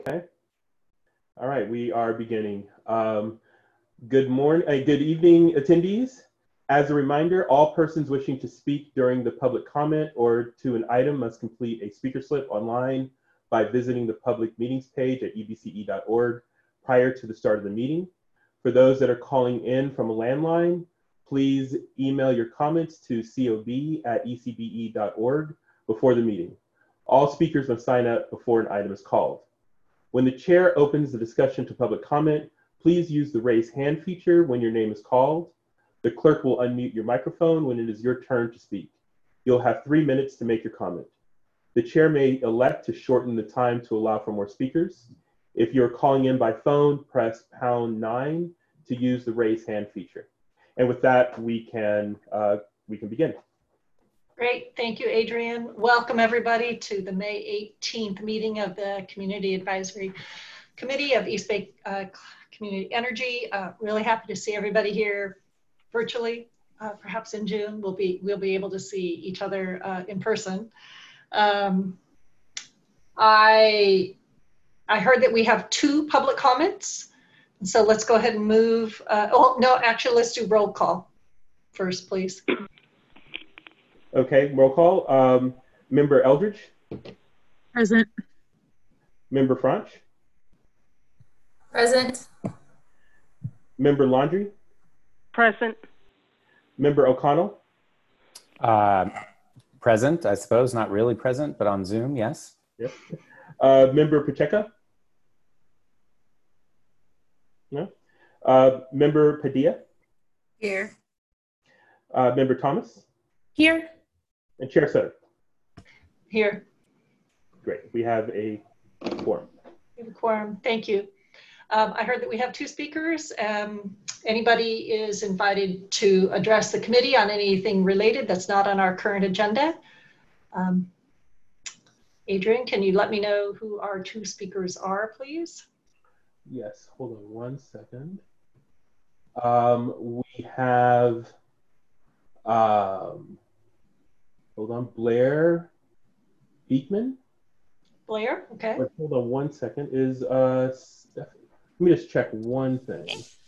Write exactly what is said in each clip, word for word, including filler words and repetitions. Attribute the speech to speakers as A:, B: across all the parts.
A: Okay. All right, we are beginning. Um, good morning, uh, good evening, attendees. As a reminder, all persons wishing to speak during the public comment or to an item must complete a speaker slip online by visiting the public meetings page at e b c e dot org prior to the start of the meeting. For those that are calling in from a landline, please email your comments to cob at e c b e dot org before the meeting. All speakers must sign up before an item is called. When the chair opens the discussion to public comment, please use the raise hand feature when your name is called. The clerk will unmute your microphone when it is your turn to speak. You'll have three minutes to make your comment. The chair may elect to shorten the time to allow for more speakers. If you're calling in by phone, press pound nine to use the raise hand feature. And with that, we can, uh, we can begin.
B: Great, thank you, Adrian. Welcome everybody to the May eighteenth meeting of the Community Advisory Committee of East Bay uh, Community Energy. Uh, really happy to see everybody here virtually. Uh, perhaps in June we'll be we'll be able to see each other uh, in person. Um, I I heard that we have two public comments, so let's go ahead and move. Uh, oh no, actually, let's do roll call first, please.
A: Okay, roll call. Um, Member Eldridge.
C: Present.
A: Member French.
D: Present.
A: Member Laundrie.
C: Present.
A: Member O'Connell.
E: Uh, present, I suppose, not really present, but on Zoom, yes.
A: Yes. Uh, Member Pacheco. No. Uh, Member Padilla.
D: Here.
A: Uh, Member Thomas.
D: Here.
A: And Chair Sutter.
B: Here.
A: Great. We have a quorum.
B: We have a quorum. Thank you. Um, I heard that we have two speakers. Um, anybody is invited to address the committee on anything related that's not on our current agenda. Um, Adrian, can you let me know who our two speakers are, please?
A: Yes. Hold on one second. Um, we have, um, hold on, Blair Beekman.
B: Blair, okay.
A: Wait, hold on one second. Is uh, Stephanie? Let me just check one thing.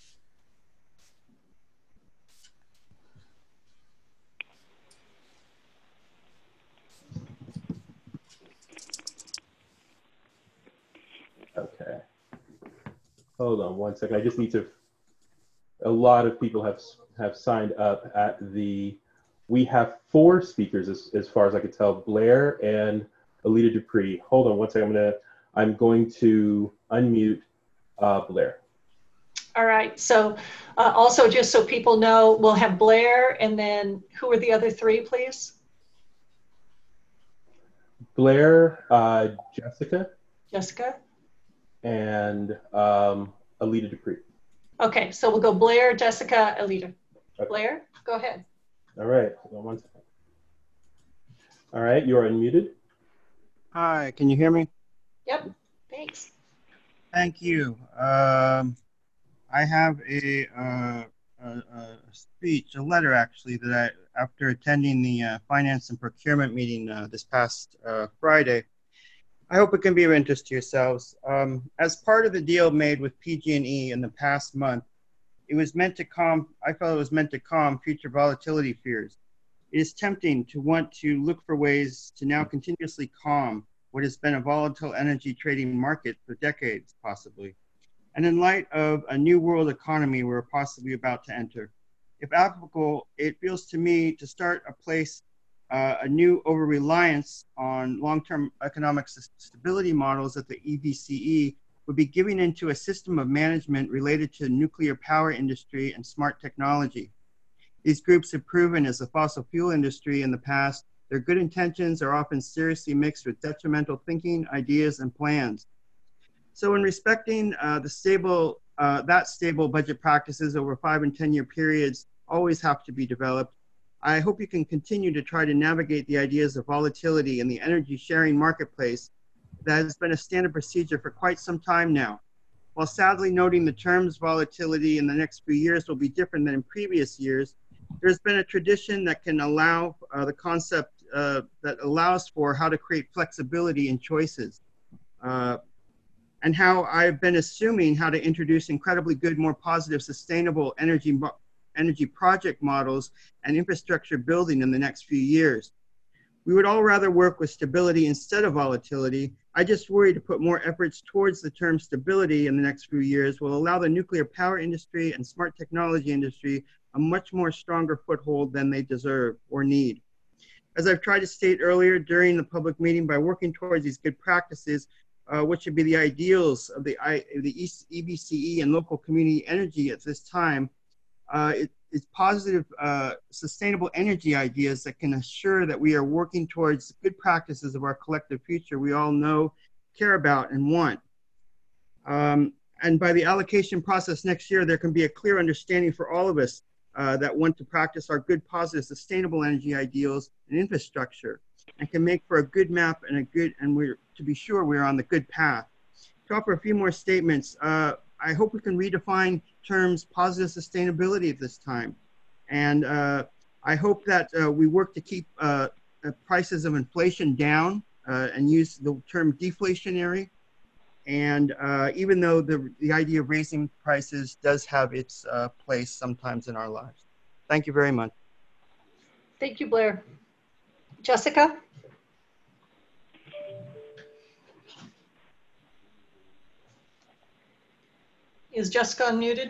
A: Okay. Hold on one second. I just need to. A lot of people have have signed up at the. We have four speakers as, as far as I could tell. Blair and Alita Dupree. Hold on one second. I'm gonna. I'm going to unmute uh, Blair.
B: All right. So, uh, also just so people know, we'll have Blair, and then who are the other three, please?
A: Blair, uh, Jessica.
B: Jessica.
A: And um, Alita Dupree.
B: Okay. So we'll go Blair, Jessica, Alita. Okay. Blair, go ahead.
A: All right. Hold on one second. All right. You are unmuted.
F: Hi. Can you hear me?
B: Yep. Thanks.
F: Thank you. Um, I have a, uh, a, a speech, a letter actually, that I, after attending the uh, Finance and Procurement meeting uh, this past uh, Friday, I hope it can be of interest to yourselves. Um, as part of the deal made with P G and E in the past month, it was meant to calm, I felt it was meant to calm future volatility fears. It is tempting to want to look for ways to now continuously calm what has been a volatile energy trading market for decades, possibly. And in light of a new world economy we're possibly about to enter, if applicable, it feels to me to start a place, uh, a new over-reliance on long-term economic stability models that the E B C E would be giving into a system of management related to the nuclear power industry and smart technology. These groups have proven as the fossil fuel industry in the past, their good intentions are often seriously mixed with detrimental thinking, ideas, and plans. So in respecting uh, the stable, uh, that stable budget practices over five and ten year periods always have to be developed, I hope you can continue to try to navigate the ideas of volatility in the energy sharing marketplace that has been a standard procedure for quite some time now. While sadly noting the terms volatility in the next few years will be different than in previous years, there's been a tradition that can allow uh, the concept uh, that allows for how to create flexibility in choices. Uh, and how I've been assuming how to introduce incredibly good, more positive, sustainable energy, energy project models and infrastructure building in the next few years. We would all rather work with stability instead of volatility. I just worry to put more efforts towards the term stability in the next few years will allow the nuclear power industry and smart technology industry a much more stronger foothold than they deserve or need. As I've tried to state earlier during the public meeting, by working towards these good practices, uh, which should be the ideals of the, I, the E B C E and local community energy at this time, uh, it, it's positive, uh, sustainable energy ideas that can assure that we are working towards good practices of our collective future we all know, care about, and want. Um, and by the allocation process next year, there can be a clear understanding for all of us uh, that want to practice our good, positive, sustainable energy ideals and infrastructure, and can make for a good map and a good, and we're, to be sure we're on the good path. To offer a few more statements, uh, I hope we can redefine terms positive sustainability at this time. And uh, I hope that uh, we work to keep uh, the prices of inflation down uh, and use the term deflationary. And uh, even though the, the idea of raising prices does have its uh, place sometimes in our lives. Thank you very much.
B: Thank you, Blair. Jessica? Is Jessica unmuted?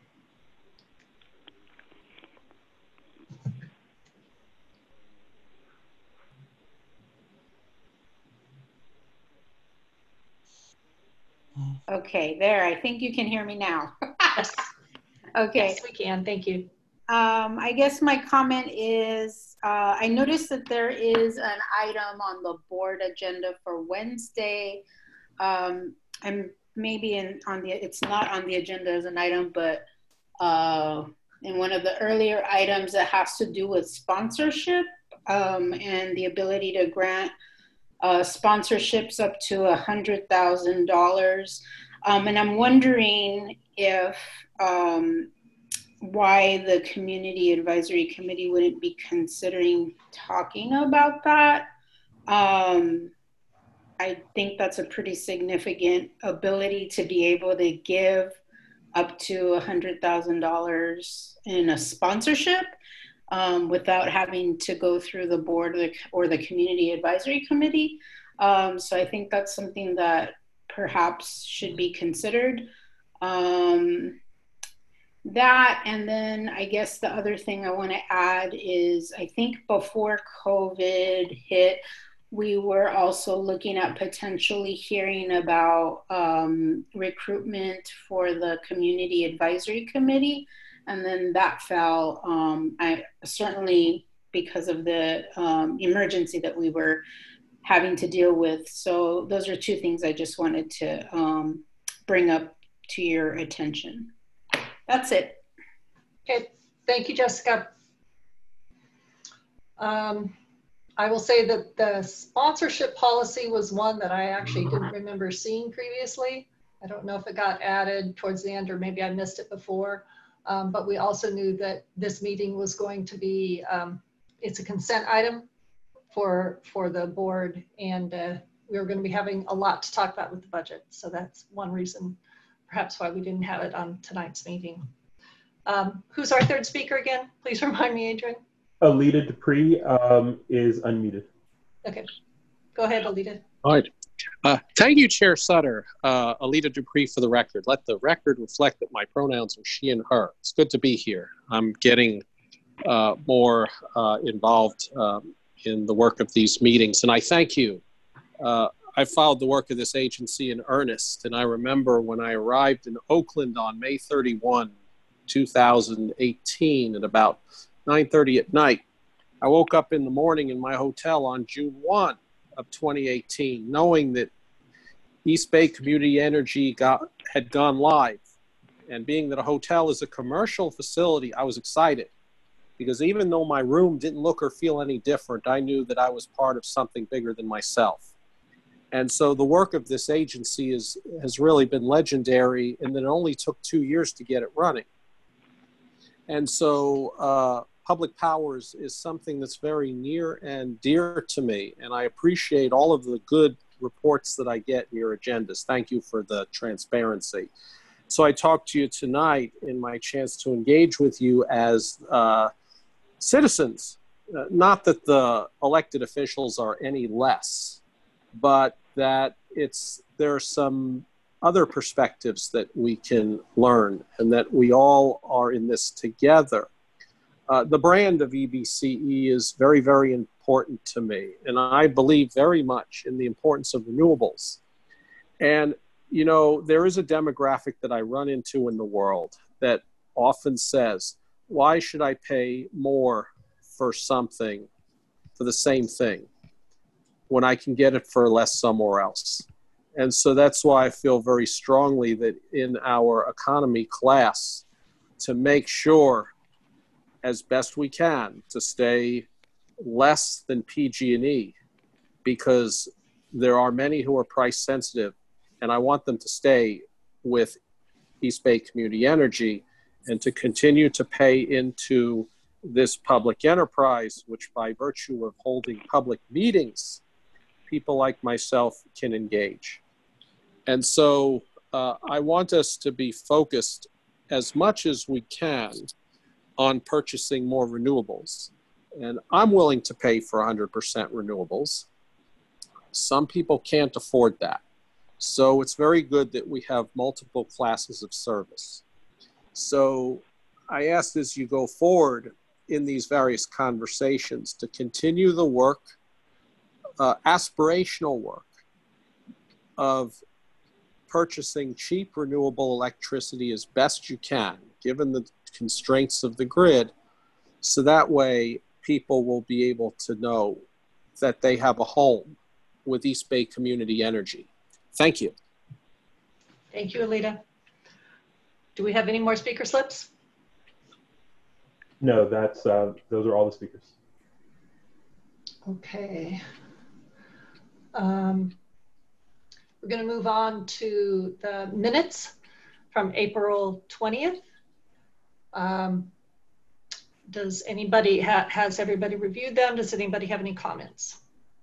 D: Okay, there. I think you can hear me now.
B: Yes.
D: Okay.
B: Yes, we can. Thank you.
D: Um, I guess my comment is, uh, I noticed that there is an item on the board agenda for Wednesday. Um, and maybe in, on the, it's not on the agenda as an item, but uh, in one of the earlier items that has to do with sponsorship um, and the ability to grant uh, sponsorships up to one hundred thousand dollars. Um, and I'm wondering if, um, why the Community Advisory Committee wouldn't be considering talking about that. Um, I think that's a pretty significant ability to be able to give up to one hundred thousand dollars in a sponsorship um, without having to go through the board or the, or the Community Advisory Committee. Um, so I think that's something that perhaps should be considered. Um, That, and then I guess the other thing I want to add is I think before COVID hit, we were also looking at potentially hearing about um, recruitment for the Community Advisory Committee. And then that fell, um, I certainly because of the um, emergency that we were having to deal with. So those are two things I just wanted to um, bring up to your attention. That's it.
B: Okay, thank you, Jessica. Um, I will say that the sponsorship policy was one that I actually didn't remember seeing previously. I don't know if it got added towards the end or maybe I missed it before, um, but we also knew that this meeting was going to be, um, it's a consent item for, for the board, and uh, we were going to be having a lot to talk about with the budget. So that's one reason perhaps why we didn't have it on tonight's meeting. Um, who's our third speaker again? Please remind me, Adrian.
A: Alita Dupree um, is unmuted.
B: Okay, go ahead, Alita.
G: All right. Uh, thank you, Chair Sutter. Uh, Alita Dupree for the record. Let the record reflect that my pronouns are she and her. It's good to be here. I'm getting uh, more uh, involved um, in the work of these meetings, and I thank you. Uh, I followed the work of this agency in earnest, and I remember when I arrived in Oakland on May thirty-first, two thousand eighteen at about nine thirty at night. I woke up in the morning in my hotel on June first of twenty eighteen, knowing that East Bay Community Energy got, had gone live. And being that a hotel is a commercial facility, I was excited because even though my room didn't look or feel any different, I knew that I was part of something bigger than myself. And so the work of this agency is, has really been legendary, and that it only took two years to get it running. And so uh, public powers is something that's very near and dear to me, and I appreciate all of the good reports that I get in your agendas. Thank you for the transparency. So I talked to you tonight in my chance to engage with you as uh, citizens. Uh, not that the elected officials are any less, but that it's there are some other perspectives that we can learn and that we all are in this together. Uh, the brand of E B C E is very, very important to me, and I believe very much in the importance of renewables. And, you know, there is a demographic that I run into in the world that often says, why should I pay more for something, for the same thing, when I can get it for less somewhere else? And so that's why I feel very strongly that in our economy class, to make sure as best we can to stay less than P G and E, because there are many who are price sensitive, and I want them to stay with East Bay Community Energy and to continue to pay into this public enterprise, which by virtue of holding public meetings, people like myself can engage. And so uh, I want us to be focused as much as we can on purchasing more renewables. And I'm willing to pay for one hundred percent renewables. Some people can't afford that. So it's very good that we have multiple classes of service. So I ask as you go forward in these various conversations to continue the work, uh, aspirational work of purchasing cheap renewable electricity as best you can, given the constraints of the grid, so that way people will be able to know that they have a home with East Bay Community Energy. Thank you.
B: Thank you, Alita. Do we have any more speaker slips?
A: No, that's uh, those are all the speakers.
B: Okay. Um, we're going to move on to the minutes from April twentieth. Um, does anybody, ha has everybody reviewed them? Does anybody have any comments?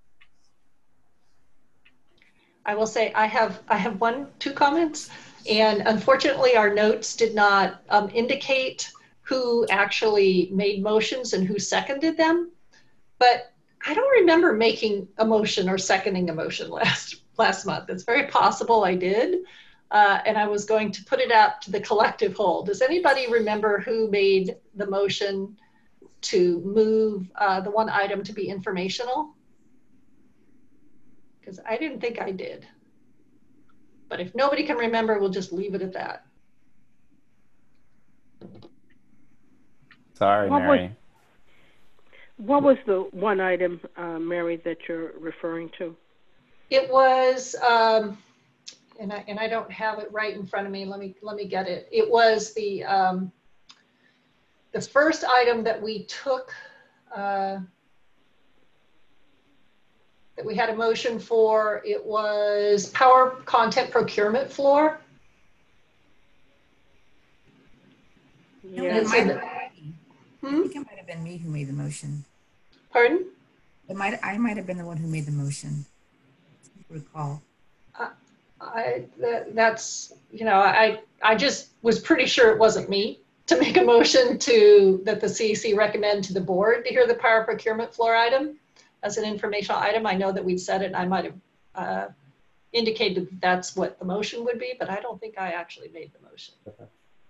B: I will say I have, I have one, two comments, and unfortunately our notes did not um, indicate who actually made motions and who seconded them, but I don't remember making a motion or seconding a motion last, last month. It's very possible I did. Uh, and I was going to put it out to the collective whole. Does anybody remember who made the motion to move uh, the one item to be informational? Because I didn't think I did. But if nobody can remember, we'll just leave it at that.
E: Sorry,
C: What
E: Mary.
C: was, what was the one item, uh, Mary, that you're referring to?
B: It was, um, and I and I don't have it right in front of me. Let me let me get it. It was the um, the first item that we took. Uh, that we had a motion for. It was power content procurement floor.
C: Yeah.
B: And so the-
H: I think it might have been me who made the motion.
B: Pardon?
H: It might I might have been the one who made the motion. I recall.
B: I, I that, that's you know I I just was pretty sure it wasn't me to make a motion to that the C E C recommend to the board to hear the power procurement floor item as an informational item. I know that we'd said it, and I might have uh, indicated that that's what the motion would be, but I don't think I actually made the motion.
A: Okay.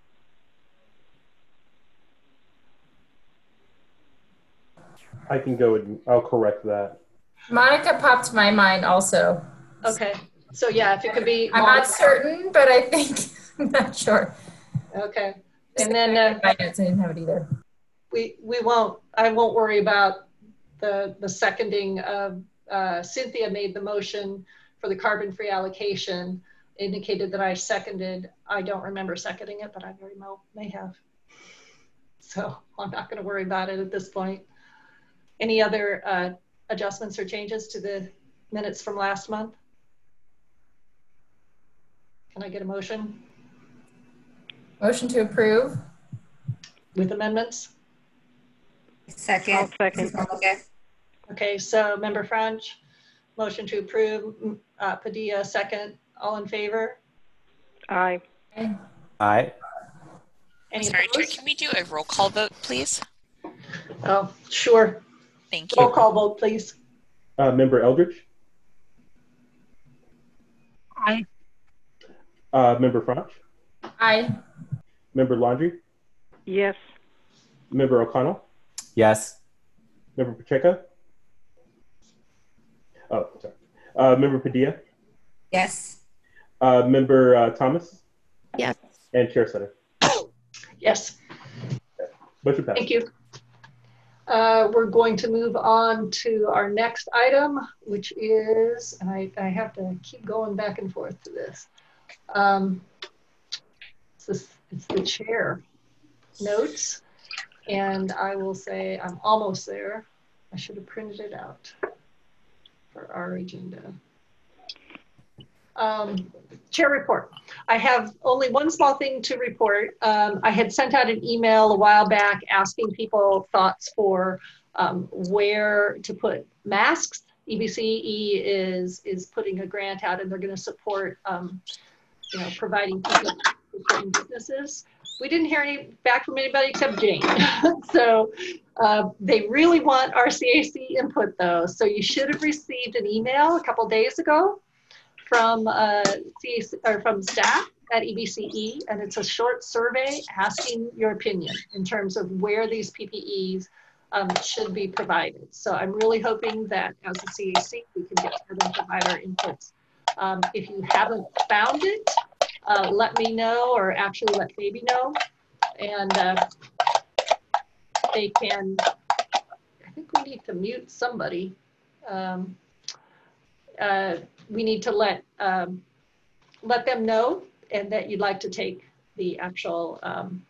A: I can go and I'll correct that.
I: Monica popped to my mind also.
B: Okay, so yeah, if it could be.
I: I'm not certain, but I think, I'm not sure.
B: Okay, and then uh,
I: my notes, I didn't have it either.
B: we we won't. I won't worry about the the seconding of uh, Cynthia made the motion for the carbon-free allocation. Indicated that I seconded. I don't remember seconding it, but I very well may have. So I'm not going to worry about it at this point. Any other uh, adjustments or changes to the minutes from last month? Can I get a motion?
I: Motion to approve.
B: With amendments?
H: Second.
C: I'll second.
H: Okay.
B: Okay, so Member French, Motion to approve, uh, Padilla, second. All in favor?
C: Aye.
E: Aye.
B: Any
J: Sorry, Chair,
B: opposed?
J: can we do a roll call vote, please?
B: Oh, sure.
J: Thank you.
B: Roll call vote, please.
A: Uh, Member Eldridge,
C: Aye.
A: uh, Member French,
I: Aye.
A: Member Laundrie,
C: Yes.
A: Member O'Connell,
E: Yes.
A: Member Pacheco. Oh, sorry. Uh, Member Padilla,
H: Yes.
A: uh, Member uh, Thomas,
H: Yes.
A: and Chair Sutter.
B: Yes.
A: Motion passed.
B: Thank you. Uh, we're going to move on to our next item, which is, and I, I have to keep going back and forth to this. Um, it's, this, it's the chair notes, and I will say I'm almost there. I should have printed it out for our agenda. Um, chair report. I have only one small thing to report. Um, I had sent out an email a while back asking people thoughts for um, where to put masks. E B C E is, is putting a grant out and they're going to support um, you know, providing people for certain businesses. We didn't hear any back from anybody except Jane. So uh, they really want our C A C input though. So you should have received an email a couple days ago from uh, C A C, or from staff at E B C E, and it's a short survey asking your opinion in terms of where these P P Es um, should be provided. So I'm really hoping that as a C A C, we can get to them provide our inputs. Um, if you haven't found it, uh, let me know, or actually let Baby know, and uh, they can, I think we need to mute somebody. Um, uh, we need to let um, let them know and that you'd like to take the actual um,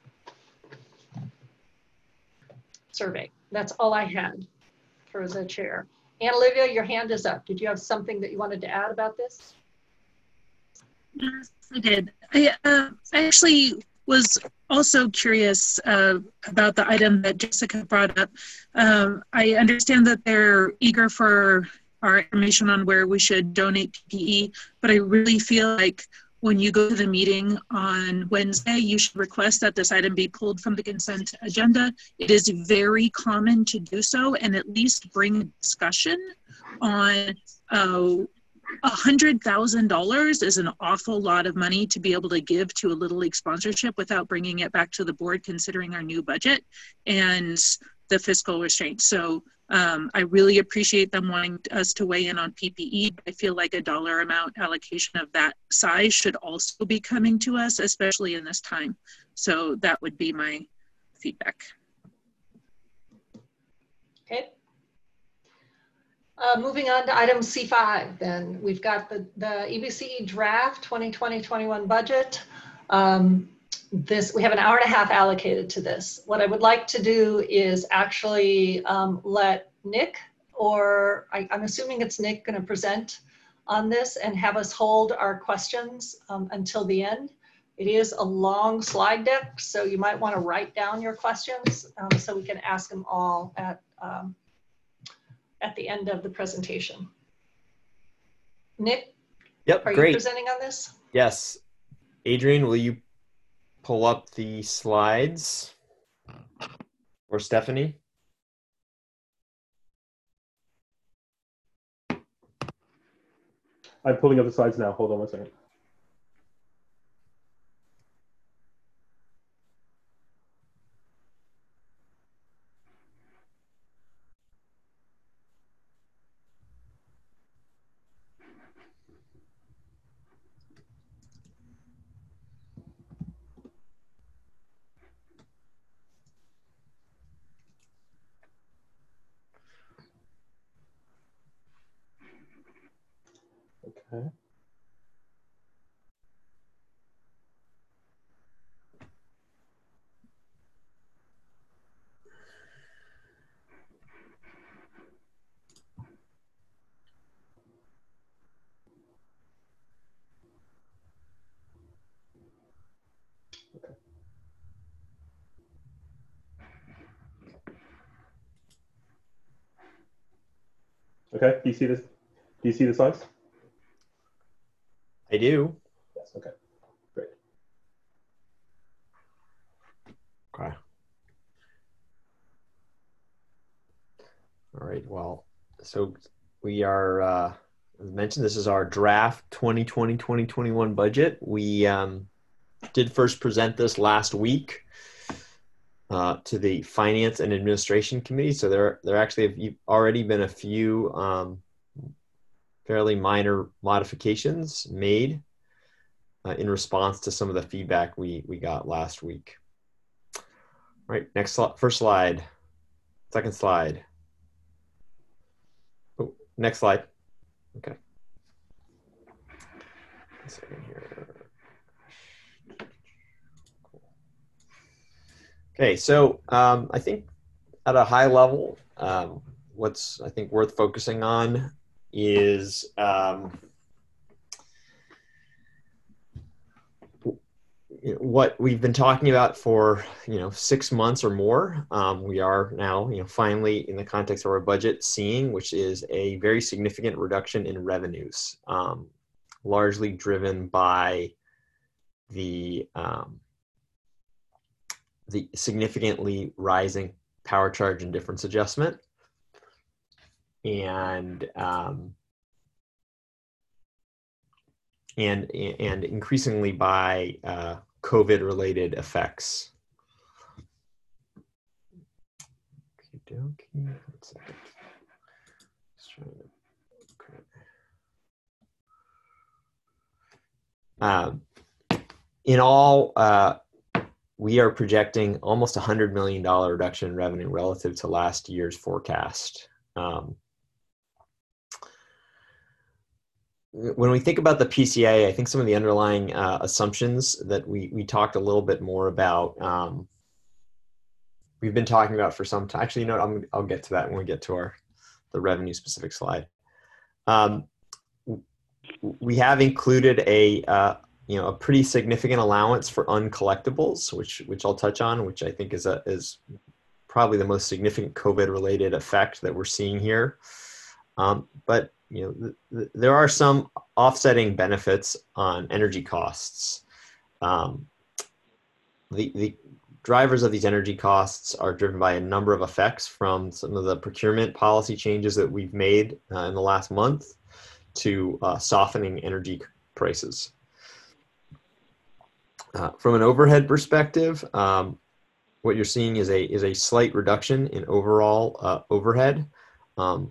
B: survey. That's all I had for the chair. Anna Olivia, your hand is up. Did you have something that you wanted to add about this?
K: Yes, I did. I, uh, I actually was also curious uh, about the item that Jessica brought up. Um, I understand that they're eager for our information on where we should donate P P E, but I really feel like when you go to the meeting on Wednesday, you should request that this item be pulled from the consent agenda. It is very common to do so, and at least bring a discussion on uh, one hundred thousand dollars is an awful lot of money to be able to give to a Little League sponsorship without bringing it back to the board, considering our new budget and the fiscal restraints. So um, I really appreciate them wanting us to weigh in on P P E. But I feel like a dollar amount allocation of that size should also be coming to us, especially in this time. So that would be my feedback.
B: Okay. Uh, moving on to item C five, then we've got the, the E B C E draft twenty twenty twenty-one budget. Um, this, we have an hour and a half allocated to this. What I would like to do is actually um, let Nick, or I, I'm assuming it's Nick, going to present on this and have us hold our questions um, until the end. It is a long slide deck, so you might want to write down your questions um, so we can ask them all at um, at the end of the presentation. Nick?
L: Yep,
B: are
L: great.
B: you presenting on this?
L: Yes. Adrian, will you pull up the slides? Or Stephanie?
A: I'm pulling up the slides now. Hold on one second. Okay. Okay, do you see this? Do you see the slides?
L: I do.
A: Yes, okay, great.
L: Okay. All right, well, so we are, uh, as mentioned, this is our draft twenty twenty, twenty twenty-one budget. We um, did first present this last week uh, to the Finance and Administration Committee. So there, there actually have already been a few um, fairly minor modifications made uh, in response to some of the feedback we, we got last week. All right, next slide, first slide, second slide. Oh, next slide. Okay. One second here. Cool. Okay, so um, I think at a high level, um, what's I think worth focusing on is um, what we've been talking about for you know six months or more. Um, we are now you know finally in the context of our budget seeing, which is a very significant reduction in revenues, um, largely driven by the um, the significantly rising power charge and difference adjustment, and um, and and increasingly by uh, COVID-related effects. Okay, one second. Just trying to, um, in all, uh, we are projecting almost a one hundred million dollars reduction in revenue relative to last year's forecast. Um, When we think about the P C I A, I think some of the underlying uh, assumptions that we, we talked a little bit more about, um, we've been talking about for some time. Actually, you know what, I'm, I'll get to that when we get to our the revenue specific slide. Um, we have included a uh, you know a pretty significant allowance for uncollectibles, which which I'll touch on, which I think is a is probably the most significant COVID related effect that we're seeing here. Um, but you know, th th there are some offsetting benefits on energy costs. Um, the, the drivers of these energy costs are driven by a number of effects, from some of the procurement policy changes that we've made uh, in the last month to uh, softening energy prices. Uh, from an overhead perspective, um, what you're seeing is a, is a slight reduction in overall uh, overhead. Um,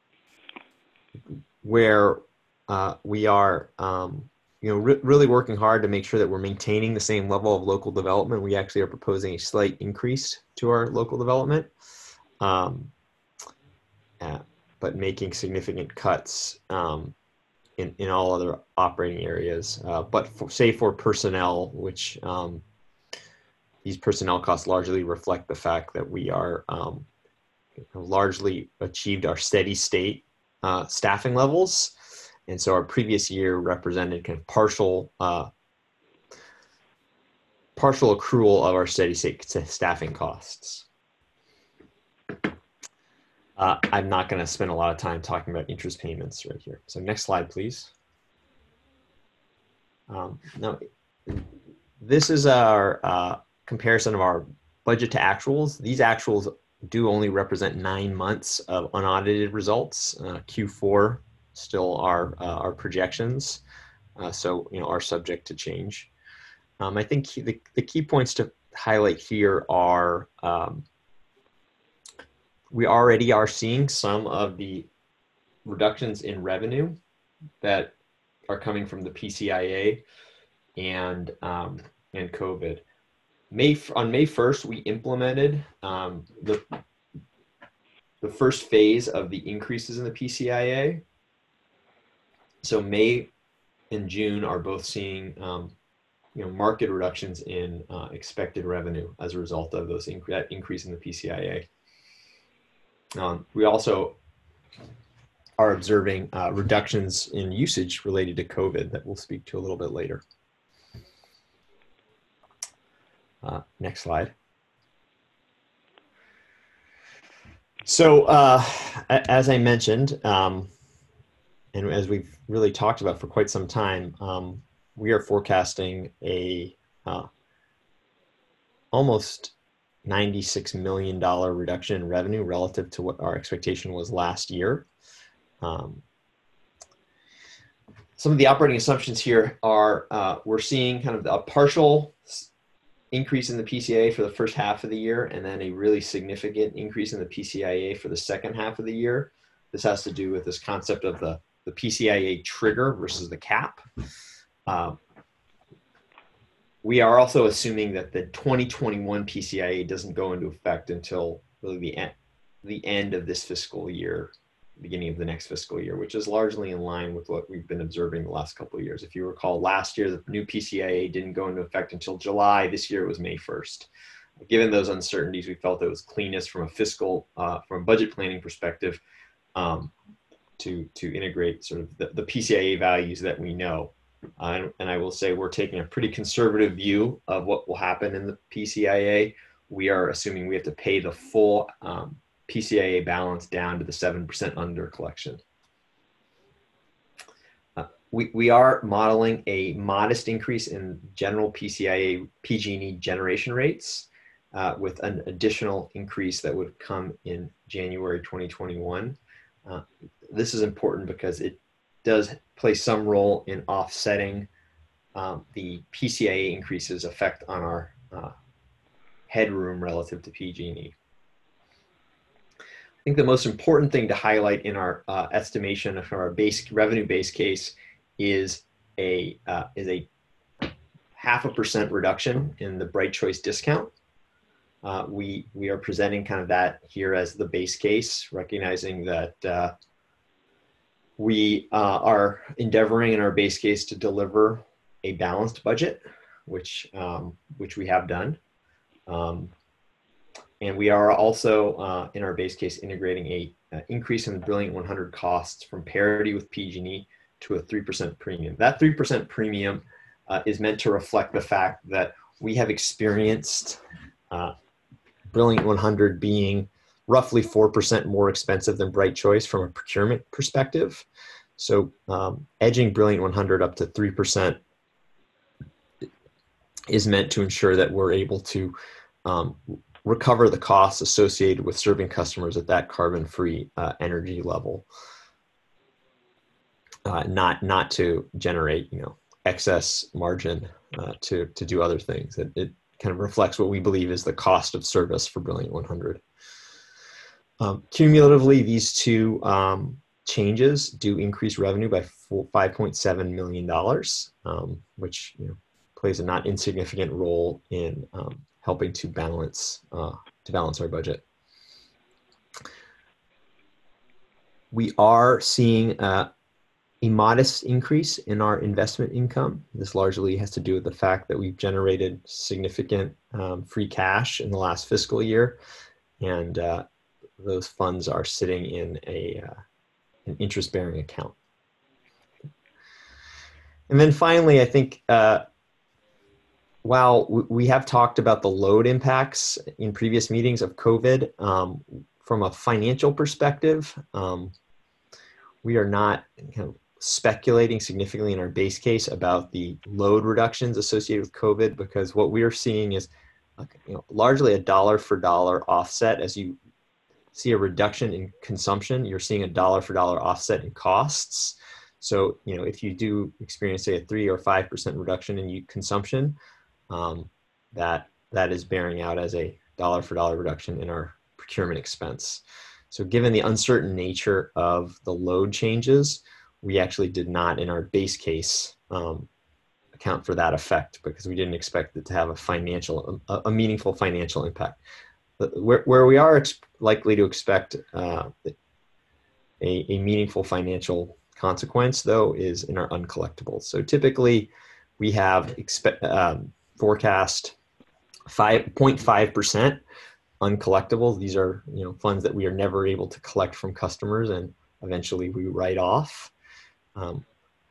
L: where uh, we are, um, you know, re really working hard to make sure that we're maintaining the same level of local development. We actually are proposing a slight increase to our local development, um, uh, but making significant cuts um, in, in all other operating areas. Uh, but for, say for personnel, which um, these personnel costs largely reflect the fact that we are um, largely achieved our steady state Uh, staffing levels, and so our previous year represented kind of partial uh, partial accrual of our steady state staffing costs. Uh, I'm not going to spend a lot of time talking about interest payments right here. So next slide, please. Um, now, this is our uh, comparison of our budget to actuals. These actuals do only represent nine months of unaudited results. Uh, Q four still are uh, our projections, uh, so you know are subject to change. Um, I think the, the key points to highlight here are um, we already are seeing some of the reductions in revenue that are coming from the P C I A and um, and COVID. May, on May first, we implemented um, the, the first phase of the increases in the P C I A. So May and June are both seeing um, you know, market reductions in uh, expected revenue as a result of those inc that increase in the P C I A. Um, we also are observing uh, reductions in usage related to COVID that we'll speak to a little bit later. Uh, next slide. So uh, as I mentioned, um, and as we've really talked about for quite some time, um, we are forecasting a uh, almost ninety-six million dollars reduction in revenue relative to what our expectation was last year. Um, some of the operating assumptions here are uh, we're seeing kind of a partial increase in the P C I A for the first half of the year, and then a really significant increase in the P C I A for the second half of the year. This has to do with this concept of the, the P C I A trigger versus the cap. Um, we are also assuming that the twenty twenty-one P C I A doesn't go into effect until really the end, the end of this fiscal year, beginning of the next fiscal year, which is largely in line with what we've been observing the last couple of years. If you recall, last year, the new P C I A didn't go into effect until July. This year it was May first. Given those uncertainties, we felt it was cleanest from a fiscal, uh, from a budget planning perspective, um, to, to integrate sort of the, the P C I A values that we know. Uh, and, and I will say we're taking a pretty conservative view of what will happen in the P C I A. We are assuming we have to pay the full um, P C I A balance down to the seven percent under collection. Uh, we, we are modeling a modest increase in general P C I A P G and E generation rates uh, with an additional increase that would come in January twenty twenty-one. Uh, this is important because it does play some role in offsetting um, the P C I A increases effect on our uh, headroom relative to P G and E. I think the most important thing to highlight in our uh, estimation of our base revenue base case is a uh, is a half a percent reduction in the Bright Choice discount. Uh, we we are presenting kind of that here as the base case, recognizing that uh, we uh, are endeavoring in our base case to deliver a balanced budget, which um, which we have done. Um, And we are also, uh, in our base case, integrating a uh, increase in the Brilliant one hundred costs from parity with P G and E to a three percent premium. That three percent premium uh, is meant to reflect the fact that we have experienced uh, Brilliant one hundred being roughly four percent more expensive than Bright Choice from a procurement perspective. So um, edging Brilliant one hundred up to three percent is meant to ensure that we're able to um, recover the costs associated with serving customers at that carbon-free uh, energy level, uh, not not to generate you know excess margin uh, to to do other things. It, it kind of reflects what we believe is the cost of service for Brilliant one hundred. Um, cumulatively, these two um, changes do increase revenue by five point seven million dollars, um, which you know, plays a not insignificant role in um, helping to balance uh, to balance our budget. We are seeing uh, a modest increase in our investment income. This largely has to do with the fact that we've generated significant um, free cash in the last fiscal year, and uh, those funds are sitting in a uh, an interest-bearing account. And then finally, I think uh, while we have talked about the load impacts in previous meetings of COVID, um, from a financial perspective, um, we are not you know, speculating significantly in our base case about the load reductions associated with COVID, because what we are seeing is you know, largely a dollar for dollar offset. As you see a reduction in consumption, you're seeing a dollar for dollar offset in costs. So, you know, if you do experience, say, a three or five percent reduction in consumption, um, that that is bearing out as a dollar for dollar reduction in our procurement expense. So, given the uncertain nature of the load changes, we actually did not, in our base case, um, account for that effect because we didn't expect it to have a financial, a, a meaningful financial impact. But where where we are ex- likely to expect uh, a, a meaningful financial consequence, though, is in our uncollectibles. So typically, we have expect um, forecast five point five percent uncollectibles. These are you know funds that we are never able to collect from customers, and eventually we write off. Um,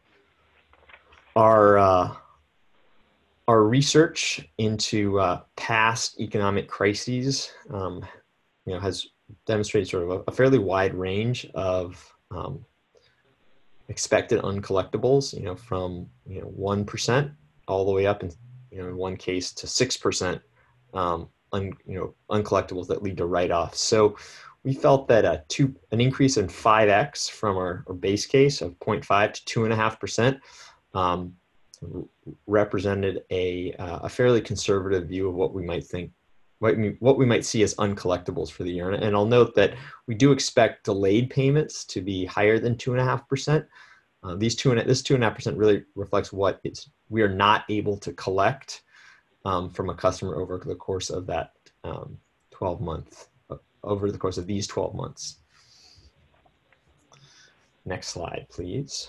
L: our uh, our research into uh, past economic crises, um, you know, has demonstrated sort of a, a fairly wide range of um, expected uncollectibles, you know, from, you know, one percent all the way up, and, you know, in one case to six percent, um, un, you know, uncollectibles that lead to write-offs. So we felt that a two, an increase in five X from our, our base case of zero point five to two point five percent um, represented a, uh, a fairly conservative view of what we might think, what we, what we might see as uncollectibles for the year. And, and I'll note that we do expect delayed payments to be higher than two point five percent. Uh, these two and this two point five percent really reflects what it's, we are not able to collect um, from a customer over the course of that um, twelve month, over the course of these twelve months. Next slide, please.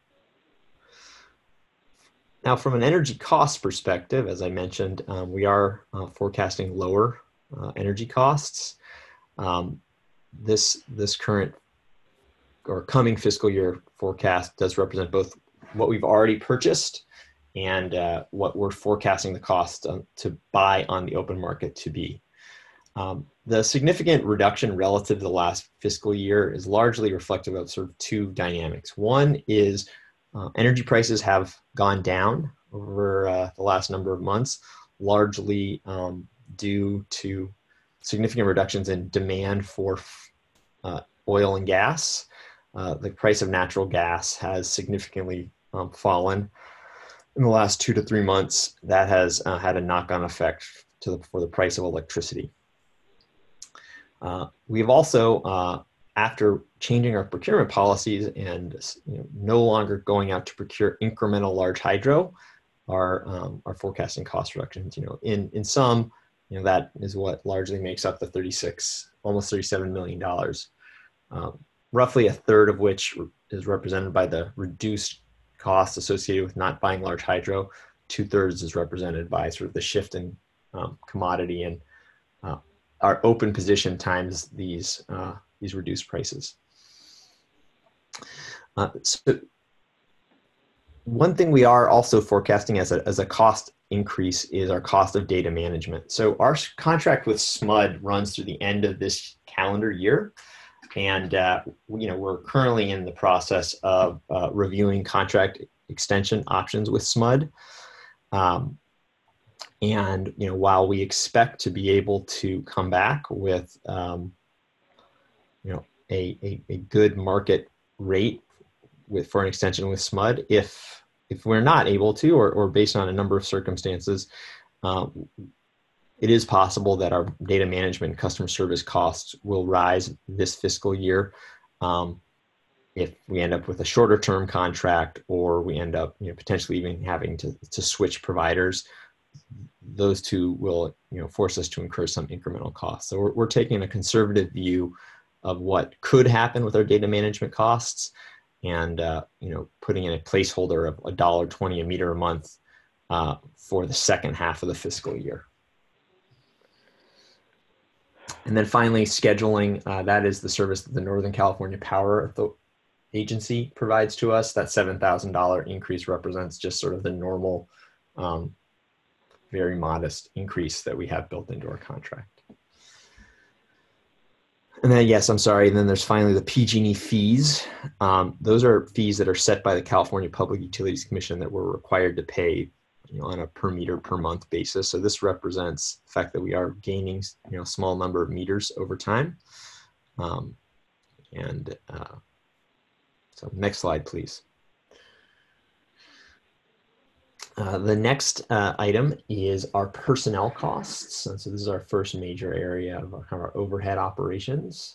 L: Now, from an energy cost perspective, as I mentioned, um, we are uh, forecasting lower uh, energy costs. Um, this, this current or coming fiscal year forecast does represent both what we've already purchased and uh, what we're forecasting the cost um, to buy on the open market to be. Um, the significant reduction relative to the last fiscal year is largely reflective of sort of two dynamics. One is uh, energy prices have gone down over uh, the last number of months, largely um, due to significant reductions in demand for uh, oil and gas. Uh, the price of natural gas has significantly um, fallen in the last two to three months. That has uh, had a knock-on effect to the, for the price of electricity. Uh, we've also, uh, after changing our procurement policies and you know, no longer going out to procure incremental large hydro, are um, are forecasting cost reductions. You know, in in some, you know, that is what largely makes up the thirty-six, almost thirty-seven million dollars. Um, roughly a third of which is represented by the reduced costs associated with not buying large hydro. Two thirds is represented by sort of the shift in um, commodity and uh, our open position times these uh, these reduced prices. Uh, so one thing we are also forecasting as a, as a cost increase is our cost of data management. So our contract with S M U D runs through the end of this calendar year. And uh, you know, we're currently in the process of uh, reviewing contract extension options with S M U D. Um, and you know, while we expect to be able to come back with um, you know, a, a, a good market rate with for an extension with S M U D, if if we're not able to, or, or based on a number of circumstances, um, it is possible that our data management and customer service costs will rise this fiscal year um, if we end up with a shorter term contract, or we end up, you know, potentially even having to, to switch providers. Those two will, you know, force us to incur some incremental costs. So we're, we're taking a conservative view of what could happen with our data management costs, and uh, you know, putting in a placeholder of a dollar twenty a meter a month uh, for the second half of the fiscal year. And then finally, scheduling, uh, that is the service that the Northern California Power Agency provides to us. That seven thousand dollar increase represents just sort of the normal, um, very modest increase that we have built into our contract. And then, yes, I'm sorry, and then there's finally the P G and E fees. Um, those are fees that are set by the California Public Utilities Commission that we're required to pay, you know, on a per meter per month basis. So this represents the fact that we are gaining, you know, a small number of meters over time. Um, and uh, so next slide, please. Uh, the next uh, item is our personnel costs. And so this is our first major area of our, kind of our overhead operations.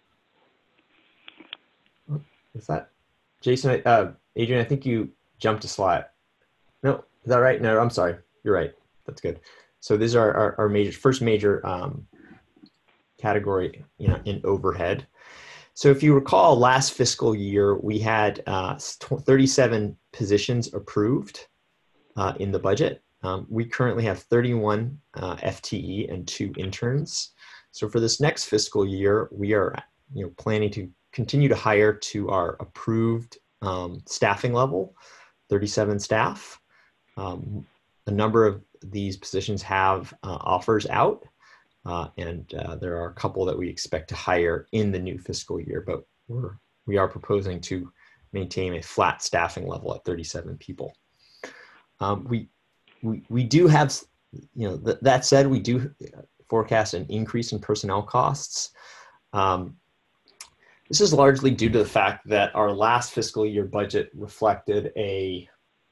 L: Oh, is that Jason? Uh, Adrian, I think you jumped a slide. No, is that right? No, I'm sorry. You're right. That's good. So these are our, our major, first major um, category, you know, in overhead. So if you recall, last fiscal year, we had uh, thirty-seven positions approved uh, in the budget. Um, we currently have thirty-one uh, F T E and two interns. So for this next fiscal year, we are, you know, planning to continue to hire to our approved um, staffing level, thirty-seven staff. Um, a number of these positions have uh, offers out, uh, and uh, there are a couple that we expect to hire in the new fiscal year, but we're, we are proposing to maintain a flat staffing level at thirty-seven people. Um, we, we, we do have, you know, th that said, we do forecast an increase in personnel costs. Um, this is largely due to the fact that our last fiscal year budget reflected a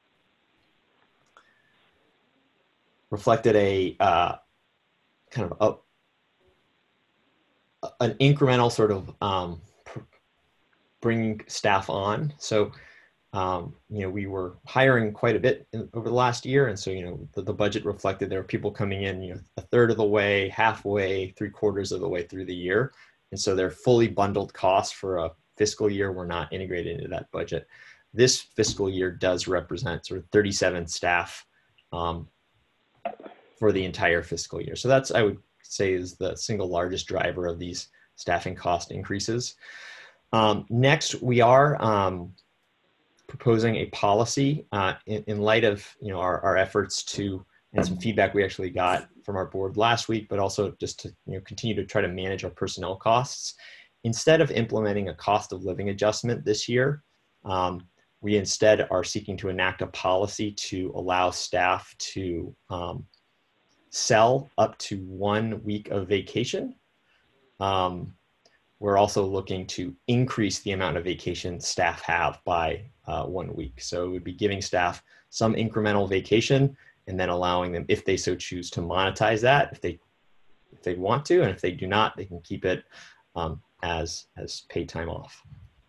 L: reflected a uh, kind of a, an incremental sort of um, bringing staff on. So, um, you know, we were hiring quite a bit in, over the last year. And so, you know, the, the budget reflected there were people coming in, you know, a third of the way, halfway, three quarters of the way through the year. And so they're fully bundled costs for a fiscal year. We're not integrated into that budget. This fiscal year does represent sort of thirty-seven staff um, for the entire fiscal year. So that's, I would say, is the single largest driver of these staffing cost increases. Um, next, we are um, proposing a policy uh, in, in light of, you know, our, our efforts to, and some feedback we actually got from our board last week, but also just to, you know, continue to try to manage our personnel costs. Instead of implementing a cost of living adjustment this year, um, we instead are seeking to enact a policy to allow staff to um, sell up to one week of vacation. Um, we're also looking to increase the amount of vacation staff have by uh, one week. So it would be giving staff some incremental vacation and then allowing them, if they so choose, to monetize that if they if they want to, and if they do not, they can keep it um, as, as paid time off.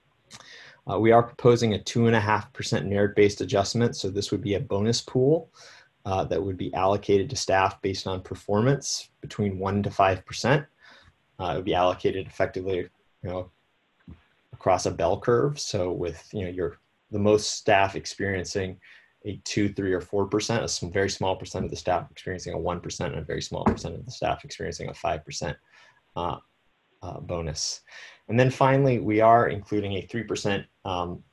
L: Uh, we are proposing a two and a half percent merit-based adjustment. So this would be a bonus pool uh, that would be allocated to staff based on performance between one to five percent. Uh, it would be allocated effectively, you know, across a bell curve. So with, you know, your the most staff experiencing a two, three, or four percent, a very small percent of the staff experiencing a one percent, and a very small percent of the staff experiencing a five percent uh, uh, bonus. And then finally, we are including a three percent um,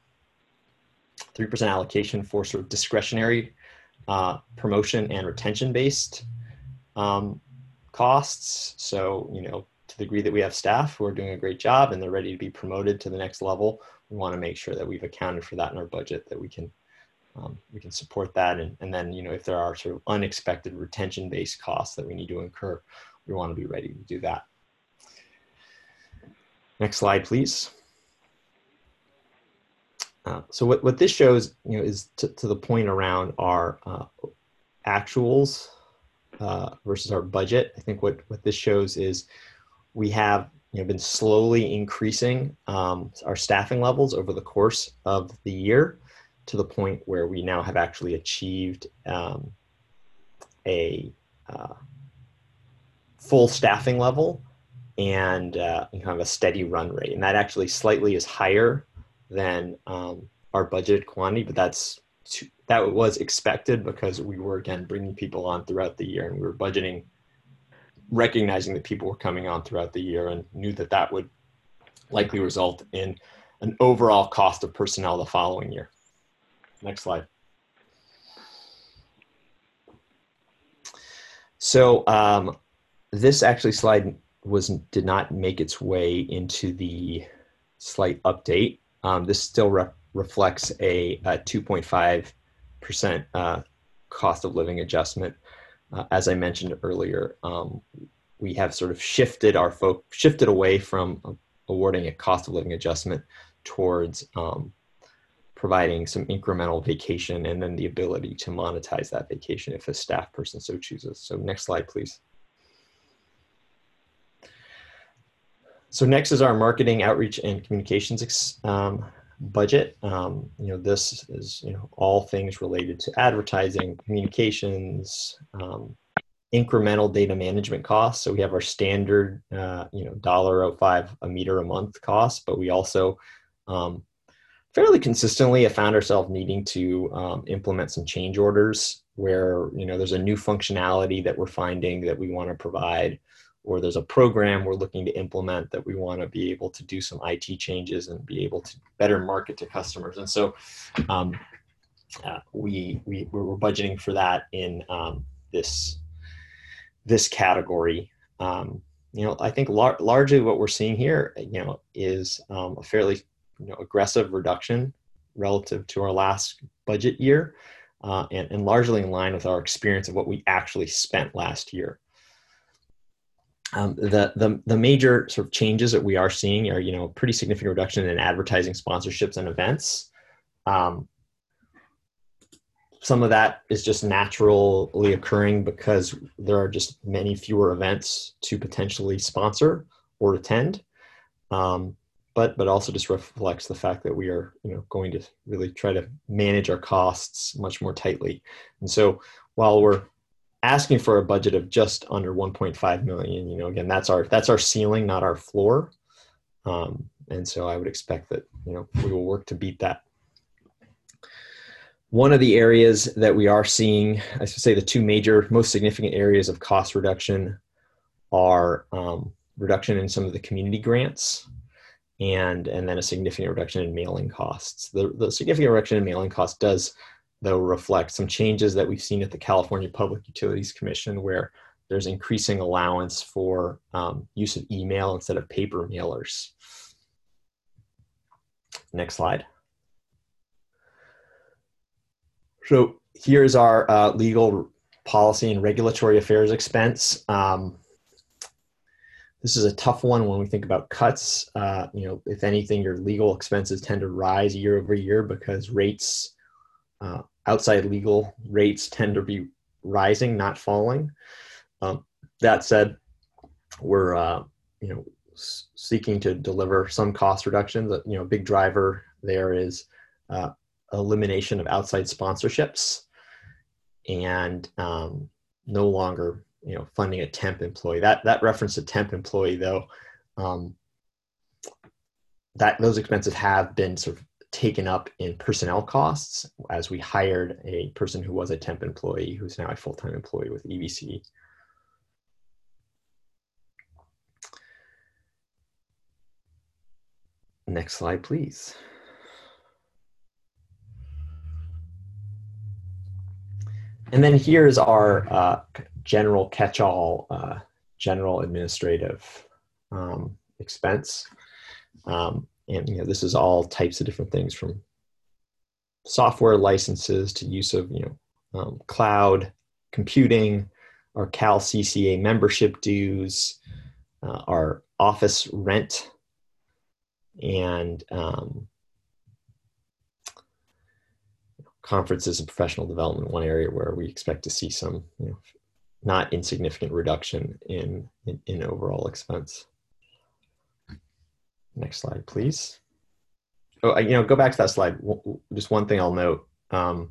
L: three percent allocation for sort of discretionary uh, promotion and retention-based um, costs. So, you know, to the degree that we have staff who are doing a great job and they're ready to be promoted to the next level, we want to make sure that we've accounted for that in our budget, that we can um, we can support that. And, and then, you know, if there are sort of unexpected retention-based costs that we need to incur, we want to be ready to do that. Next slide, please. Uh, so what, what this shows, you know, is to, to the point around our uh, actuals uh, versus our budget. I think what, what this shows is we have, you know, been slowly increasing um, our staffing levels over the course of the year to the point where we now have actually achieved um, a uh, full staffing level and uh, kind of a steady run rate. And that actually slightly is higher than um, our budgeted quantity, but that's too, that was expected because we were, again, bringing people on throughout the year, and we were budgeting, recognizing that people were coming on throughout the year, and knew that that would likely result in an overall cost of personnel the following year. Next slide. So um, this actually slide was did not make its way into the slight update. Um, this still re reflects a, a two point five percent uh, cost of living adjustment. Uh, as I mentioned earlier, um, we have sort of shifted our folk shifted away from uh, awarding a cost of living adjustment towards um, providing some incremental vacation and then the ability to monetize that vacation if a staff person so chooses. So next slide, please. So next is our marketing, outreach, and communications um, budget. Um, you know, this is, you know, all things related to advertising, communications, um, incremental data management costs. So we have our standard, uh, you know, one dollar oh five a meter a month cost, but we also um, fairly consistently have found ourselves needing to um, implement some change orders where, you know, there's a new functionality that we're finding that we want to provide, or there's a program we're looking to implement that we want to be able to do some I T changes and be able to better market to customers. And so um, uh, we, we, we're budgeting for that in um, this, this category. Um, you know, I think lar largely what we're seeing here, you know, is um, a fairly, you know, aggressive reduction relative to our last budget year, uh, and, and largely in line with our experience of what we actually spent last year. Um, the, the, the major sort of changes that we are seeing are, you know, a pretty significant reduction in advertising, sponsorships, and events. Um, some of that is just naturally occurring because there are just many fewer events to potentially sponsor or attend. Um, but, but also just reflects the fact that we are, you know, going to really try to manage our costs much more tightly. And so while we're asking for a budget of just under one point five million, you know, again, that's our, that's our ceiling, not our floor. Um, and so I would expect that, you know, we will work to beat that. One of the areas that we are seeing, I should say the two major, most significant areas of cost reduction are um, reduction in some of the community grants and, and then a significant reduction in mailing costs. The, the significant reduction in mailing costs does, though, reflect some changes that we've seen at the California Public Utilities Commission, where there's increasing allowance for um, use of email instead of paper mailers. Next slide. So here's our uh, legal, policy, and regulatory affairs expense. Um, this is a tough one when we think about cuts. Uh, you know, if anything, your legal expenses tend to rise year over year because rates, uh, outside legal rates tend to be rising, not falling. Um, that said, we're uh, you know, seeking to deliver some cost reductions. You know, a big driver there is uh, elimination of outside sponsorships and um, no longer, you know, funding a temp employee. That that reference to temp employee, though, um, that those expenses have been sort of taken up in personnel costs as we hired a person who was a temp employee who's now a full-time employee with E V C. Next slide, please. And then here's our uh, general catch-all, uh, general administrative um, expense. Um, and you know, this is all types of different things, from software licenses to use of, you know, um, cloud computing, our Cal C C A membership dues, uh, our office rent, and um, conferences and professional development, one area where we expect to see some, you know, not insignificant reduction in, in, in overall expense. Next slide, please. Oh, you know, go back to that slide. Just one thing I'll note. Um,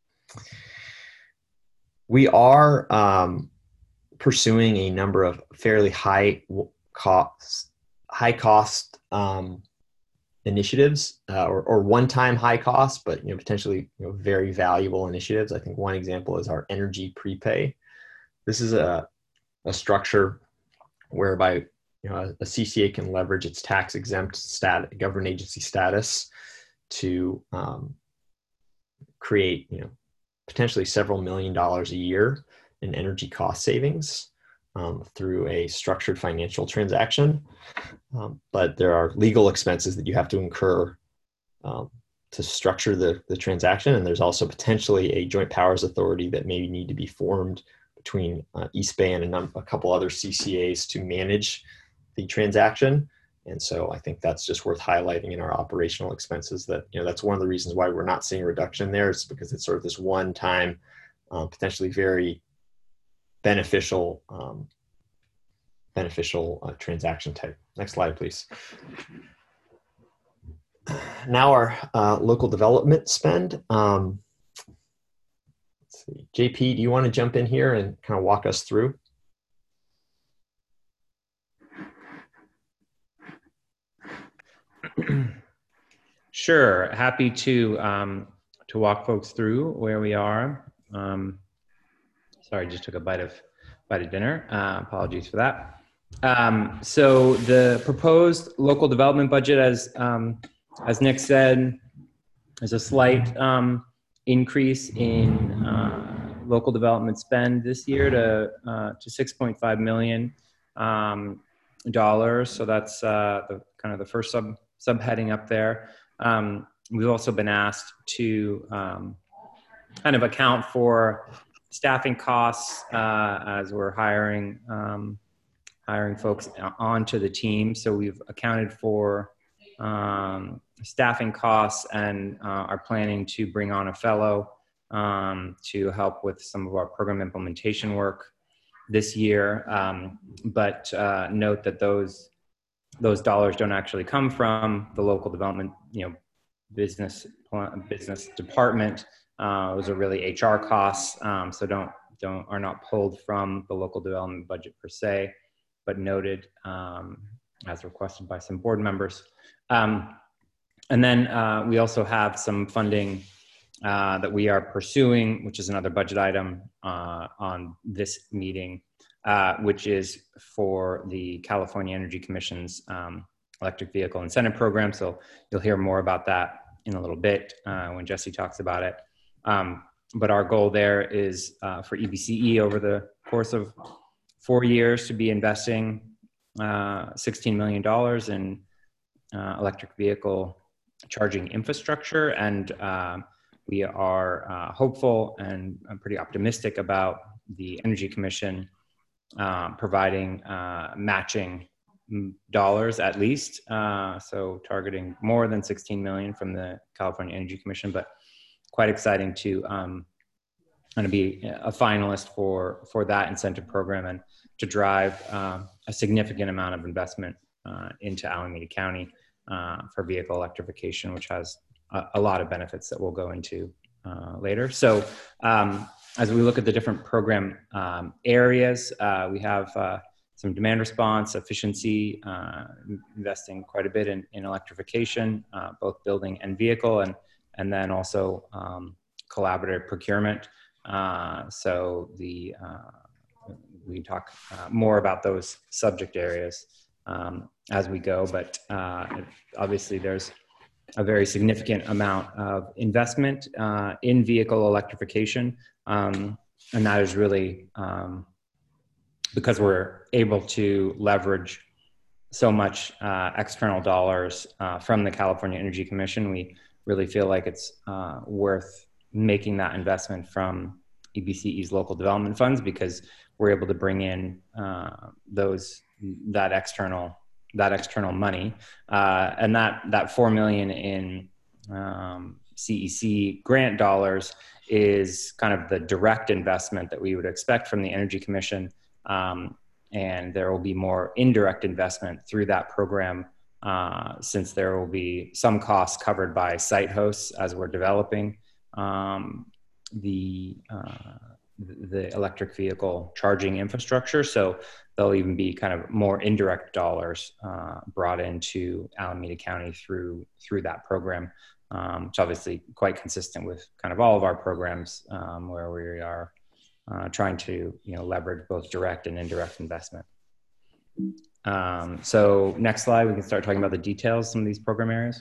L: we are um, pursuing a number of fairly high cost, high cost um, initiatives, uh, or, or one-time high cost, but you know, potentially, you know, very valuable initiatives. I think one example is our energy prepay. This is a, a structure whereby, you know, a, a C C A can leverage its tax-exempt stat, government agency status to um, create, you know, potentially several million dollars a year in energy cost savings um, through a structured financial transaction. Um, but there are legal expenses that you have to incur um, to structure the, the transaction. And there's also potentially a joint powers authority that may need to be formed between uh, East Bay and a, a couple other C C As to manage the transaction. And so I think that's just worth highlighting in our operational expenses, that, you know, that's one of the reasons why we're not seeing a reduction there, is because it's sort of this one time, uh, potentially very beneficial, um, beneficial uh, transaction type. Next slide, please. Now our uh, local development spend. Um, let's see. J P, do you want to jump in here and kind of walk us through?
M: Sure, happy to um, to walk folks through where we are. Um, sorry, just took a bite of bite of dinner. Uh, apologies for that. Um, so the proposed local development budget, as um, as Nick said, is a slight um, increase in uh, local development spend this year to uh, to six point five million um, dollars. So that's uh, the kind of the first sub subheading up there. Um, we've also been asked to um, kind of account for staffing costs uh, as we're hiring um, hiring folks onto the team. So we've accounted for um, staffing costs and uh, are planning to bring on a fellow um, to help with some of our program implementation work this year. Um, but uh, note that those those dollars don't actually come from the local development, you know, business business department. Uh, those are really H R costs, um, so don't don't are not pulled from the local development budget per se, but noted um, as requested by some board members. Um, and then uh, we also have some funding uh, that we are pursuing, which is another budget item uh, on this meeting, uh, which is for the California Energy Commission's um, electric vehicle incentive program. So you'll hear more about that in a little bit uh, when Jesse talks about it. Um, but our goal there is uh, for E B C E over the course of four years to be investing uh, sixteen million dollars in uh, electric vehicle charging infrastructure. And uh, we are uh, hopeful and I'm pretty optimistic about the Energy Commission uh, providing uh, matching dollars at least. Uh, so targeting more than sixteen million from the California Energy Commission, but quite exciting to um, going to be a finalist for for that incentive program and to drive uh, a significant amount of investment uh, into Alameda County uh, for vehicle electrification, which has a, a lot of benefits that we'll go into uh, later. So um, as we look at the different program um, areas, uh, we have uh, some demand response, efficiency, uh, investing quite a bit in, in electrification, uh, both building and vehicle, and and then also um, collaborative procurement. Uh, so the uh, we can talk uh, more about those subject areas um, as we go, but uh, obviously there's a very significant amount of investment uh, in vehicle electrification, um, and that is really um, because we're able to leverage so much uh, external dollars uh, from the California Energy Commission. We really feel like it's uh, worth making that investment from E B C E's local development funds because we're able to bring in uh, those that external that external money, uh, and that that four million in um, C E C grant dollars is kind of the direct investment that we would expect from the Energy Commission, um, and there will be more indirect investment through that program. Uh, since there will be some costs covered by site hosts as we're developing um, the uh, the electric vehicle charging infrastructure. So there'll even be kind of more indirect dollars uh, brought into Alameda County through through that program, um, which obviously quite consistent with kind of all of our programs um, where we are uh, trying to you know leverage both direct and indirect investment. Um, so next slide, we can start talking about the details of some of these program areas.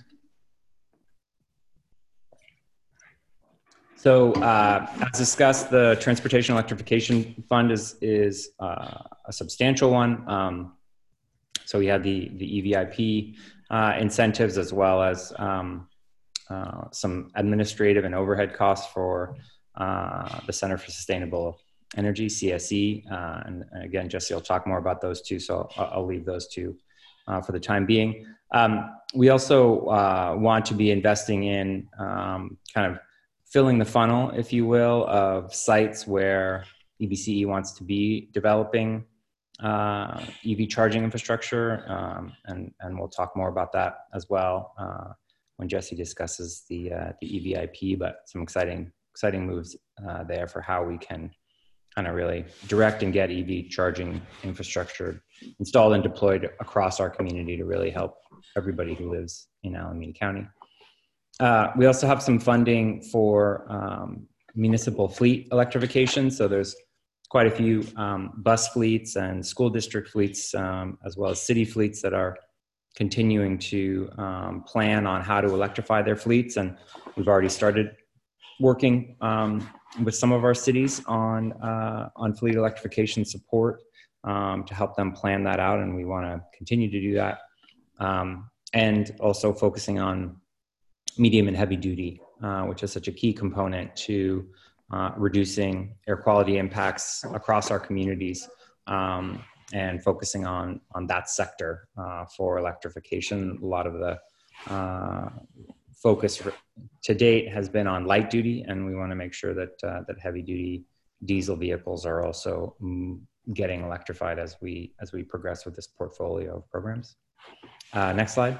M: So uh, as discussed, the Transportation Electrification Fund is, is uh, a substantial one. Um, so we had the, the E V I P uh, incentives as well as um, uh, some administrative and overhead costs for uh, the Center for Sustainable Energy, C S E, uh, and, and again, Jesse will talk more about those two, so I'll, I'll leave those two uh, for the time being. Um, we also uh, want to be investing in um, kind of filling the funnel, if you will, of sites where E B C E wants to be developing uh, E V charging infrastructure, um, and, and we'll talk more about that as well uh, when Jesse discusses the, uh, the E V I P, but some exciting, exciting moves uh, there for how we can kind of really direct and get E V charging infrastructure installed and deployed across our community to really help everybody who lives in Alameda County. Uh, we also have some funding for um, municipal fleet electrification. So there's quite a few um, bus fleets and school district fleets, um, as well as city fleets that are continuing to um, plan on how to electrify their fleets. And we've already started working um, with some of our cities on uh, on fleet electrification support um, to help them plan that out, and we want to continue to do that. Um, and also focusing on medium and heavy duty, uh, which is such a key component to uh, reducing air quality impacts across our communities, um, and focusing on, on that sector uh, for electrification. A lot of the uh, focus for, to date has been on light duty, and we want to make sure that, uh, that heavy duty diesel vehicles are also mm, getting electrified as we, as we progress with this portfolio of programs. Uh, next slide.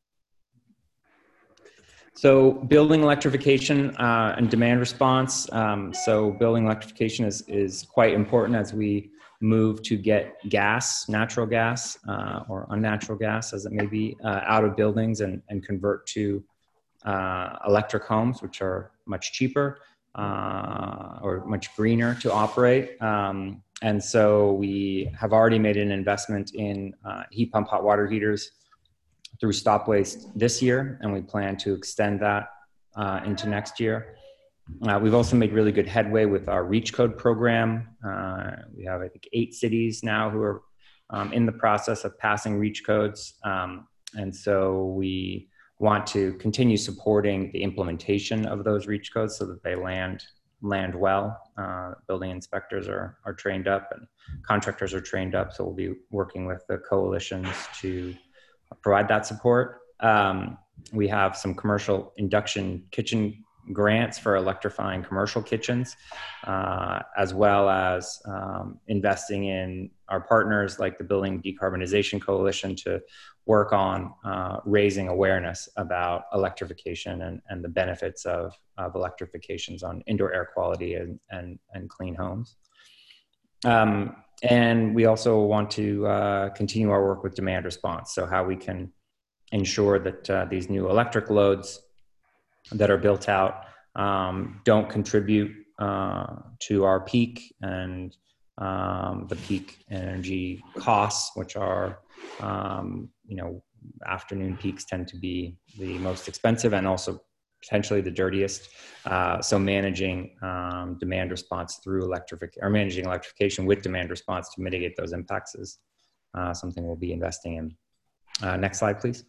M: So building electrification uh, and demand response. Um, so building electrification is, is quite important as we move to get gas, natural gas, uh, or unnatural gas as it may be, uh, out of buildings and, and convert to uh, electric homes, which are much cheaper uh, or much greener to operate. Um, and so we have already made an investment in uh, heat pump hot water heaters through Stop Waste this year, and we plan to extend that uh, into next year. Uh, we've also made really good headway with our REACH Code program. Uh, we have, I think, eight cities now who are um, in the process of passing REACH codes. Um, and so we want to continue supporting the implementation of those REACH codes so that they land land well. Uh, building inspectors are, are trained up and contractors are trained up. So we'll be working with the coalitions to provide that support. Um, we have some commercial induction kitchen grants for electrifying commercial kitchens, uh, as well as um, investing in our partners like the Building Decarbonization Coalition to work on uh, raising awareness about electrification and, and the benefits of, of electrifications on indoor air quality and, and, and clean homes. Um, and we also want to uh, continue our work with demand response. So how we can ensure that uh, these new electric loads that are built out um, don't contribute uh, to our peak and um, the peak energy costs, which are, um, you know, afternoon peaks tend to be the most expensive and also potentially the dirtiest. Uh, so managing um, demand response through electrification, or managing electrification with demand response to mitigate those impacts is uh, something we'll be investing in. Uh, next slide, please.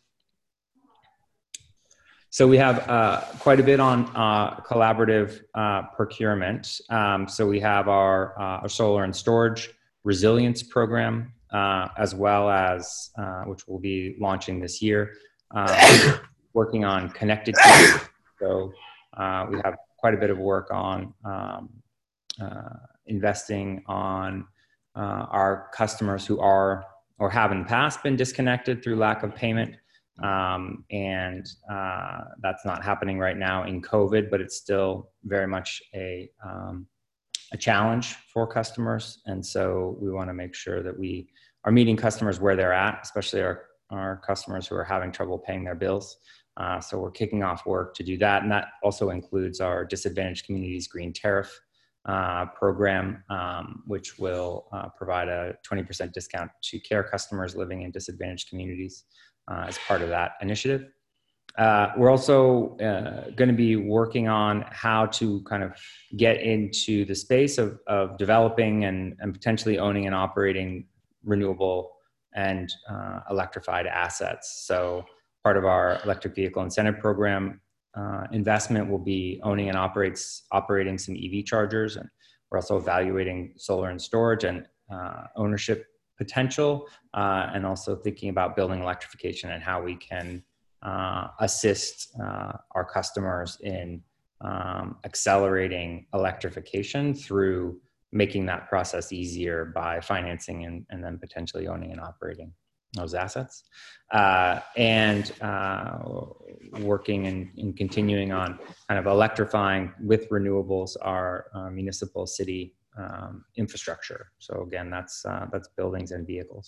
M: So we have uh, quite a bit on uh, collaborative uh, procurement. Um, so we have our, uh, our solar and storage resilience program, uh, as well as, uh, which we'll be launching this year, uh, working on connected communities. So uh, we have quite a bit of work on um, uh, investing on uh, our customers who are or have in the past been disconnected through lack of payment. Um, and uh, that's not happening right now in COVID, but it's still very much a, um, a challenge for customers. And so we want to make sure that we are meeting customers where they're at, especially our, our customers who are having trouble paying their bills. Uh, so we're kicking off work to do that. And that also includes our Disadvantaged Communities Green Tariff uh, program, um, which will uh, provide a twenty percent discount to care customers living in disadvantaged communities. Uh, as part of that initiative. Uh, we're also uh, going to be working on how to kind of get into the space of, of developing and, and potentially owning and operating renewable and uh, electrified assets. So part of our electric vehicle incentive program uh, investment will be owning and operates, operating some E V chargers. And we're also evaluating solar and storage and uh, ownership potential, uh, and also thinking about building electrification and how we can uh, assist uh, our customers in um, accelerating electrification through making that process easier by financing and, and then potentially owning and operating those assets. Uh, and uh, working and, and continuing on kind of electrifying with renewables our uh, municipal city Um, infrastructure. So again, that's uh, that's buildings and vehicles.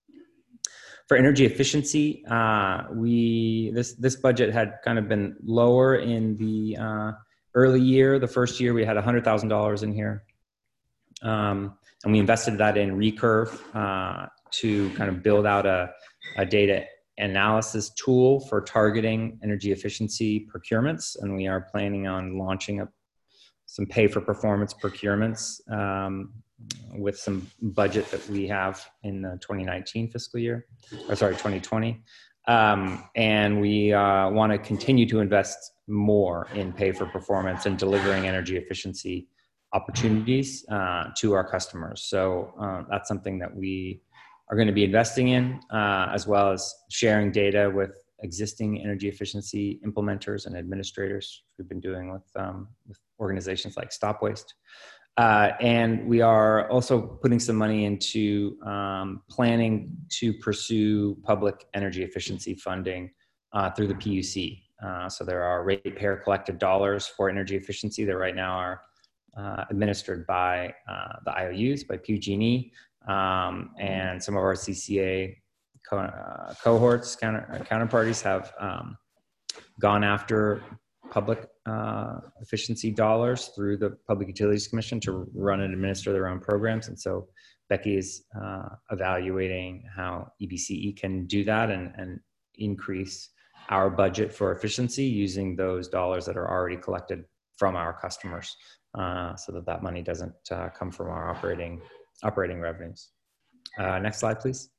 M: For energy efficiency, uh, we this this budget had kind of been lower in the uh, early year. The first year we had one hundred thousand dollars in here, um, and we invested that in Recurve uh, to kind of build out a, a data analysis tool for targeting energy efficiency procurements, and we are planning on launching a some pay for performance procurements um, with some budget that we have in the twenty nineteen fiscal year, or sorry, twenty twenty. Um, and we uh, want to continue to invest more in pay for performance and delivering energy efficiency opportunities uh, to our customers. So uh, that's something that we are going to be investing in, uh, as well as sharing data with existing energy efficiency implementers and administrators. We've been doing with, um, with organizations like Stop Waste. Uh, and we are also putting some money into um, planning to pursue public energy efficiency funding uh, through the P U C. Uh, so there are ratepayer collective dollars for energy efficiency that right now are uh, administered by uh, the I O Us, by P G and E, um, and some of our C C A co uh, cohorts, counter counterparties have um, gone after public uh, efficiency dollars through the Public Utilities Commission to run and administer their own programs. And so Becky is uh, evaluating how E B C E can do that and, and increase our budget for efficiency using those dollars that are already collected from our customers, uh, so that that money doesn't uh, come from our operating, operating revenues. Uh, next slide, please.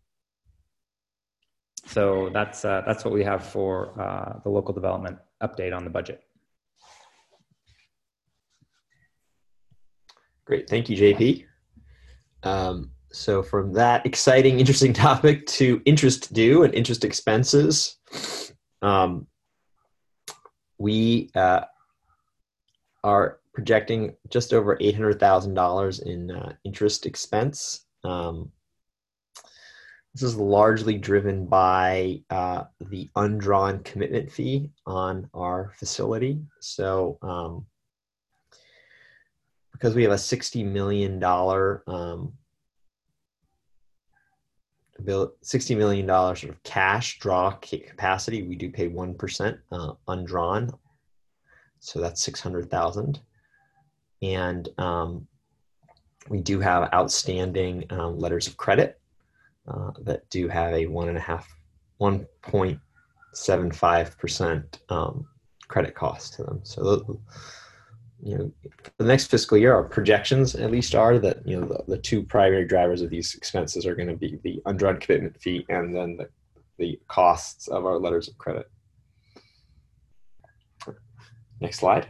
M: So that's, uh, that's what we have for uh, the local development update on the budget.
L: Great, thank you, J P. Um, so from that exciting, interesting topic to interest due and interest expenses, um, we uh, are projecting just over eight hundred thousand dollars in uh, interest expense. Um, This is largely driven by uh, the undrawn commitment fee on our facility. So um, because we have a sixty million dollars um, sixty million dollars sort of cash draw capacity, we do pay one percent uh, undrawn. So that's six hundred thousand dollars. And um, we do have outstanding um, letters of credit Uh, that do have a one and a half, one point seven five percent um, credit cost to them. So, you know, for the next fiscal year, our projections at least are that, you know, the, the two primary drivers of these expenses are going to be the undrawn commitment fee and then the, the costs of our letters of credit. Next slide.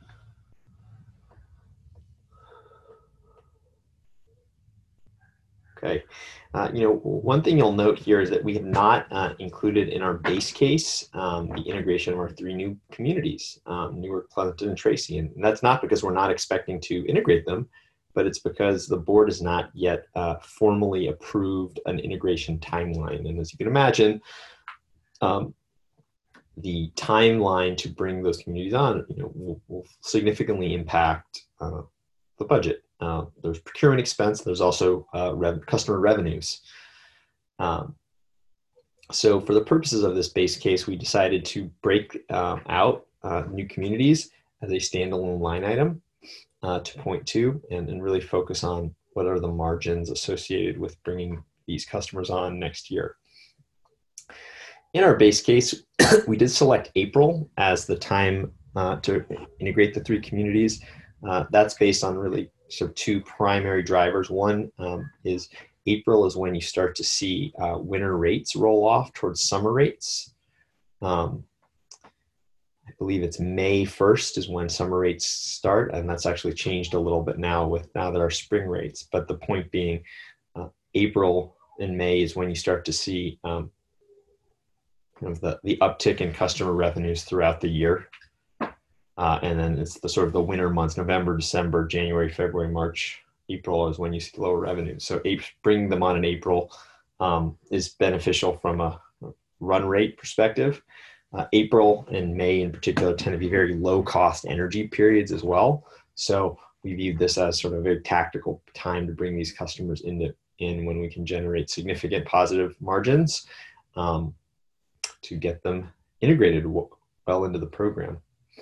L: Okay. Uh, you know, one thing you'll note here is that we have not uh, included in our base case um, the integration of our three new communities, um, Newark, Pleasanton, and Tracy. And that's not because we're not expecting to integrate them, but it's because the board has not yet uh, formally approved an integration timeline. And as you can imagine, um, the timeline to bring those communities on, you know, will, will significantly impact uh, the budget. Uh, there's procurement expense. There's also uh, rev customer revenues. Um, so for the purposes of this base case, we decided to break uh, out uh, new communities as a standalone line item uh, to point to and, and really focus on what are the margins associated with bringing these customers on next year. In our base case, we did select April as the time uh, to integrate the three communities. Uh, that's based on really So two primary drivers. One um, is April is when you start to see uh, winter rates roll off towards summer rates. Um, I believe it's May first is when summer rates start, and that's actually changed a little bit now with now that our spring rates. But the point being, uh, April and May is when you start to see um, kind of the, the uptick in customer revenues throughout the year. Uh, and then it's the sort of the winter months, November, December, January, February, March, April is when you see lower revenue. So bringing them on in April um, is beneficial from a run rate perspective. Uh, April and May in particular tend to be very low cost energy periods as well. So we viewed this as sort of a very tactical time to bring these customers into, in when we can generate significant positive margins um, to get them integrated well into the program.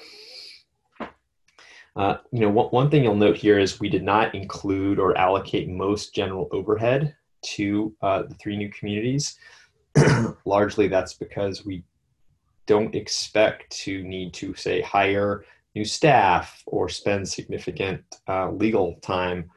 L: Uh, you know, one, one thing you'll note here is we did not include or allocate most general overhead to uh, the three new communities. Largely that's because we don't expect to need to, say, hire new staff or spend significant uh, legal time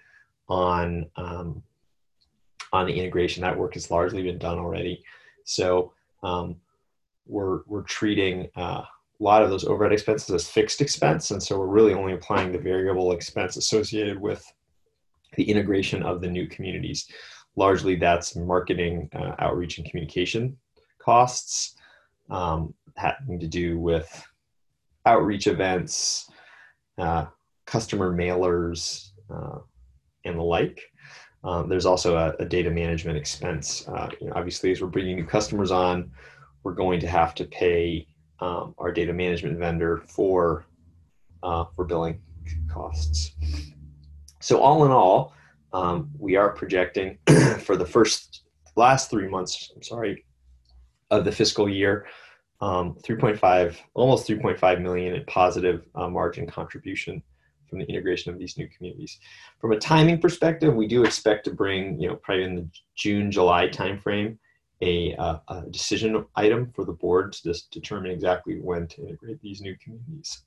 L: on, um, on the integration. That work has largely been done already. So um, we're, we're treating uh, a lot of those overhead expenses as fixed expense. And so we're really only applying the variable expense associated with the integration of the new communities. Largely that's marketing, uh, outreach, and communication costs, um, having to do with outreach events, uh, customer mailers, uh, and the like. Um, there's also a, a data management expense. Uh, you know, obviously, as we're bringing new customers on, we're going to have to pay um, our data management vendor for uh, for billing costs. So all in all, um, we are projecting for the first last three months, I'm sorry, of the fiscal year, um, three point five, almost three point five million in positive uh, margin contribution from the integration of these new communities. From a timing perspective, we do expect to bring, you know, probably in the June, July timeframe, a, uh, a decision item for the board to just determine exactly when to integrate these new communities,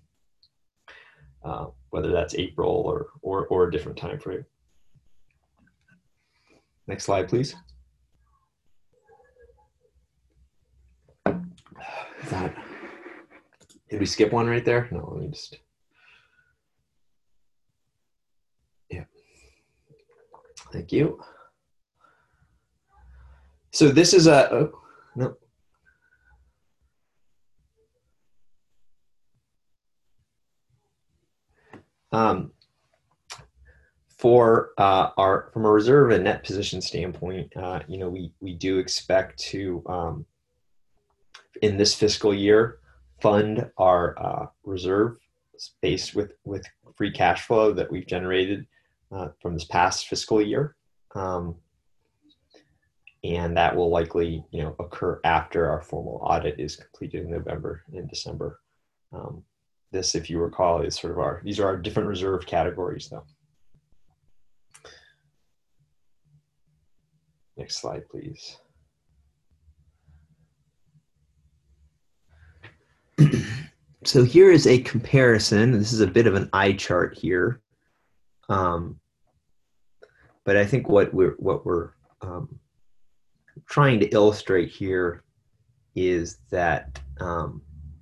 L: uh, whether that's April or, or, or a different time frame. Next slide, please. That, did we skip one right there? No, let me just. Yeah. Thank you. So this is a, oh, no. Um, for uh, our, from a reserve and net position standpoint, uh, you know, we, we do expect to, um, in this fiscal year, fund our uh, reserve space with, with free cash flow that we've generated uh, from this past fiscal year. Um, and that will likely, you know, occur after our formal audit is completed in November and December. Um, this, if you recall, is sort of our, these are our different reserve categories though. Next slide, please. So here is a comparison. This is a bit of an eye chart here. Um, but I think what we're, what we're um, trying to illustrate here is that um,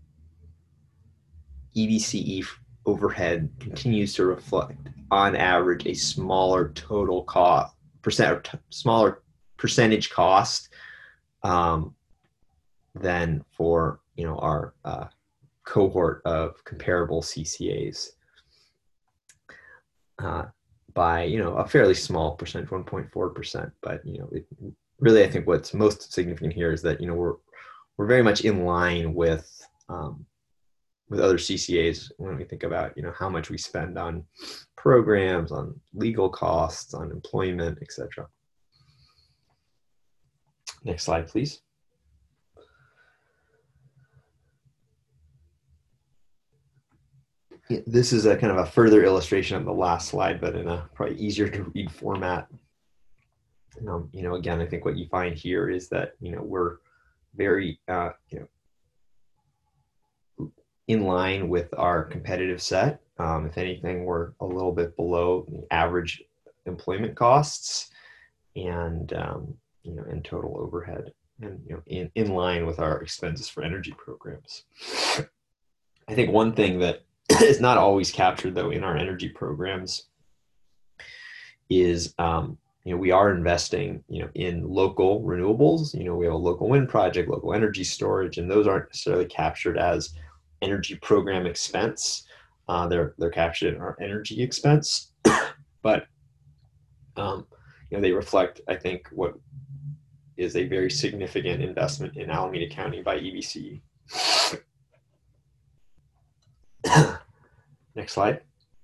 L: E D C E overhead continues to reflect, on average, a smaller total cost, percent, smaller percentage cost um, than for, you know, our uh, cohort of comparable C C As uh, by, you know, a fairly small percent, one point four percent. But, you know, it, really, I think what's most significant here is that, you know, we're we're very much in line with um, with other C C As when we think about, you know, how much we spend on programs, on legal costs, on employment, et cetera. Next slide, please. This is a kind of a further illustration of the last slide, but in a probably easier to read format. Um, you know, again, I think what you find here is that, you know, we're very, uh, you know, in line with our competitive set. Um, if anything, we're a little bit below the average employment costs and, um, you know, and total overhead, and, you know, in, in line with our expenses for energy programs. I think one thing that is not always captured though in our energy programs is, um, you know, we are investing, you know, in local renewables. You know, we have a local wind project, local energy storage, and those aren't necessarily captured as energy program expense. Uh, they're they're captured in our energy expense, but um, you know, they reflect, I think, what is a very significant investment in Alameda County by E B C. Next slide.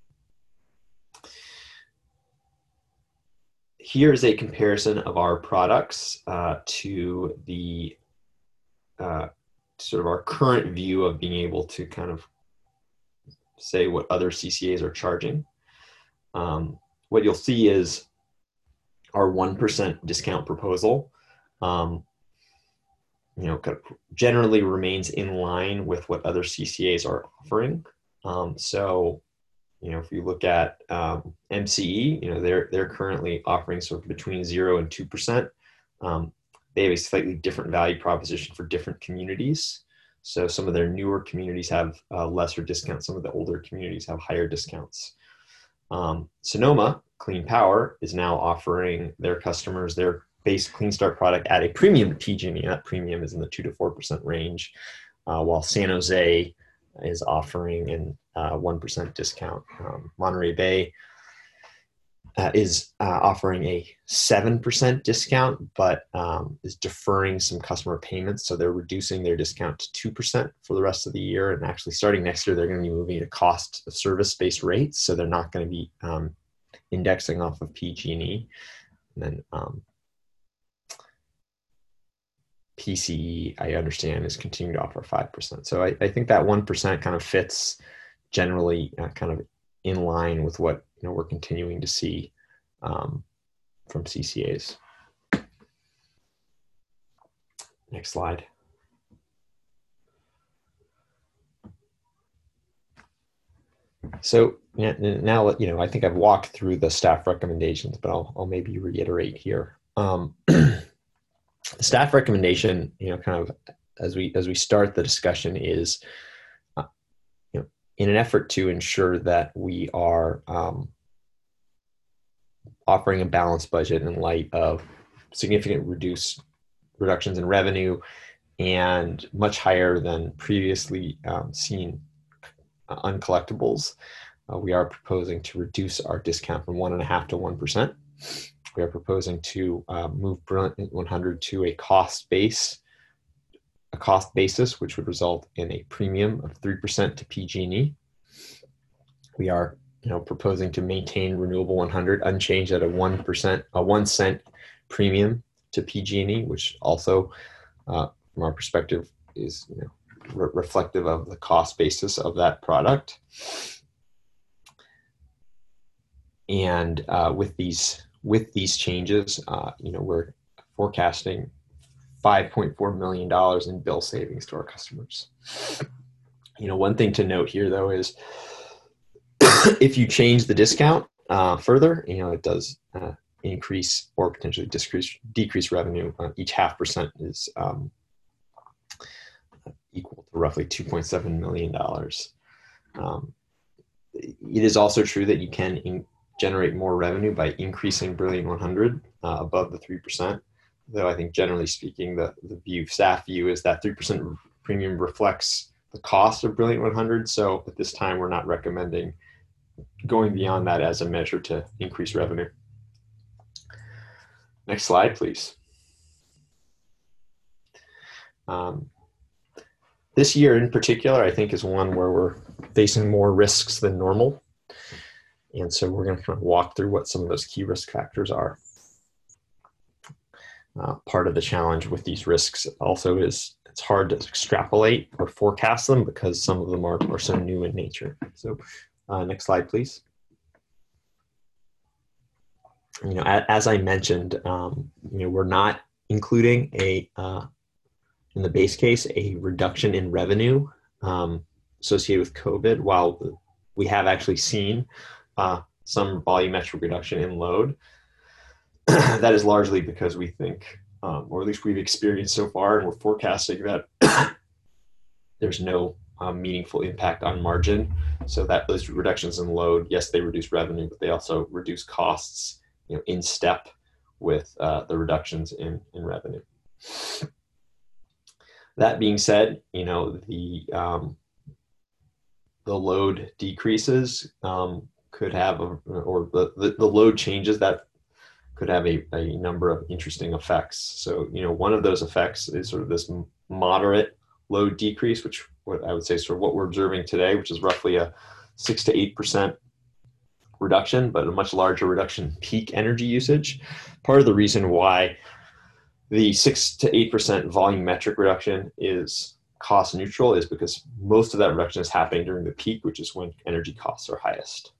L: Here's a comparison of our products uh, to the uh, sort of our current view of being able to kind of say what other C C As are charging. Um, what you'll see is our one percent discount proposal, um, you know, kind of generally remains in line with what other C C As are offering. Um, so, you know, if you look at um, M C E, you know, they're they're currently offering sort of between zero and two percent. Um, they have a slightly different value proposition for different communities. So some of their newer communities have uh, lesser discounts. Some of the older communities have higher discounts. Um, Sonoma Clean Power is now offering their customers their base Clean Start product at a premium to P G and E. That premium is in the two to four percent range, uh, while San Jose is offering an uh, one percent discount. Um, Monterey Bay uh, is uh, offering a seven percent discount, but um, is deferring some customer payments. So they're reducing their discount to two percent for the rest of the year. And actually starting next year, they're going to be moving to cost of service-based rates. So they're not going to be um, indexing off of P G and E. And then um, P C E, I understand, is continuing to offer five percent. So I, I think that one percent kind of fits generally uh, kind of in line with what you know we're continuing to see um, from C C As. Next slide. So now, you know, I think I've walked through the staff recommendations, but I'll, I'll maybe reiterate here. Um, staff recommendation, you know, kind of as we as we start the discussion is, uh, you know, in an effort to ensure that we are um, offering a balanced budget in light of significant reduced reductions in revenue and much higher than previously um, seen uh, uncollectibles. Uh, we are proposing to reduce our discount from one and a half to one percent. We are proposing to uh, move Brilliant one hundred to a cost base, a cost basis, which would result in a premium of three percent to P G and E. We are, you know, proposing to maintain Renewable one hundred unchanged at a one percent, a one cent premium to P G and E, which also, uh, from our perspective, is you know re reflective of the cost basis of that product. And uh, with these with these changes, uh, you know, we're forecasting five point four million dollars in bill savings to our customers. You know, one thing to note here, though, is if you change the discount uh, further, you know, it does uh, increase or potentially decrease decrease revenue. Uh, each half percent is um, equal to roughly two point seven million dollars. Um, it is also true that you can in generate more revenue by increasing Brilliant one hundred uh, above the three percent. Though I think generally speaking, the, the view, staff view is that three percent premium reflects the cost of Brilliant one hundred. So at this time, we're not recommending going beyond that as a measure to increase revenue. Next slide, please. Um, this year in particular, I think, is one where we're facing more risks than normal. And so we're going to kind of walk through what some of those key risk factors are. Uh, part of the challenge with these risks also is it's hard to extrapolate or forecast them because some of them are, are so new in nature. So uh, next slide, please. You know, as, as I mentioned, um, you know, we're not including a, uh, in the base case, a reduction in revenue um, associated with COVID, while we have actually seen Uh, some volumetric reduction in load. That is largely because we think, um, or at least we've experienced so far, and we're forecasting that there's no um, meaningful impact on margin. So that those reductions in load, yes, they reduce revenue, but they also reduce costs, you know, in step with uh, the reductions in, in revenue. That being said, you know, the um, the load decreases um, could have, a, or the, the, the load changes that could have a, a number of interesting effects. So, you know, one of those effects is sort of this moderate load decrease, which what I would say is sort of what we're observing today, which is roughly a six to eight percent reduction, but a much larger reduction in peak energy usage. Part of the reason why the six to eight percent volumetric reduction is cost neutral is because most of that reduction is happening during the peak, which is when energy costs are highest.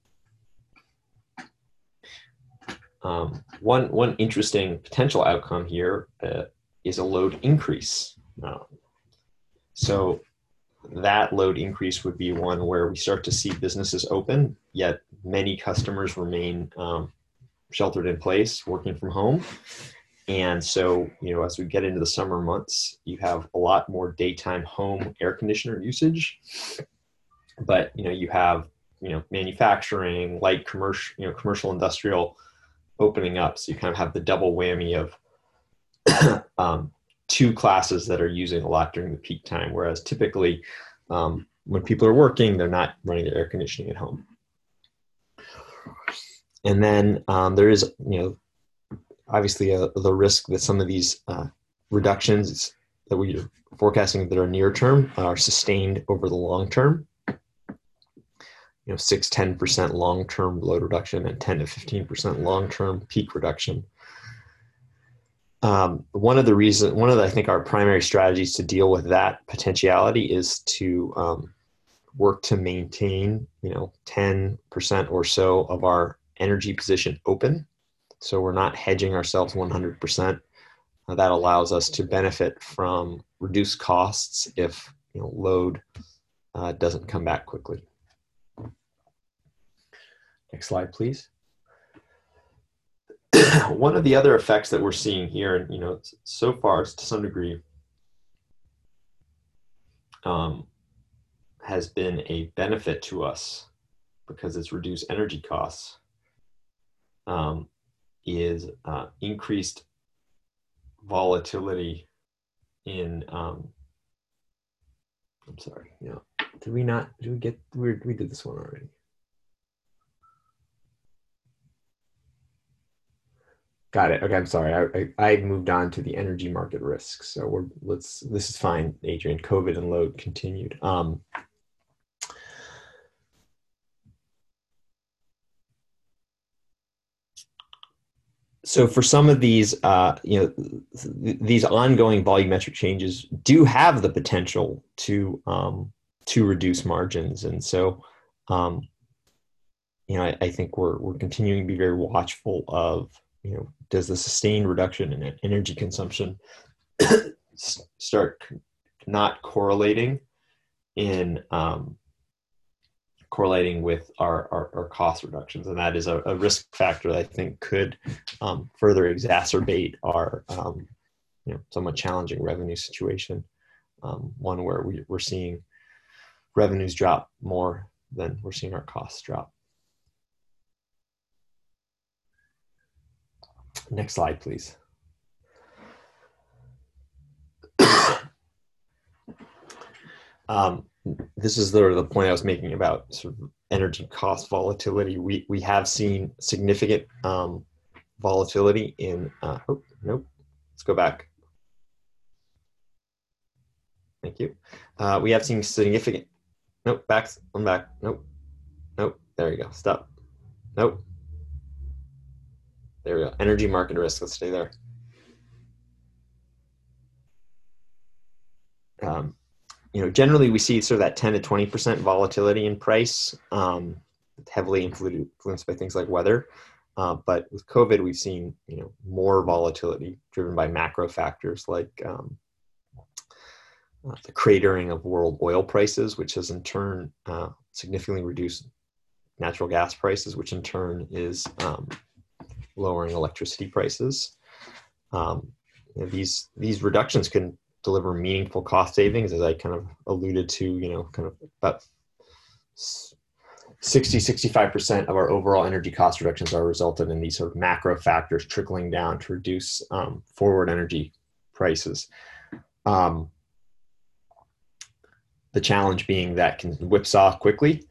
L: Um, one, one interesting potential outcome here uh, is a load increase. Um, so that load increase would be one where we start to see businesses open, yet many customers remain um, sheltered in place, working from home. And so, you know, as we get into the summer months, you have a lot more daytime home air conditioner usage. But, you know, you have, you know, manufacturing, light commercial, you know, commercial industrial opening up. So you kind of have the double whammy of um, two classes that are using a lot during the peak time. Whereas typically um, when people are working, they're not running their air conditioning at home. And then um, there is, you know, obviously uh, the risk that some of these uh, reductions that we are forecasting that are near term are sustained over the long term. You know, six, ten percent long-term load reduction and ten to fifteen percent long-term peak reduction. Um, one of the reasons, one of the, I think our primary strategies to deal with that potentiality is to um, work to maintain, you know, ten percent or so of our energy position open. So we're not hedging ourselves one hundred percent. Uh, that allows us to benefit from reduced costs if, you know, load uh, doesn't come back quickly. Next slide, please. One of the other effects that we're seeing here, and you know, so far to some degree, um, has been a benefit to us because it's reduced energy costs, um, is uh, increased volatility in, um, I'm sorry, you know, did we not, did we get, we, we did this one already. Got it. Okay, I'm sorry. I, I I moved on to the energy market risks. So we're let's. This is fine, Adrian. COVID and load continued. Um, so for some of these, uh, you know, th these ongoing volumetric changes do have the potential to um, to reduce margins, and so um, you know, I, I think we're we're continuing to be very watchful of, you know, does the sustained reduction in energy consumption start not correlating in um, correlating with our, our, our cost reductions? And that is a, a risk factor that I think could um, further exacerbate our um, you know, somewhat challenging revenue situation, um, one where we, we're seeing revenues drop more than we're seeing our costs drop. Next slide, please. um, this is the, the point I was making about sort of energy cost volatility. We, we have seen significant um, volatility in, uh, oh, nope, let's go back. Thank you. Uh, we have seen significant, nope, back, one back, nope, nope, there you go, stop, nope. There we go. Energy market risk. Let's stay there. Um, you know, generally we see sort of that ten to twenty percent volatility in price, um, heavily influenced by things like weather. Uh, but with COVID, we've seen, you know, more volatility driven by macro factors like um, uh, the cratering of world oil prices, which has in turn uh, significantly reduced natural gas prices, which in turn is um, lowering electricity prices. Um, you know, these these reductions can deliver meaningful cost savings, as I kind of alluded to. You know, kind of about sixty, sixty-five percent of our overall energy cost reductions are resulted in these sort of macro factors trickling down to reduce um, forward energy prices. Um, the challenge being that can whipsaw quickly.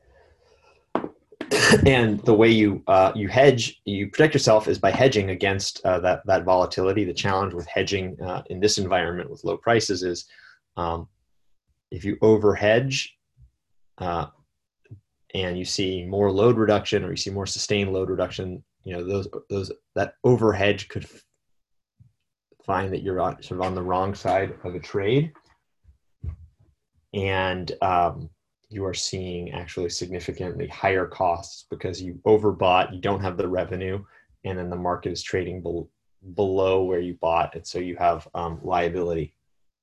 L: And the way you uh, you hedge, you protect yourself is by hedging against uh, that that volatility. The challenge with hedging uh, in this environment with low prices is um, if you over hedge uh, and you see more load reduction or you see more sustained load reduction, you know, those those that over hedge could find that you're on, sort of on the wrong side of a trade, and um, you are seeing actually significantly higher costs because you overbought, you don't have the revenue, and then the market is trading be below where you bought, and so you have um, liability.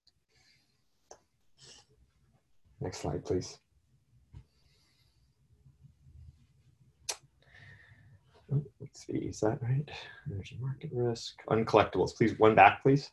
L: Next slide, please. Let's see, is that right? Energy market risk, uncollectibles. Please, one back, please.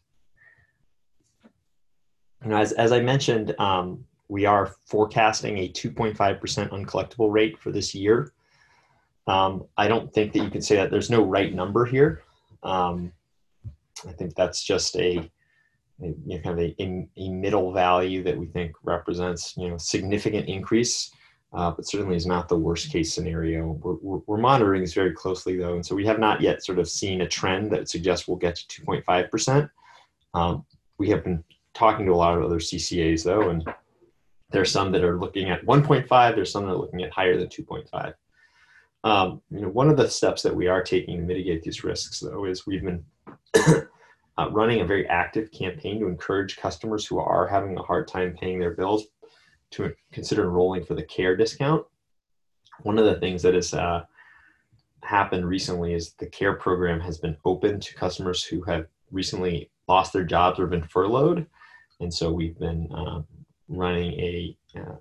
L: And as, as I mentioned, um, we are forecasting a two point five percent uncollectible rate for this year. Um, I don't think that you can say that there's no right number here. Um, I think that's just a, a you know, kind of a, a, a middle value that we think represents, you know, significant increase, uh, but certainly is not the worst case scenario. We're, we're, we're monitoring this very closely though, and so we have not yet sort of seen a trend that suggests we'll get to two point five percent. Um, we have been talking to a lot of other C C As though, and there's some that are looking at one point five, there's some that are looking at higher than two point five. Um, you know, one of the steps that we are taking to mitigate these risks, though, is we've been uh, running a very active campaign to encourage customers who are having a hard time paying their bills to consider enrolling for the CARE discount. One of the things that has uh, happened recently is the CARE program has been open to customers who have recently lost their jobs or been furloughed, and so we've been uh, running a uh,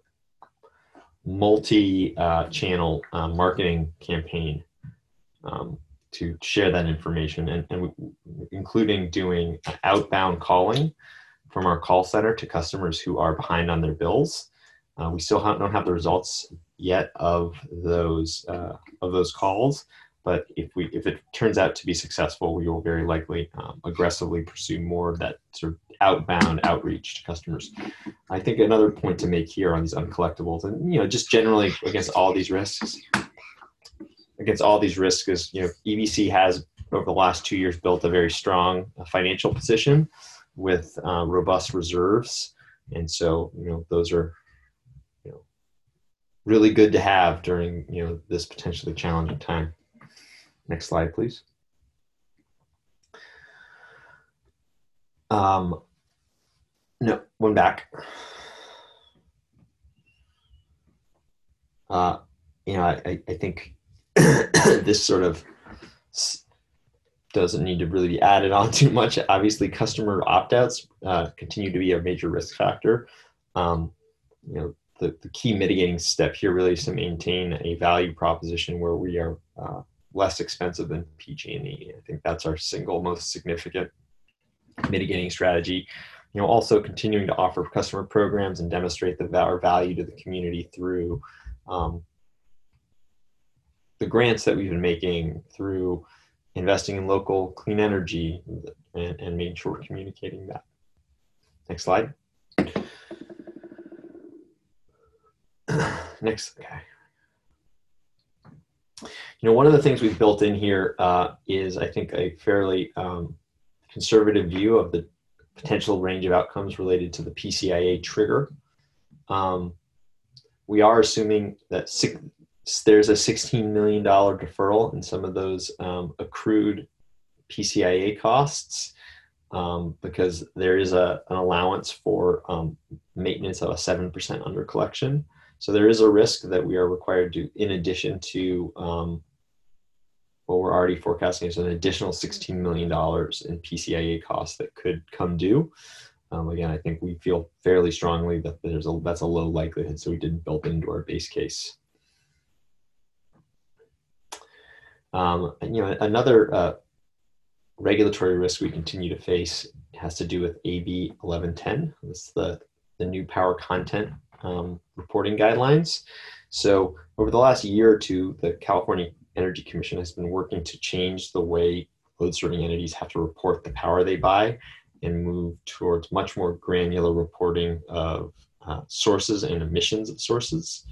L: multi-channel uh, uh, marketing campaign um, to share that information, and, and we, including doing outbound calling from our call center to customers who are behind on their bills. Uh, we still have, don't have the results yet of those uh, of those calls, but if we if it turns out to be successful, we will very likely um, aggressively pursue more of that sort of outbound outreach to customers. I think another point to make here on these uncollectibles, and you know, just generally against all these risks, against all these risks is, you know, E V C has over the last two years built a very strong financial position with uh, robust reserves, and so you know those are you know really good to have during you know this potentially challenging time. Next slide, please. Um, no, one back. Uh, you know, I, I think this sort of doesn't need to really be added on too much. Obviously, customer opt-outs uh, continue to be a major risk factor. Um, you know, the, the key mitigating step here really is to maintain a value proposition where we are uh, less expensive than P G and E. I think that's our single most significant mitigating strategy. You know, also continuing to offer customer programs and demonstrate the our value to the community through um, the grants that we've been making, through investing in local clean energy, and, and making sure we're communicating that. Next slide. Next, okay. You know, one of the things we've built in here uh, is, I think, a fairly um, conservative view of the potential range of outcomes related to the P C I A trigger. Um, we are assuming that six, there's a sixteen million dollars deferral in some of those um, accrued P C I A costs um, because there is a, an allowance for um, maintenance of a seven percent under collection. So there is a risk that we are required to, in addition to um, what we're already forecasting is an additional sixteen million dollars in P C I A costs that could come due. Um, again, I think we feel fairly strongly that there's a, that's a low likelihood, so we didn't build into our base case. Um, and, you know, another uh, regulatory risk we continue to face has to do with A B eleven ten. This is the, the new power content um, reporting guidelines. So over the last year or two, the California Energy Commission has been working to change the way load serving entities have to report the power they buy and move towards much more granular reporting of uh, sources and emissions of sources.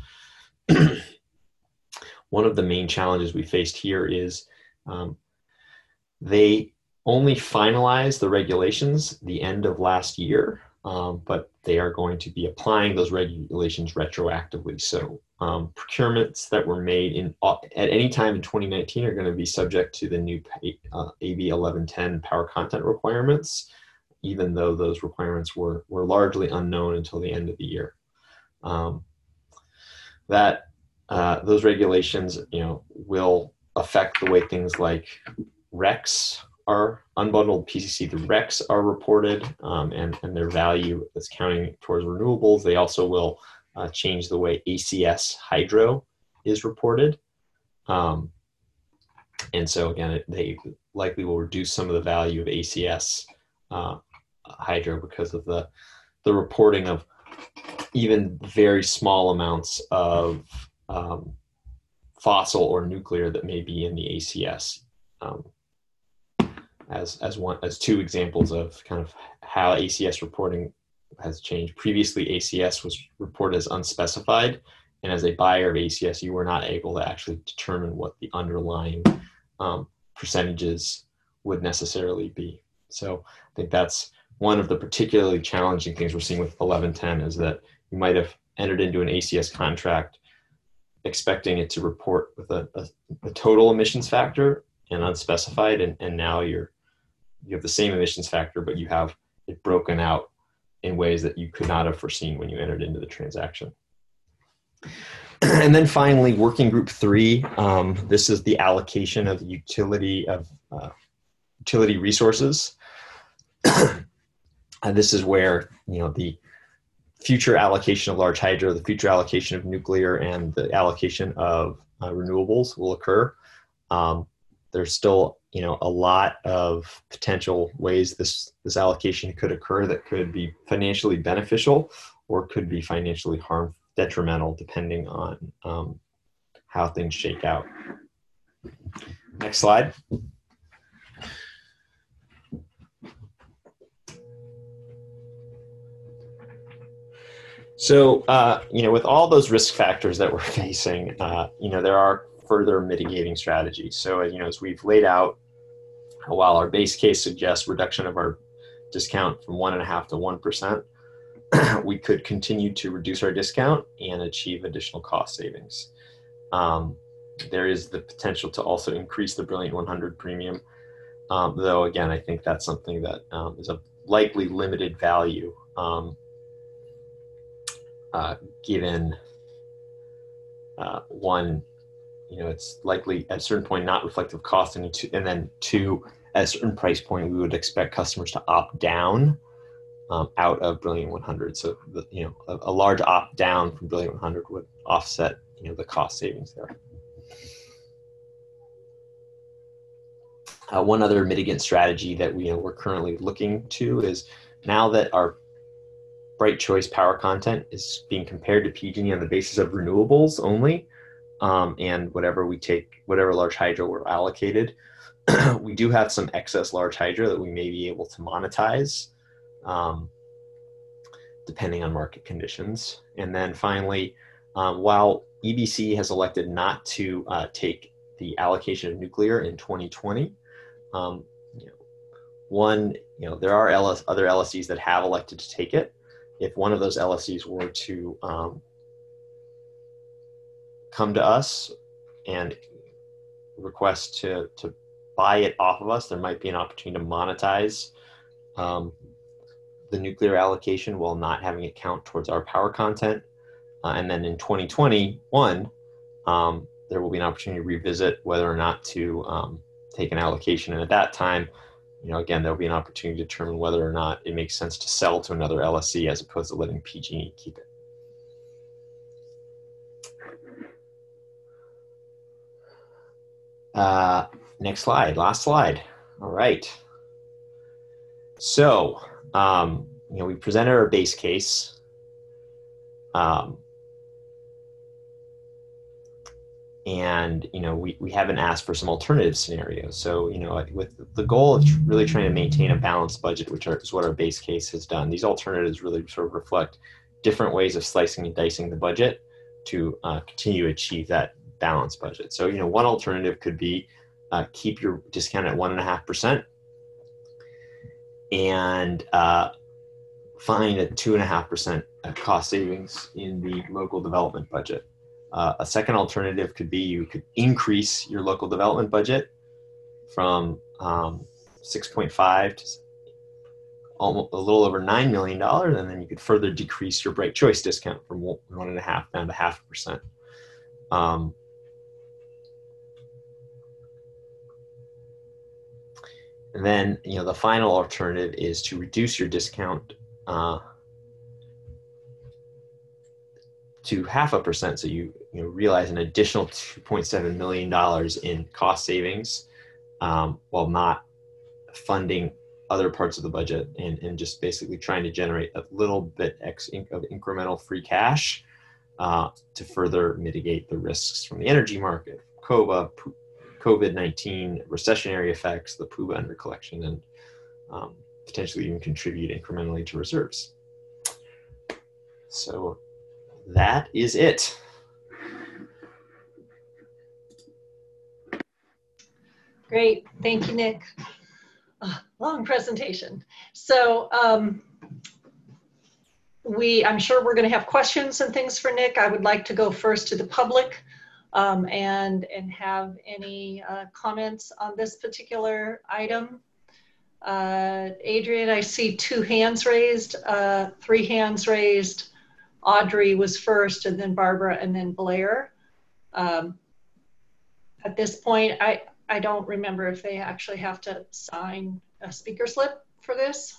L: One of the main challenges we faced here is um, they only finalized the regulations the end of last year, um, but they are going to be applying those regulations retroactively. So um, procurements that were made in at any time in twenty nineteen are going to be subject to the new uh, A B eleven ten power content requirements, even though those requirements were, were largely unknown until the end of the year. Um, that uh, those regulations, you know, will affect the way things like R E Cs are unbundled P C C through R E Cs are reported, um, and, and their value is counting towards renewables. They also will uh, change the way A C S hydro is reported. Um, And so again, it, they likely will reduce some of the value of A C S uh, hydro because of the, the reporting of even very small amounts of um, fossil or nuclear that may be in the A C S. Um, as, as, one, as two examples of kind of how A C S reporting has changed. Previously, A C S was reported as unspecified, and as a buyer of A C S, you were not able to actually determine what the underlying um, percentages would necessarily be. So I think that's one of the particularly challenging things we're seeing with eleven ten is that you might have entered into an A C S contract expecting it to report with a, a, a total emissions factor and unspecified, and, and now you're you have the same emissions factor, but you have it broken out in ways that you could not have foreseen when you entered into the transaction. And then finally, working group three, um, this is the allocation of utility of uh, utility resources. And this is where, you know, the future allocation of large hydro, the future allocation of nuclear, and the allocation of uh, renewables will occur. Um, there's still, you know, a lot of potential ways this, this allocation could occur that could be financially beneficial or could be financially harmful, detrimental, depending on um, how things shake out. Next slide. So, uh, you know, with all those risk factors that we're facing, uh, you know, there are further mitigating strategies. So, you know, as we've laid out, while our base case suggests reduction of our discount from one and a half to one percent, we could continue to reduce our discount and achieve additional cost savings. Um, there is the potential to also increase the Brilliant one hundred premium, um, though again, I think that's something that um, is of likely limited value. Um, Uh, given uh, one, you know, it's likely at a certain point not reflective of cost, and, two, and then two, at a certain price point, we would expect customers to opt down um, out of Brilliant one hundred. So, the, you know, a, a large opt down from Brilliant one hundred would offset, you know, the cost savings there. Uh, one other mitigant strategy that we, you know, we're currently looking to is now that our Bright Choice power content is being compared to P G and E on the basis of renewables only, um, and whatever we take, whatever large hydro we're allocated, we do have some excess large hydro that we may be able to monetize, um, depending on market conditions. And then finally, um, while E B C has elected not to uh, take the allocation of nuclear in twenty twenty, um, you know, one, you know, there are L S, other L S Es that have elected to take it. If one of those L S Es were to um, come to us and request to, to buy it off of us, there might be an opportunity to monetize um, the nuclear allocation while not having it count towards our power content. Uh, and then in twenty twenty-one, um, there will be an opportunity to revisit whether or not to um, take an allocation. And at that time, you know, again, there'll be an opportunity to determine whether or not it makes sense to sell to another L S E as opposed to letting P G and E keep it. Uh, next slide, last slide. All right. So, um, you know, we presented our base case. Um, And, you know, we, we haven't asked for some alternative scenarios. So, you know, with the goal of really trying to maintain a balanced budget, which are, is what our base case has done, these alternatives really sort of reflect different ways of slicing and dicing the budget to uh, continue to achieve that balanced budget. So, you know, one alternative could be uh, keep your discount at one and a half percent and uh, find a two and a half percent cost savings in the local development budget. Uh, a second alternative could be you could increase your local development budget from um, six point five to almost a little over nine million dollars, and then you could further decrease your Bright Choice discount from one and a half down to half a percent. Um, and then, you know, the final alternative is to reduce your discount uh, to half a percent. So you, you know, realize an additional two point seven million dollars in cost savings um, while not funding other parts of the budget, and, and just basically trying to generate a little bit ex of incremental free cash uh, to further mitigate the risks from the energy market, COBA, COVID nineteen, recessionary effects, the P U B A under collection, and um, potentially even contribute incrementally to reserves. So that is it.
B: Great, thank you, Nick. Uh, long presentation. So um, we, I'm sure we're going to have questions and things for Nick. I would like to go first to the public um, and, and have any uh, comments on this particular item. Uh, Adrian, I see two hands raised, uh, three hands raised. Audrey was first, and then Barbara, and then Blair. Um, at this point, I, I don't remember if they actually have to sign a speaker slip for this.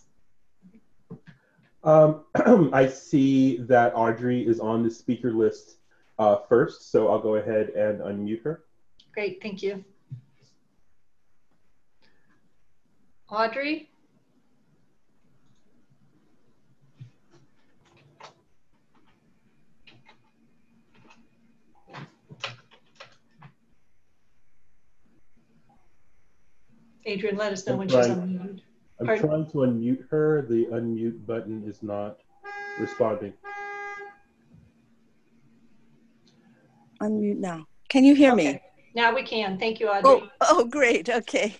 A: Um, I see that Audrey is on the speaker list uh, first, so I'll go ahead and unmute her.
B: Great, thank you. Audrey? Adrian, let us know
A: I'm
B: when
A: trying,
B: she's unmuted.
A: I'm
B: Pardon?
A: trying to unmute her. The unmute button is not responding.
N: Unmute now. Can you hear
B: Okay.
N: me?
B: Now we can. Thank you, Audrey.
N: Oh, oh, great. Okay.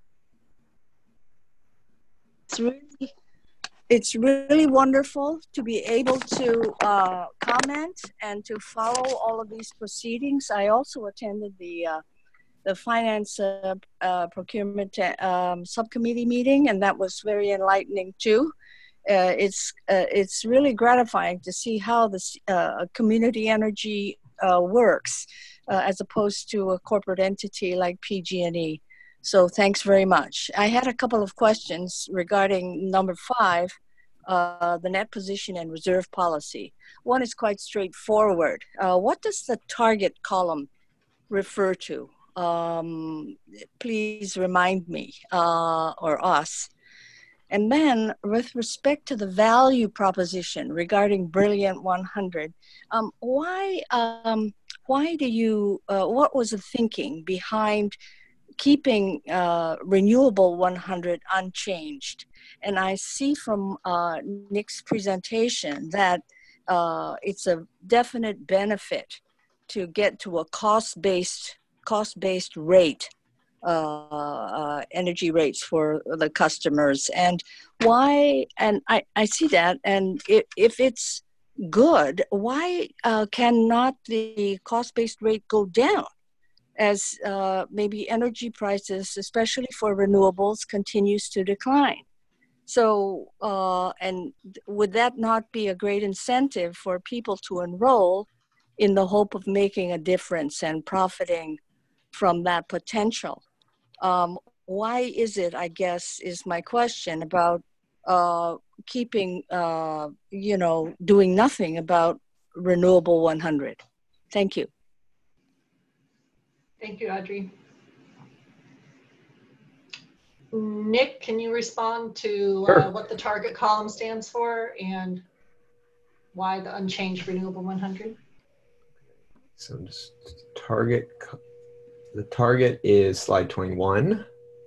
N: It's really, it's really wonderful to be able to uh, comment and to follow all of these proceedings. I also attended the uh, the finance uh, uh, procurement um, subcommittee meeting, and that was very enlightening too. Uh, it's uh, it's really gratifying to see how this uh, community energy uh, works uh, as opposed to a corporate entity like P G and E. So thanks very much. I had a couple of questions regarding number five, uh, the net position and reserve policy. One is quite straightforward. Uh, what does the target column refer to? Um, please remind me uh, or us. And then with respect to the value proposition regarding Brilliant one hundred, um, why, um, why do you, uh, what was the thinking behind keeping uh, Renewable one hundred unchanged? And I see from uh, Nick's presentation that uh, it's a definite benefit to get to a cost-based cost-based rate, uh, uh, energy rates for the customers. And why, and I, I see that, and if, if it's good, why uh, cannot the cost-based rate go down as uh, maybe energy prices, especially for renewables, continues to decline? So, uh, and would that not be a great incentive for people to enroll in the hope of making a difference and profiting from that potential? Um, why is it, I guess, is my question about uh, keeping, uh, you know, doing nothing about Renewable one hundred? Thank you.
B: Thank you, Audrey. Nick, can you respond to
L: Sure.
B: uh, what the target column stands for and why the unchanged Renewable one hundred?
L: So just target, the target is slide twenty-one.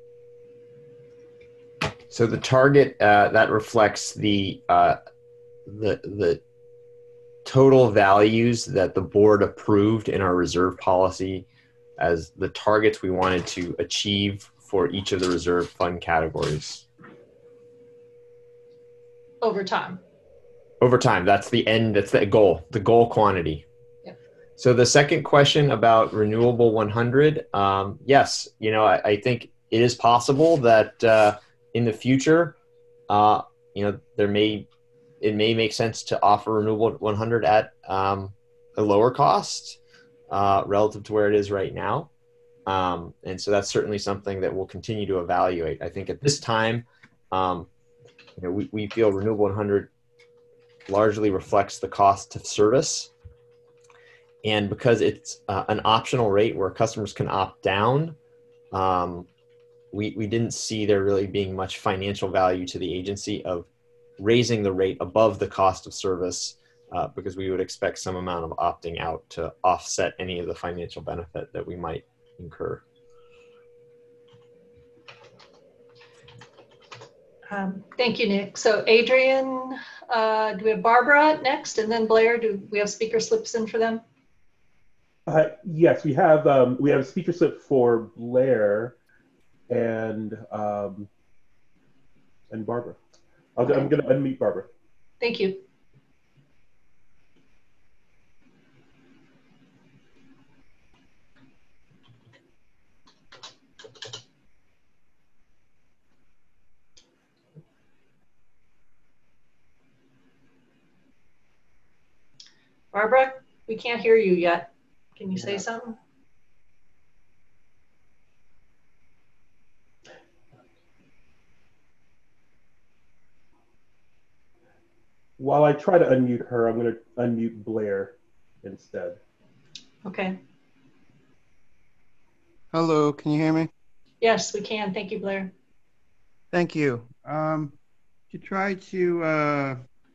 L: So the target, uh, that reflects the, uh, the, the total values that the board approved in our reserve policy as the targets we wanted to achieve for each of the reserve fund categories.
B: Over time.
L: Over time, that's the end, that's the goal, the goal quantity.
B: Yep.
L: So the second question about Renewable one hundred, um, yes, you know, I, I think it is possible that uh, in the future, uh, you know, there may, it may make sense to offer Renewable one hundred at um, a lower cost uh, relative to where it is right now. Um, and so that's certainly something that we'll continue to evaluate. I think at this time, um, you know, we, we feel Renewable one hundred largely reflects the cost of service And because it's uh, an optional rate where customers can opt down, um, we, we didn't see there really being much financial value to the agency of raising the rate above the cost of service, uh, because we would expect some amount of opting out to offset any of the financial benefit that we might incur.
B: Um, thank you, Nick. So Adrian, uh, do we have Barbara next, and then Blair? Do we have speaker slips in for them?
A: Uh, yes, we have um, we have a speaker slip for Blair and um, and Barbara. I'll,
B: Okay.
A: I'm going to unmute Barbara.
B: Thank you. Barbara, we can't hear you yet. Can you say something?
A: While I try to unmute her, I'm going to unmute Blair instead.
B: Okay.
F: Hello, can you hear me?
B: Yes, we can. Thank you, Blair.
F: Thank you. Um, to try to uh,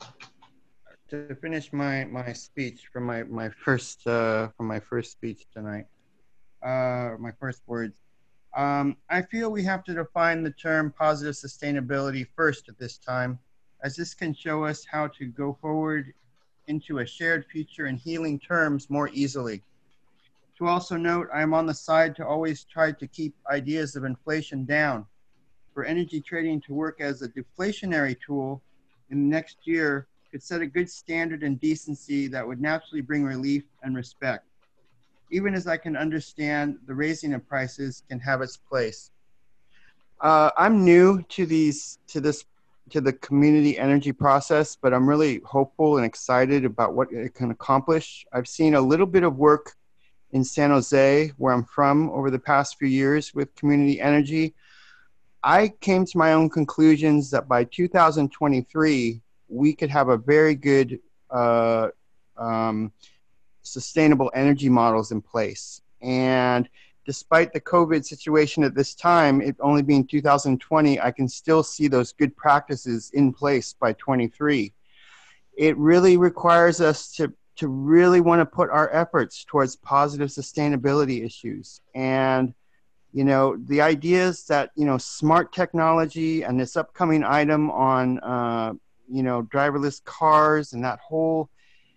F: to finish my my speech from my my first uh, from my first speech tonight, uh, my first words. Um, I feel we have to define the term positive sustainability first at this time, as this can show us how to go forward into a shared future in healing terms more easily. To also note, I am on the side to always try to keep ideas of inflation down. For energy trading to work as a deflationary tool in the next year could set a good standard and decency that would naturally bring relief and respect. Even as I can understand the raising of prices can have its place. Uh, I'm new to these, to this, to the community energy process, but I'm really hopeful and excited about what it can accomplish. I've seen a little bit of work in San Jose, where I'm from, over the past few years with community energy. I came to my own conclusions that by two thousand twenty-three, we could have a very good uh, um, sustainable energy models in place. And despite the COVID situation at this time, it only being two thousand twenty, I can still see those good practices in place by twenty-three. It really requires us to, to really want to put our efforts towards positive sustainability issues. And you know, the ideas that, you know, smart technology and this upcoming item on, uh, you know, driverless cars and that whole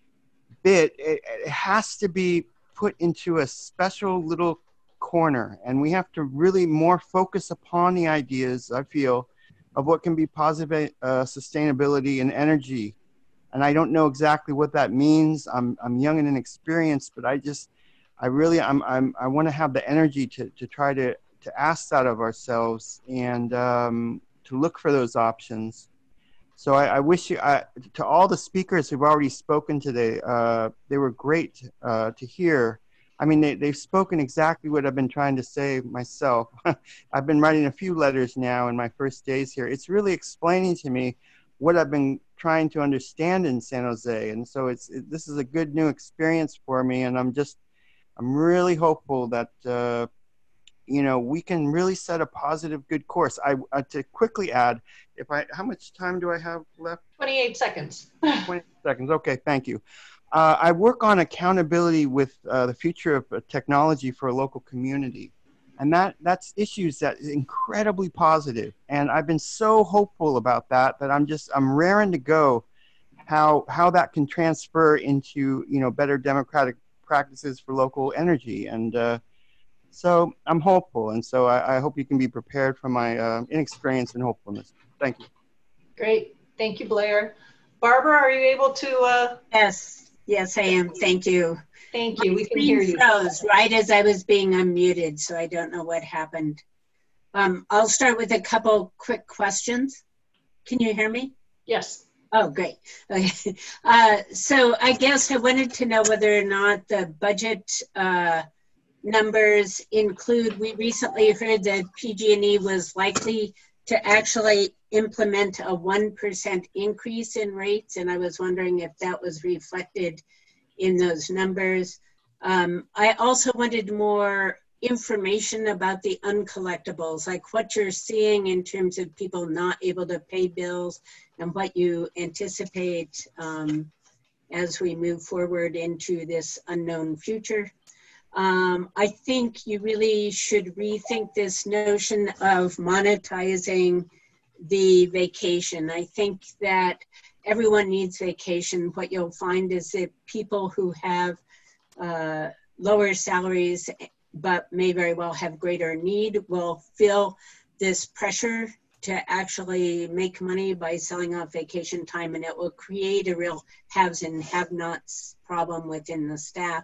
F: bit, it, it has to be put into a special little corner. And we have to really more focus upon the ideas, I feel, of what can be positive uh, sustainability and energy. And I don't know exactly what that means. I'm, I'm young and inexperienced, but I just, I really, I'm, I'm, I want to have the energy to, to try to, to ask that of ourselves and um, to look for those options. So I, I wish you, I, to all the speakers who've already spoken today, uh, they were great uh, to hear. I mean, they, they've spoken exactly what I've been trying to say myself. I've been writing a few letters now in my first days here. It's really explaining to me what I've been trying to understand in San Jose. And so it's, it, this is a good new experience for me. And I'm just, I'm really hopeful that, uh, you know, we can really set a positive, good course. I, uh, to quickly add, if I, how much time do I have left?
B: twenty-eight seconds.
F: twenty seconds, okay, thank you. Uh, I work on accountability with uh, the future of uh, technology for a local community. And that that's issues that is incredibly positive. And I've been so hopeful about that, that I'm just, I'm raring to go how, how that can transfer into, you know, better democratic practices for local energy. And uh, so I'm hopeful. And so I, I hope you can be prepared for my uh, inexperience and hopefulness. Thank you.
B: Great. Thank you, Blair. Barbara, are you able to? Uh...
O: Yes. Yes, I am. Thank you.
B: Thank you.
O: My
B: we can hear you.
O: Froze right as I was being unmuted, so I don't know what happened. Um, I'll start with a couple quick questions. Can you hear me?
B: Yes.
O: Oh, great. Okay. Uh, so I guess I wanted to know whether or not the budget uh, numbers include, we recently heard that P G and E was likely to actually implement a one percent increase in rates, and I was wondering if that was reflected in those numbers. Um, I also wanted more information about the uncollectibles, like what you're seeing in terms of people not able to pay bills and what you anticipate um, as we move forward into this unknown future. Um, I think you really should rethink this notion of monetizing the vacation. I think that everyone needs vacation. What you'll find is that people who have uh, lower salaries but may very well have greater need will feel this pressure to actually make money by selling off vacation time, and it will create a real haves and have-nots problem within the staff.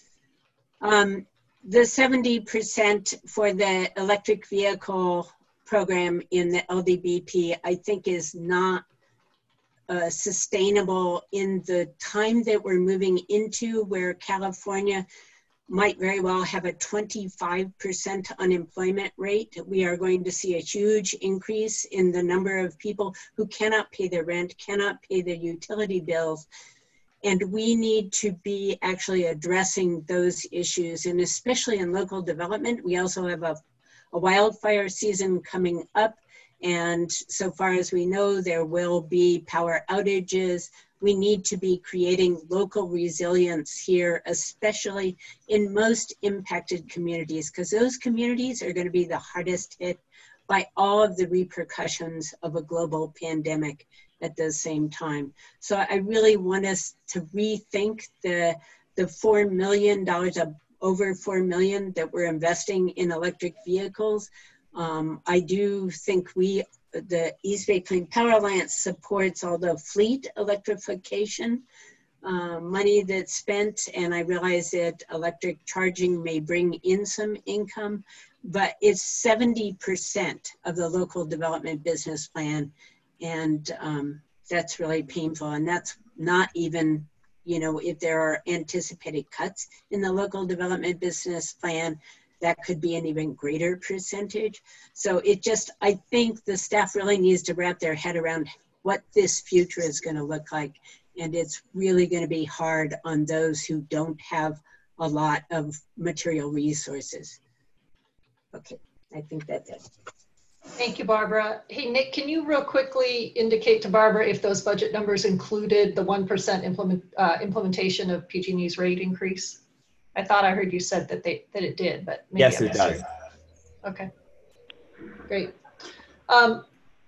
O: Um, the seventy percent for the electric vehicle program in the L D B P, I think is not uh, sustainable in the time that we're moving into, where California might very well have a twenty-five percent unemployment rate. We are going to see a huge increase in the number of people who cannot pay their rent, cannot pay their utility bills. And we need to be actually addressing those issues. And especially in local development, we also have a, a wildfire season coming up. And so far as we know, there will be power outages. We need to be creating local resilience here, especially in most impacted communities, because those communities are going to be the hardest hit by all of the repercussions of a global pandemic at the same time. So I really want us to rethink the, the four million dollars, of over four million dollars that we're investing in electric vehicles. Um, I do think we, the East Bay Clean Power Alliance supports all the fleet electrification uh, money that's spent, and I realize that electric charging may bring in some income, but it's seventy percent of the local development business plan, and um, that's really painful. And that's not even, you know, if there are anticipated cuts in the local development business plan, that could be an even greater percentage. So it just, I think the staff really needs to wrap their head around what this future is going to look like. And it's really going to be hard on those who don't have a lot of material resources. Okay, I think that's it.
B: Thank you, Barbara. Hey, Nick, can you real quickly indicate to Barbara if those budget numbers included the one percent implement, uh, implementation of P G and E's rate increase? I thought I heard you said that they that it did, but maybe
L: yes,
B: I
L: it does.
B: It. Okay, great. Um,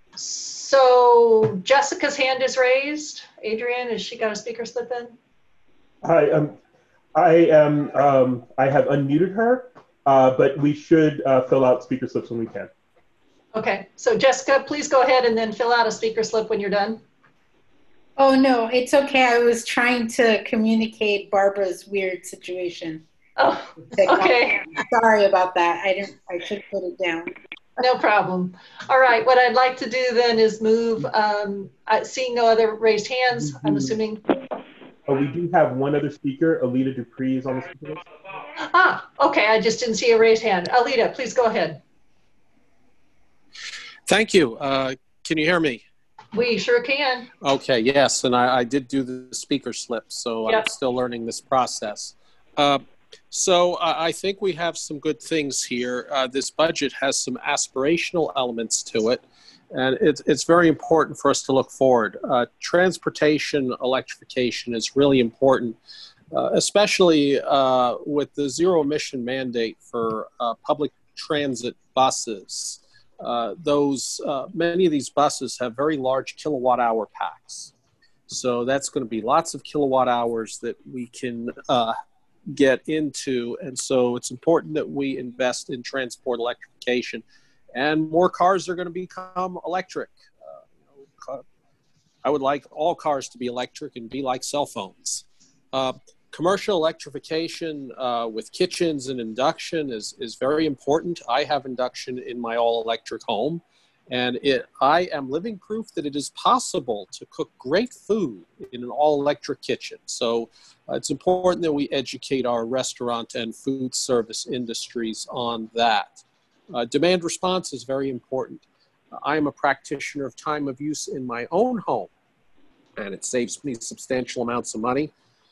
B: so Jessica's hand is raised. Adrian, has she got a speaker slip in?
A: Hi, um, I am. Um, I have unmuted her, uh, but we should uh, fill out speaker slips when we can.
B: Okay, so Jessica, please go ahead and then fill out a speaker slip when you're done.
D: Oh, no, it's okay. I was trying to communicate Barbara's weird situation.
B: Oh, okay.
D: Sorry about that. I didn't, I should put it down.
B: No problem. All right, what I'd like to do then is move, um, uh, seeing no other raised hands, I'm assuming.
A: Oh, we do have one other speaker. Alita Dupree is on the speaker list.
B: Ah, okay, I just didn't see a raised hand. Alita, please go ahead.
G: Thank you. Uh, can you hear me?
B: We sure can.
G: Okay, yes, and I, I did do the speaker slip, so
B: Yep.
G: I'm still learning this process. Uh, so uh, I think we have some good things here. Uh, this budget has some aspirational elements to it, and it's, it's very important for us to look forward. Uh, transportation electrification is really important, uh, especially uh, with the zero emission mandate for uh, public transit buses. Uh, those uh, many of these buses have very large kilowatt hour packs, so that's going to be lots of kilowatt hours that we can uh, get into, and so it's important that we invest in transport electrification, and more cars are going to become electric. Uh, you know, I would like all cars to be electric and be like cell phones. Uh, Commercial electrification uh, with kitchens and induction is, is very important. I have induction in my all-electric home, and it, I am living proof that it is possible to cook great food in an all-electric kitchen. So uh, it's important that we educate our restaurant and food service industries on that. Uh, demand response is very important. I am a practitioner of time of use in my own home, and it saves me substantial amounts of money.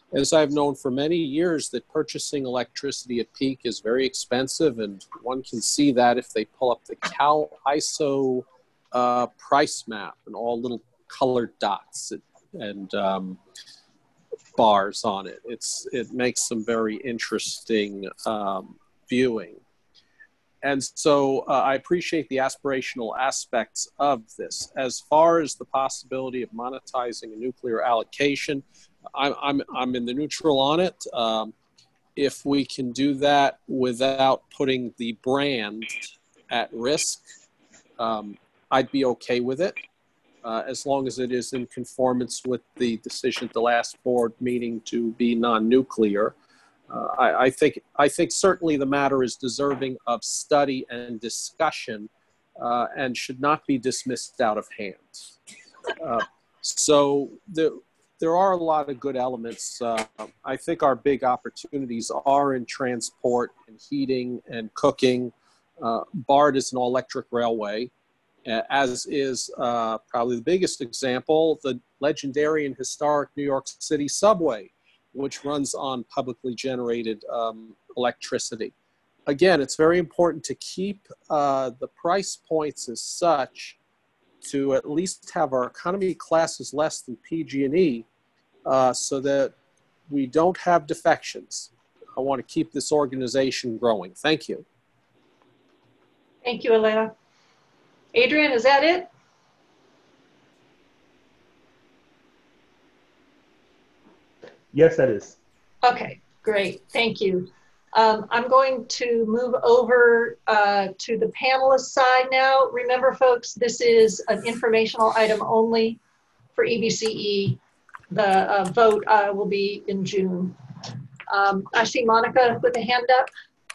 G: as I've known for many years, that purchasing electricity at peak is very expensive, and one can see that if they pull up the Cal I S O uh, price map and all little colored dots and um, bars on it. It's it makes some very interesting um, viewing. And so uh, I appreciate the aspirational aspects of this. As far as the possibility of monetizing a nuclear allocation, I'm, I'm, I'm in the neutral on it. Um, if we can do that without putting the brand at risk, um, I'd be okay with it, uh, as long as it is in conformance with the decision at the last board meeting to be non-nuclear. Uh, I, I think I think certainly the matter is deserving of study and discussion, uh, and should not be dismissed out of hand. Uh, so the, there are a lot of good elements. Uh, I think our big opportunities are in transport and heating and cooking. Uh, BART is an all-electric railway, uh, as is uh, probably the biggest example, the legendary and historic New York City subway, which runs on publicly generated um, electricity. Again, it's very important to keep uh, the price points as such to at least have our economy classes less than P G and E, uh, so that we don't have defections. I want to keep this organization growing. Thank you.
B: Thank you, Elena. Adrian, is that it?
A: Yes, that is.
B: Okay, great. Thank you. Um, I'm going to move over uh, to the panelist side now. Remember, folks, this is an informational item only for E B C E. The uh, vote uh, will be in June. Um, I see Monica with a hand up.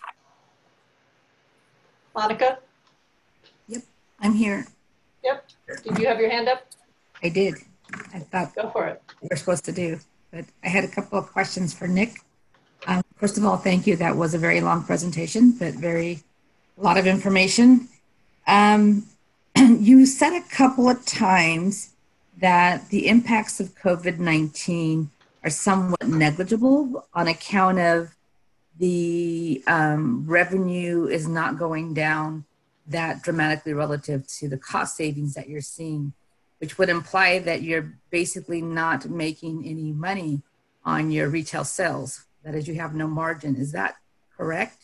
B: Monica?
H: Yep, I'm here.
B: Yep. Did you have your hand up?
H: I did. I thought
B: Go for it.
H: we were supposed to do, but I had a couple of questions for Nick. Um, first of all, thank you. That was a very long presentation, but very, a lot of information. Um, you said a couple of times that the impacts of COVID nineteen are somewhat negligible on account of the um, revenue is not going down that dramatically relative to the cost savings that you're seeing, which would imply that you're basically not making any money on your retail sales. That is, you have no margin. Is that correct?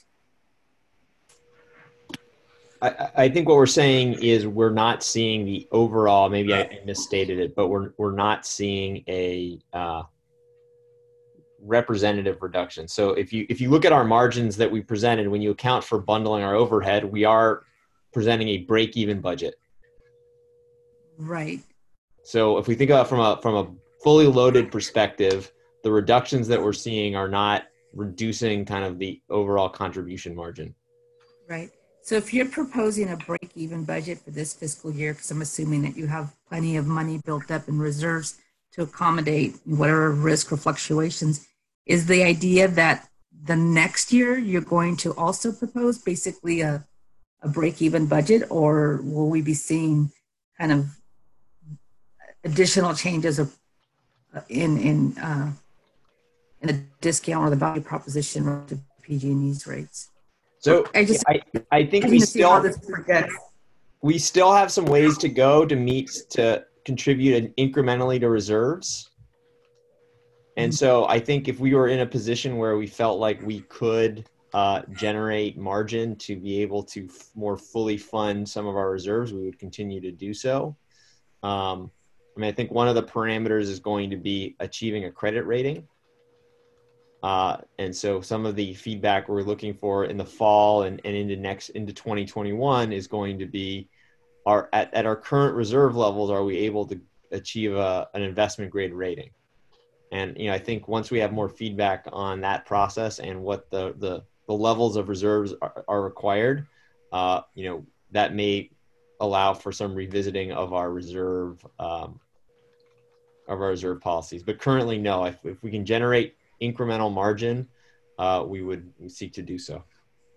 L: I, I think what we're saying is we're not seeing the overall, maybe I misstated it, but we're, we're not seeing a uh, representative reduction. So if you, if you look at our margins that we presented, when you account for bundling our overhead, we are presenting a break-even budget.
H: Right.
L: So if we think about it from a, from a fully loaded perspective, the reductions that we're seeing are not reducing kind of the overall contribution margin.
H: Right. So if you're proposing a break-even budget for this fiscal year, because I'm assuming that you have plenty of money built up in reserves to accommodate whatever risk or fluctuations, is the idea that the next year you're going to also propose basically a, a break-even budget, or will we be seeing kind of additional changes of, in in uh, in the discount or the value proposition relative to P G and E's rates?
L: So
H: I just
L: I, I think we still we still have some ways to go to meet to contribute incrementally to reserves. And so I think if we were in a position where we felt like we could uh, generate margin to be able to f- more fully fund some of our reserves, we would continue to do so. Um, I mean, I think one of the parameters is going to be achieving a credit rating. Uh, and so some of the feedback we're looking for in the fall and, and into next into twenty twenty-one is going to be, our at, at our current reserve levels, are we able to achieve a, an investment grade rating? And you know, I think once we have more feedback on that process and what the the, the levels of reserves are, are required, uh, you know, that may allow for some revisiting of our reserve um, of our reserve policies. But currently, no. If, if we can generate incremental margin, uh, we would seek to do so.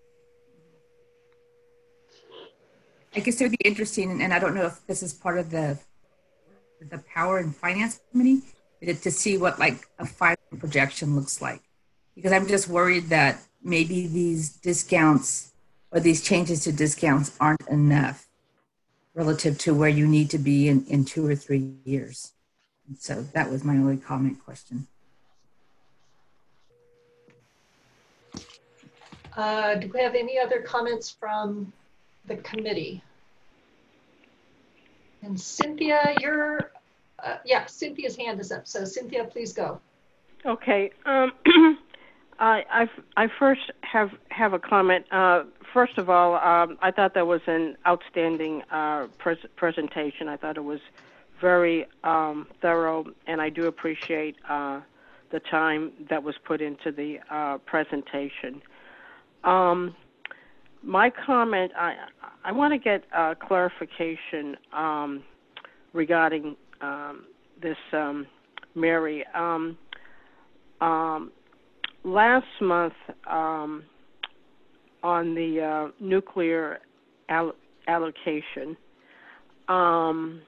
H: I guess it would be interesting, and I don't know if this is part of the the Power and Finance Committee, to see what like a five projection looks like. Because I'm just worried that maybe these discounts or these changes to discounts aren't enough relative to where you need to be in, in two or three years. And so that was my only comment question.
B: Uh, do we have any other comments from the committee? And Cynthia, you're, uh, yeah, Cynthia's hand is up. So Cynthia, please go.
C: Okay. Um, I, I, I first have, have a comment. Uh, first of all, um, I thought that was an outstanding uh, pres presentation. I thought it was very um, thorough, and I do appreciate uh, the time that was put into the uh, presentation. Um, my comment, I, I want to get uh, clarification um, regarding um, this, um, Mary. Um, um, last month, um, on the uh, nuclear all allocation, um,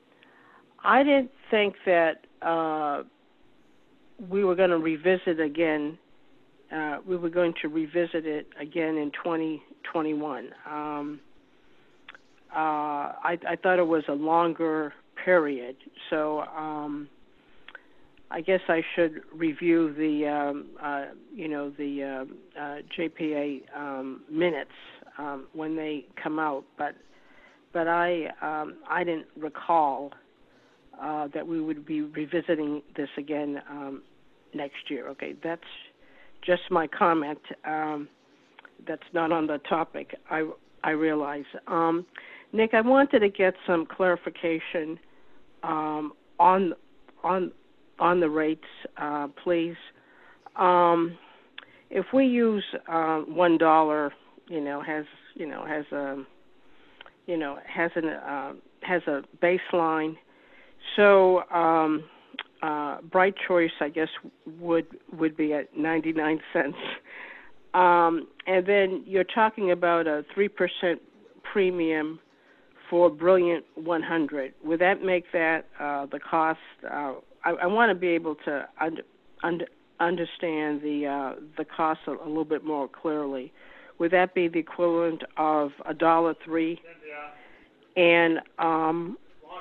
C: I didn't think that uh, we were going to revisit again. Uh, we were going to revisit it again in twenty twenty-one. Um, uh, I, I thought it was a longer period, so um, I guess I should review the, um, uh, you know, the uh, uh, J P A um, minutes um, when they come out. But, but I, um, I didn't recall uh, that we would be revisiting this again um, next year. Okay, that's just my comment. Um, that's not on the topic, I, I realize. Um, Nick, I wanted to get some clarification um, on, on, on the rates, uh, please. Um, if we use uh, one dollar, you know, has, you know, has a, you know, has an, uh, has a baseline. So, um, Uh, Bright Choice, I guess, would would be at ninety-nine cents. Um, and then you're talking about a three percent premium for Brilliant one hundred. Would that make that uh, the cost? Uh, I, I want to be able to under, under, understand the uh, the cost a, a little bit more clearly. Would that be the equivalent of a dollar three? And um,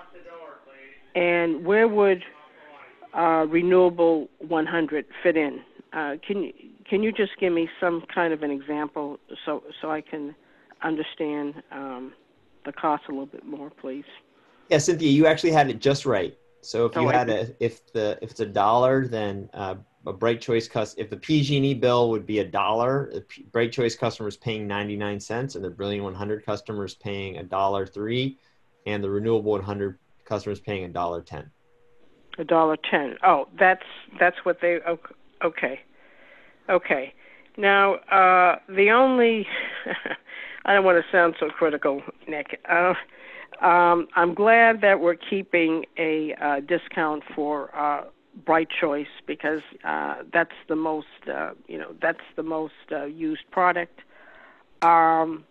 C: and where would Uh, renewable one hundred fit in? Uh, can you can you just give me some kind of an example so so I can understand um, the cost a little bit more, please?
L: Yeah, Cynthia, you actually had it just right. So if you
C: Oh, I
L: had a if the if it's a dollar, then uh, a Bright Choice cus if the P G and E bill would be a dollar, the P Bright Choice customer is paying ninety-nine cents, and the Brilliant one hundred customer is paying a dollar three, and the renewable one hundred customer is paying a dollar ten.
C: A dollar ten. Oh, that's that's what they. Okay, okay. Now uh, the only. I don't want to sound so critical, Nick. Uh, um, I'm glad that we're keeping a uh, discount for uh, Bright Choice because uh, that's the most. Uh, you know, that's the most uh, used product. Um,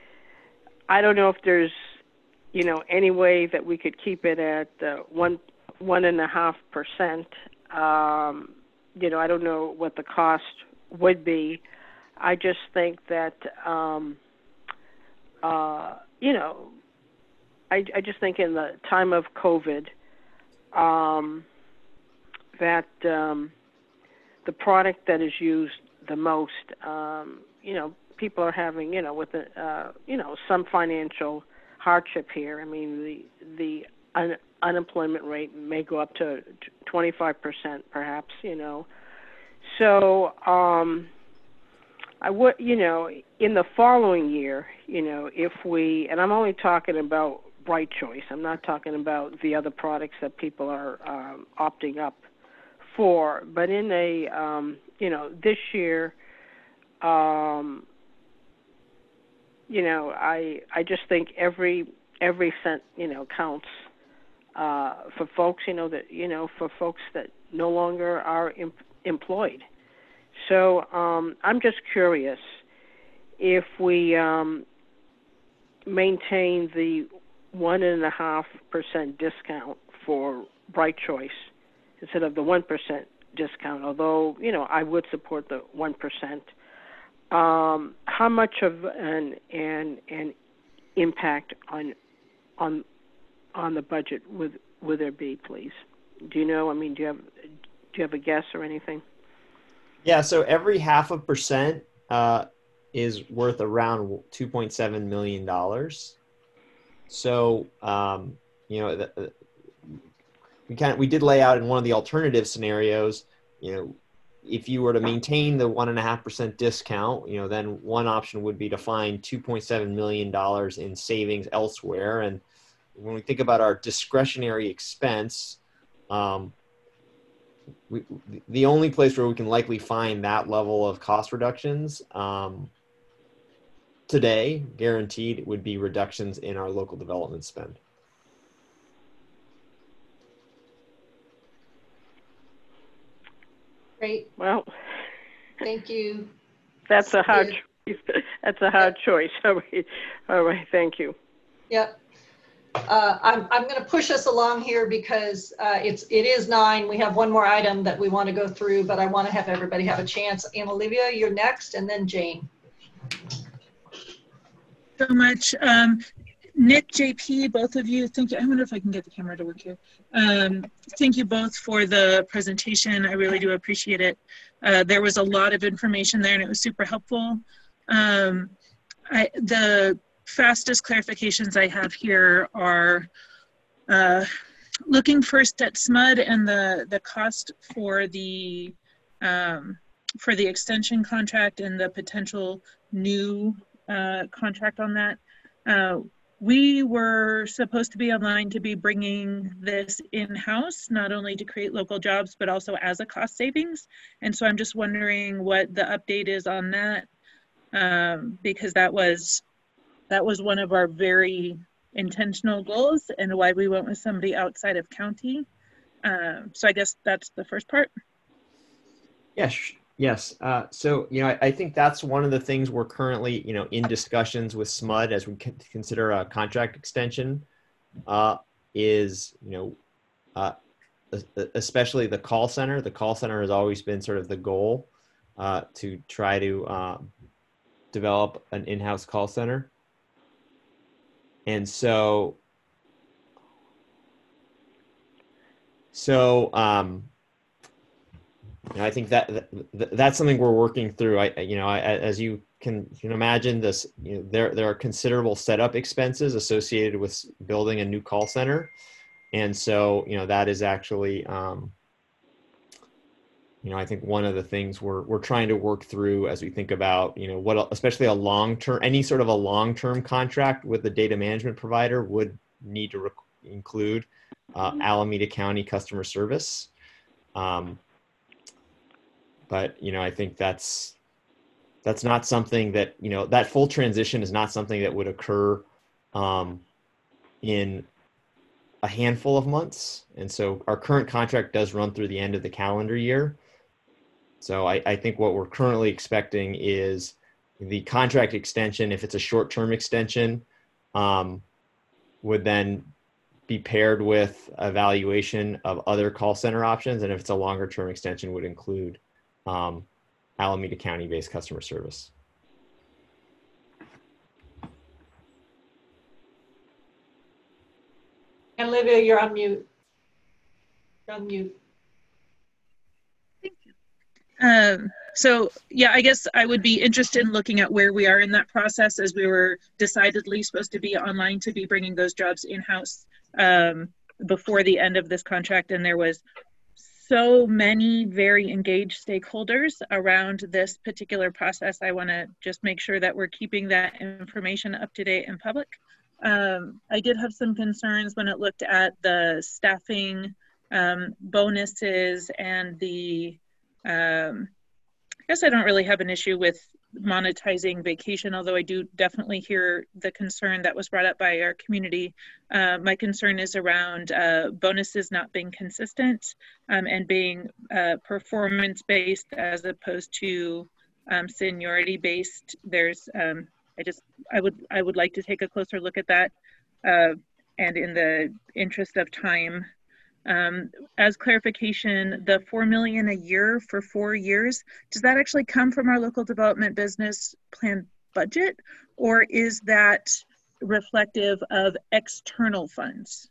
C: I don't know if there's, you know, any way that we could keep it at uh, one. one and a half percent. Um, you know, I don't know what the cost would be. I just think that, um, uh, you know, I, I just think in the time of COVID, um, that um, the product that is used the most, um, you know, people are having, you know, with the, uh, you know, some financial hardship here. I mean, the the un unemployment rate may go up to twenty-five percent, perhaps, you know. So, um, I would, you know, in the following year, you know, if we, and I'm only talking about Bright Choice, I'm not talking about the other products that people are um, opting up for, but in a, um, you know, this year, um, you know, I I just think every every cent, you know, counts. Uh, for folks, you know, that, you know, for folks that no longer are em employed. So um, I'm just curious if we um, maintain the one and a half percent discount for Bright Choice instead of the one percent discount, although, you know, I would support the one percent. Um, how much of an, an, an impact on, on, on the budget would, would there be, please? Do you know? I mean, do you have, do you have a guess or anything?
L: Yeah, so every half a percent uh, is worth around two point seven million dollars. So, um, you know, the, the, we kind of, we did lay out in one of the alternative scenarios, you know, if you were to maintain the one and a half percent discount, you know, then one option would be to find two point seven million dollars in savings elsewhere. And when we think about our discretionary expense, um, we, the only place where we can likely find that level of cost reductions um, today, guaranteed, would be reductions in our local development spend.
B: Great.
C: Well,
B: thank you.
C: That's a hard choice. That's a hard choice. All right. All right. Thank you.
B: Yep. Uh, I'm, I'm going to push us along here because uh, it's, it is nine. We have one more item that we want to go through, but I want to have everybody have a chance. And Olivia, you're next, and then Jane.
K: So much. Um, Nick, J P, both of you, thank you. I wonder if I can get the camera to work here. Um, thank you both for the presentation. I really do appreciate it. Uh, there was a lot of information there and it was super helpful. Um, I, the fastest clarifications I have here are uh, looking first at S M U D and the, the cost for the, um, for the extension contract and the potential new uh, contract on that. Uh, We were supposed to be online to be bringing this in-house, not only to create local jobs, but also as a cost savings. And so I'm just wondering what the update is on that, um, because that was, that was one of our very intentional goals and why we went with somebody outside of county. Um, so I guess that's the first part.
L: Yes. Yes. Uh, so, you know, I, I think that's one of the things we're currently, you know, in discussions with S M U D as we consider a contract extension uh, is, you know, uh, especially the call center. The call center has always been sort of the goal uh, to try to um, develop an in-house call center. And so, so, um, You know, I think that, that that's something we're working through. I, you know, I, as you can, you can imagine, this, you know, there there are considerable setup expenses associated with building a new call center, and so, you know, that is actually, um, you know, I think one of the things we're we're trying to work through as we think about, you know, what, especially a long term, any sort of a long term contract with the data management provider would need to rec- include uh, Alameda County customer service. Um, But, you know, I think that's, that's not something that, you know, that full transition is not something that would occur um, in a handful of months. And so our current contract does run through the end of the calendar year. So I, I think what we're currently expecting is the contract extension, if it's a short-term extension, um, would then be paired with evaluation of other call center options. And if it's a longer-term extension, would include Um, Alameda County-based customer service.
B: And Olivia, you're on mute. You're on mute.
K: Um, so yeah, I guess I would be interested in looking at where we are in that process, as we were decidedly supposed to be online to be bringing those jobs in-house um, before the end of this contract. And there was so many very engaged stakeholders around this particular process. I want to just make sure that we're keeping that information up to date and public. Um, I did have some concerns when it looked at the staffing um, bonuses and the, um, I guess I don't really have an issue with monetizing vacation, although I do definitely hear the concern that was brought up by our community. Uh, my concern is around uh, bonuses not being consistent um, and being uh, performance-based as opposed to um, seniority-based. There's, um, I just, I would, I would like to take a closer look at that. Uh, and in the interest of time, Um, as clarification, the four million a year for four years, does that actually come from our local development business plan budget, or is that reflective of external funds?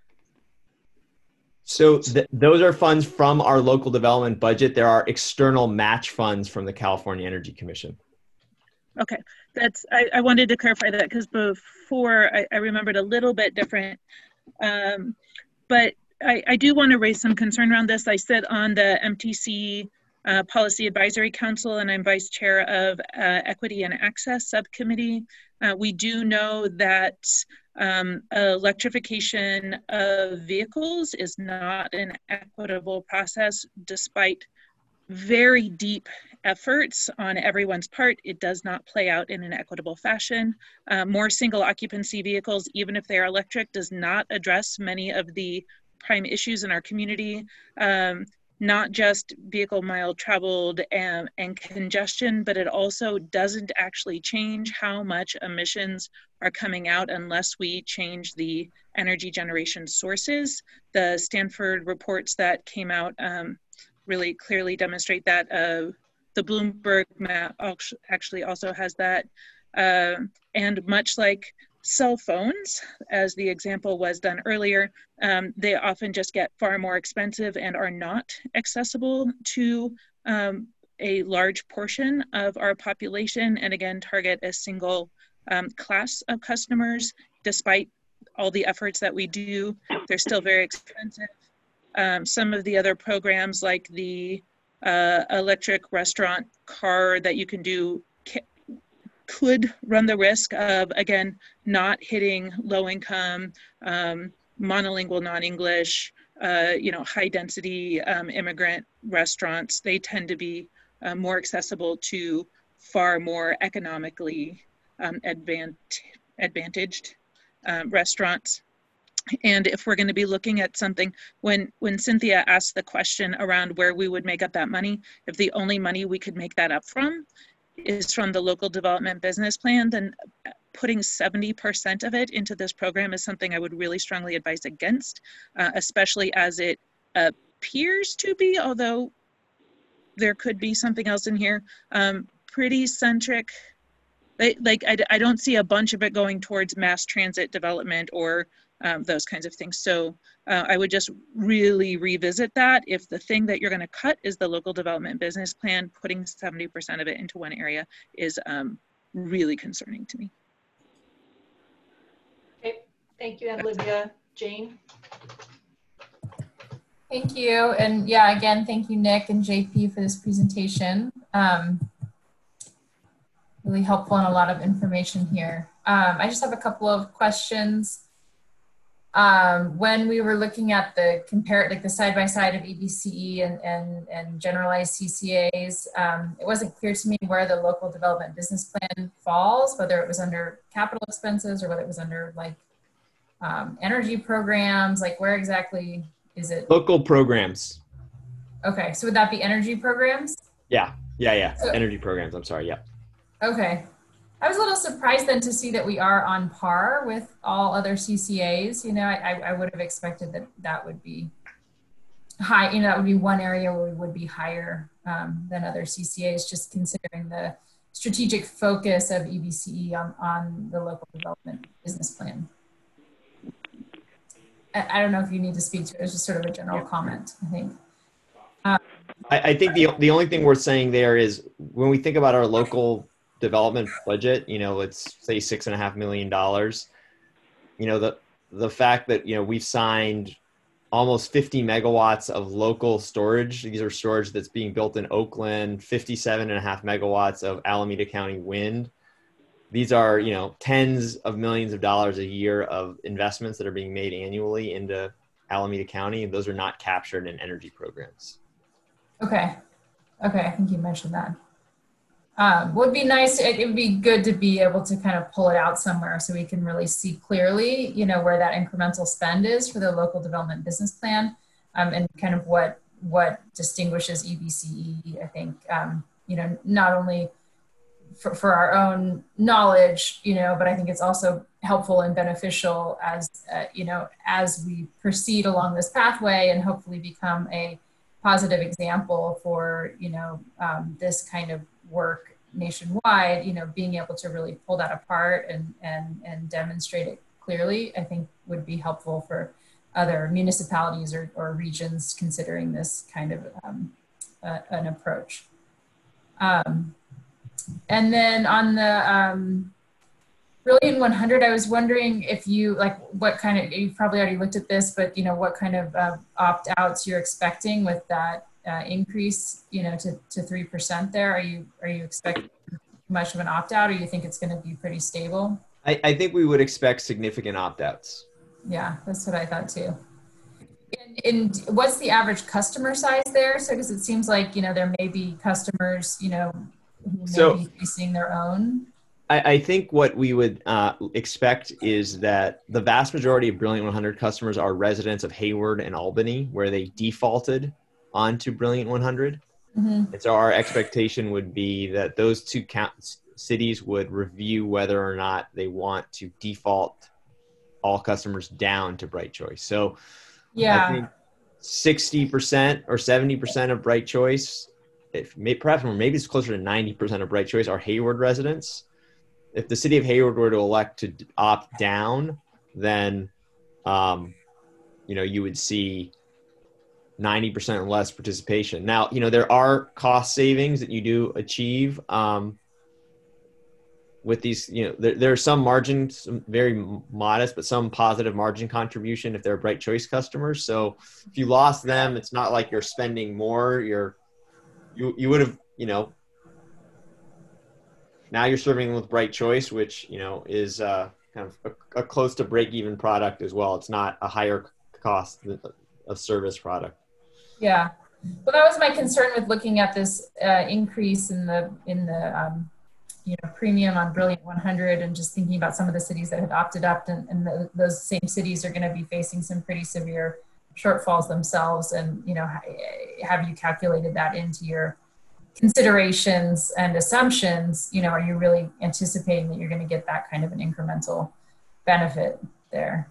L: So th- those are funds from our local development budget. There are external match funds from the California Energy Commission.
K: Okay, that's, I, I wanted to clarify that because before I, I remembered a little bit different. Um, but I, I do want to raise some concern around this. I sit on the M T C uh, Policy Advisory Council, and I'm vice chair of uh, Equity and Access Subcommittee. Uh, we do know that um, electrification of vehicles is not an equitable process, despite very deep efforts on everyone's part. It does not play out in an equitable fashion. Uh, more single occupancy vehicles, even if they are electric, does not address many of the prime issues in our community. Um, not just vehicle mile traveled and, and congestion, but it also doesn't actually change how much emissions are coming out unless we change the energy generation sources. The Stanford reports that came out um, really clearly demonstrate that. Uh, the Bloomberg map actually also has that. Uh, and much like cell phones, as the example was done earlier, um, they often just get far more expensive and are not accessible to um, a large portion of our population, and again, target a single um, class of customers. Despite all the efforts that we do, they're still very expensive. Um, some of the other programs like the uh, electric restaurant car that you can do could run the risk of, again, not hitting low income, um, monolingual, non-English, uh, you know, high density um, immigrant restaurants. They tend to be uh, more accessible to far more economically um, advant advantaged um, restaurants. And if we're going to be looking at something, when, when Cynthia asked the question around where we would make up that money, if the only money we could make that up from is from the local development business plan, then putting seventy percent of it into this program is something I would really strongly advise against, uh, especially as it appears to be, although there could be something else in here, um, pretty centric. Like, like I, I don't see a bunch of it going towards mass transit development or um, those kinds of things. So uh, I would just really revisit that. If the thing that you're going to cut is the local development business plan, putting seventy percent of it into one area is um, really concerning to me.
B: Okay, thank you, Olivia. Jane?
I: Thank you. And yeah, again, thank you, Nick and J P, for this presentation. Um, really helpful and a lot of information here. Um, I just have a couple of questions. Um, when we were looking at the compare, like the side-by-side of E B C E and, and, and generalized C C As, um, it wasn't clear to me where the local development business plan falls, whether it was under capital expenses or whether it was under like um, energy programs, like where exactly is it?
L: Local programs.
I: Okay, so would that be energy programs?
L: Yeah, yeah, yeah,
I: So,
L: energy programs, I'm sorry, yeah.
I: okay. I was a little surprised then to see that we are on par with all other C C As. You know, I, I would have expected that that would be high, you know, that would be one area where we would be higher um, than other C C As, just considering the strategic focus of E B C E on, on the local development business plan. I, I don't know if you need to speak to it. It's just sort of a general comment, I think. Um,
L: I, I think the, the only thing we're saying there is when we think about our local development budget, you know, let's say six and a half million dollars, you know, the, the fact that, you know, we've signed almost fifty megawatts of local storage. These are storage that's being built in Oakland, fifty-seven and a half megawatts of Alameda County wind. These are, you know, tens of millions of dollars a year of investments that are being made annually into Alameda County. And those are not captured in energy programs.
I: Okay. Okay. I think you mentioned that. Um, would be nice. It, it would be good to be able to kind of pull it out somewhere so we can really see clearly, you know, where that incremental spend is for the local development business plan, um, and kind of what what distinguishes E B C E. I think, um, you know, not only for, for our own knowledge, you know, but I think it's also helpful and beneficial as, uh, you know, as we proceed along this pathway and hopefully become a positive example for, you know, um, this kind of work nationwide, you know, being able to really pull that apart and, and, and demonstrate it clearly, I think would be helpful for other municipalities or, or regions considering this kind of um, uh, an approach. Um, and then on the um, Brilliant one hundred, I was wondering if you, like, what kind of, you've probably already looked at this, but, you know, what kind of uh, opt-outs you're expecting with that uh, increase, you know, to, to three percent there? Are you, are you expecting much of an opt-out, or you think it's going to be pretty stable?
L: I, I think we would expect significant opt-outs.
I: Yeah, that's what I thought too. And, and what's the average customer size there? So, because it seems like, you know, there may be customers, you know, who may
L: So-
I: be facing their own.
L: I, I think what we would uh, expect is that the vast majority of Brilliant one hundred customers are residents of Hayward and Albany, where they defaulted onto Brilliant one hundred.
I: Mm-hmm.
L: And so our expectation would be that those two counts, cities would review whether or not they want to default all customers down to Bright Choice. So
I: Yeah.
L: I think sixty percent or seventy percent of Bright Choice, if may, perhaps more, maybe it's closer to ninety percent of Bright Choice are Hayward residents. If the city of Hayward were to elect to opt down, then, um, you know, you would see ninety percent less participation. Now, you know, there are cost savings that you do achieve um, with these, you know, there, there are some margins, some very modest, but some positive margin contribution if they're Bright Choice customers. So if you lost them, it's not like you're spending more. You're, you, you would have, you know, now you're serving with Bright Choice, which, you know, is uh, kind of a, a close to break-even product as well. It's not a higher cost of service product.
I: Yeah. Well, that was my concern with looking at this uh, increase in the, in the, um, you know, premium on Brilliant one hundred, and just thinking about some of the cities that had opted up, and, and the, those same cities are going to be facing some pretty severe shortfalls themselves. And, you know, have you calculated that into your considerations and assumptions? You know, are you really anticipating that you're going to get that kind of an incremental benefit there?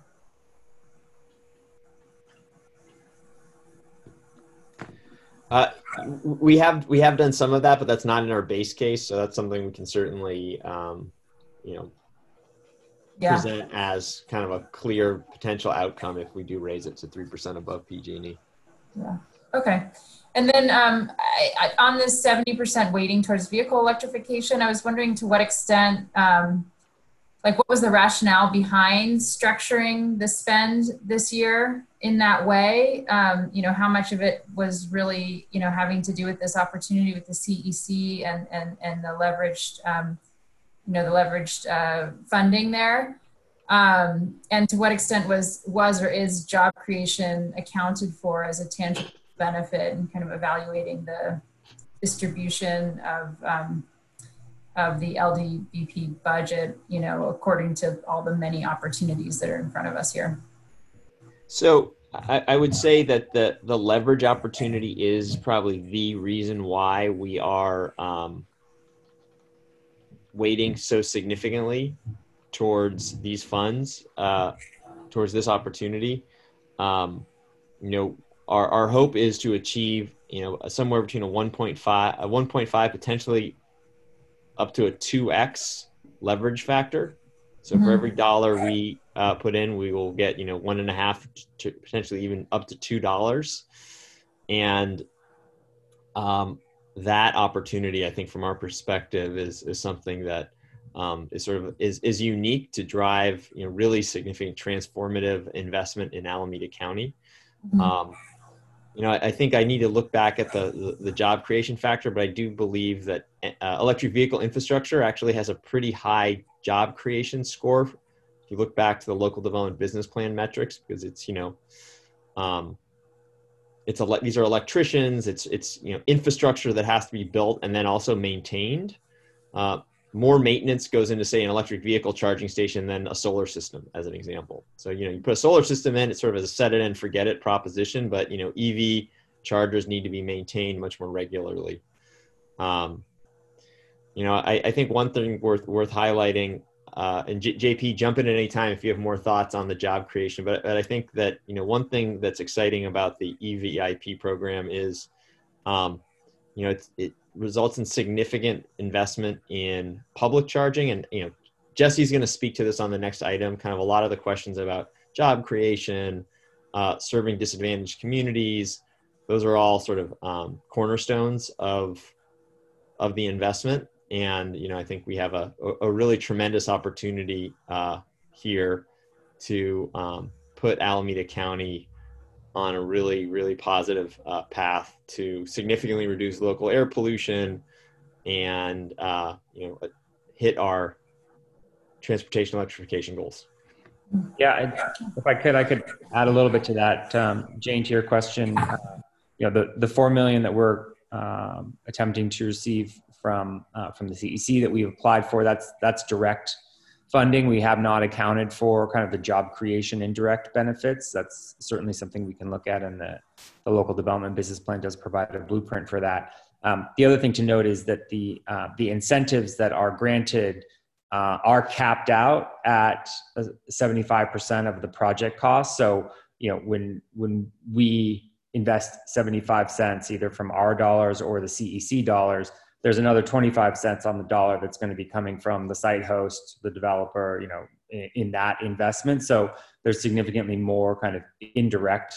L: Uh, we have we have done some of that, but that's not in our base case. So that's something we can certainly, um, you know,
I: yeah.
L: present as kind of a clear potential outcome if we do raise it to three percent above P G and E.
I: Yeah. Okay. And then um, I, I, on this seventy percent weighting towards vehicle electrification, I was wondering to what extent, um, like what was the rationale behind structuring the spend this year in that way? Um, you know, how much of it was really, you know, having to do with this opportunity with the C E C and, and, and the leveraged, um, you know, the leveraged uh, funding there? Um, and to what extent was, was or is job creation accounted for as a tangible benefit, and kind of evaluating the distribution of um, of the L D B P budget, you know, according to all the many opportunities that are in front of us here.
L: So I, I would say that the the leverage opportunity is probably the reason why we are um, weighting so significantly towards these funds, uh, towards this opportunity. Um, you know, Our, our hope is to achieve, you know, somewhere between a one point five, a one point five, potentially up to a two X leverage factor. So mm-hmm. for every dollar we uh, put in, we will get, you know, one and a half to potentially even up to two dollars. And um, that opportunity, I think, from our perspective, is is something that um, is sort of is is unique to drive, you know, really significant transformative investment in Alameda County. Mm-hmm. Um, You know, I think I need to look back at the, the, the job creation factor, but I do believe that uh, electric vehicle infrastructure actually has a pretty high job creation score. If you look back to the local development business plan metrics, because it's, you know, um, it's a, these are electricians, it's, it's, you know, infrastructure that has to be built and then also maintained. Uh, more maintenance goes into, say, an electric vehicle charging station than a solar system, as an example. So, you know, you put a solar system in, it's sort of a set it and forget it proposition, but, you know, E V chargers need to be maintained much more regularly. Um, you know, I, I think one thing worth, worth highlighting, uh, and J- JP, jump in at any time if you have more thoughts on the job creation. But, but I think that, you know, one thing that's exciting about the E V I P program is, um, you know, it's, it results in significant investment in public charging. And, you know, Jesse's going to speak to this on the next item, kind of a lot of the questions about job creation, uh, serving disadvantaged communities. Those are all sort of um, cornerstones of, of the investment. And, you know, I think we have a, a really tremendous opportunity uh, here to um, put Alameda County on a really, really positive uh, path to significantly reduce local air pollution and, uh, you know, hit our transportation electrification goals.
M: Yeah, I, if I could, I could add a little bit to that, um, Jane, to your question. Uh, you know, the, the four million that we're um, attempting to receive from uh, from the C E C that we've applied for, that's that's direct funding. We have not accounted for kind of the job creation indirect benefits. That's certainly something we can look at, and the, the local development business plan does provide a blueprint for that. Um, the other thing to note is that the uh, the incentives that are granted uh, are capped out at seventy-five percent of the project cost. So, you know, when when we invest seventy-five cents either from our dollars or the C E C dollars, there's another twenty-five cents on the dollar that's going to be coming from the site host, the developer, you know, in, in that investment. So there's significantly more kind of indirect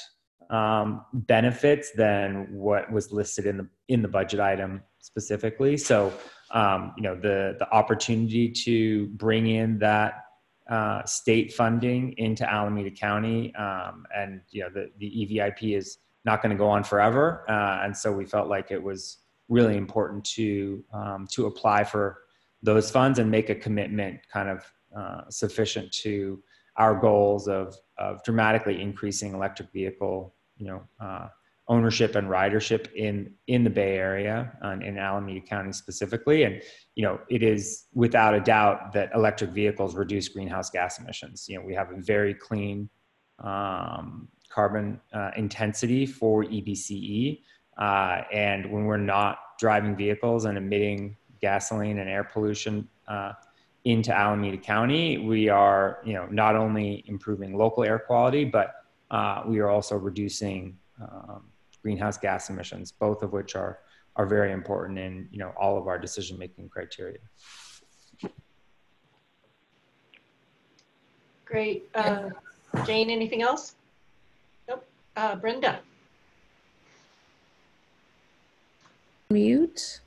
M: um, benefits than what was listed in the in the budget item specifically. So, um, you know, the the opportunity to bring in that uh, state funding into Alameda County, um, and you know, the the E V I P is not going to go on forever, uh, and so we felt like it was really important to um, to apply for those funds and make a commitment kind of uh, sufficient to our goals of of dramatically increasing electric vehicle, you know, uh, ownership and ridership in in the Bay Area and in Alameda County specifically. And you know, it is without a doubt that electric vehicles reduce greenhouse gas emissions. You know, we have a very clean um, carbon uh, intensity for E B C E. Uh, and when we're not driving vehicles and emitting gasoline and air pollution uh, into Alameda County, we are, you know, not only improving local air quality, but uh, we are also reducing um, greenhouse gas emissions, both of which are are very important in, you know, all of our decision-making criteria.
B: Great. Uh, Jane, anything else? Nope. Uh, Brenda.
D: Mute.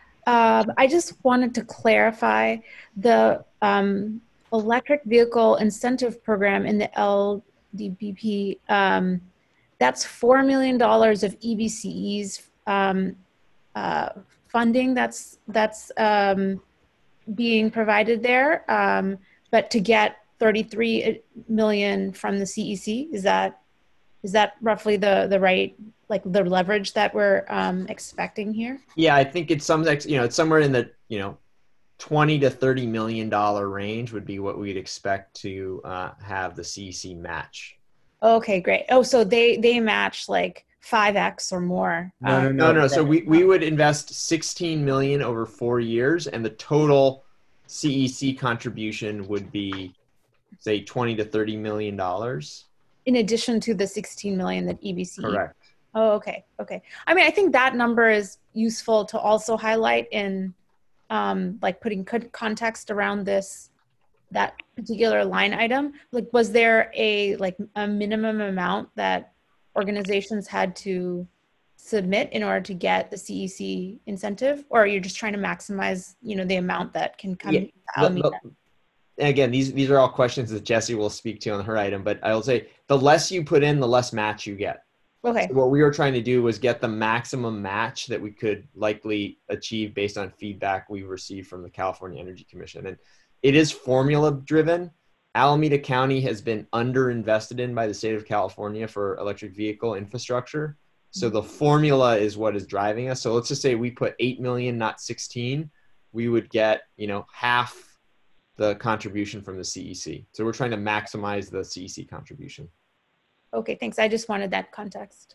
D: Um, I just wanted to clarify the um, electric vehicle incentive program in the L D B P. Um, that's four million dollars of E B C E's um, uh, funding that's that's um, being provided there, um, but to get thirty-three million from the C E C, is that is that roughly the the right, like the leverage that we're um, expecting here?
L: Yeah, I think it's some, you know, it's somewhere in the, you know, twenty to thirty million dollar range would be what we'd expect to uh, have the C E C match.
D: Okay, great. Oh, so they they match like five X or more.
L: No, no, no, no. So we, we would invest sixteen million over four years, and the total C E C contribution would be, say, twenty to thirty million dollars.
D: In addition to the sixteen million that E B C.
L: Correct.
D: Oh, okay, okay. I mean, I think that number is useful to also highlight in, um, like putting context around this, that particular line item. Like, was there a like a minimum amount that organizations had to submit in order to get the C E C incentive, or are you just trying to maximize, you know, the amount that can come?
L: Yeah.
D: Alameda?
L: Again, these these are all questions that Jessie will speak to on her item, but I will say the less you put in, the less match you get.
D: Okay.
L: So what we were trying to do was get the maximum match that we could likely achieve based on feedback we received from the California Energy Commission. And it is formula driven. Alameda County has been underinvested in by the state of California for electric vehicle infrastructure. So the formula is what is driving us. So let's just say we put eight million, not sixteen, we would get, you know, half the contribution from the C E C. So we're trying to maximize the C E C contribution.
D: Okay, thanks. I just wanted that context.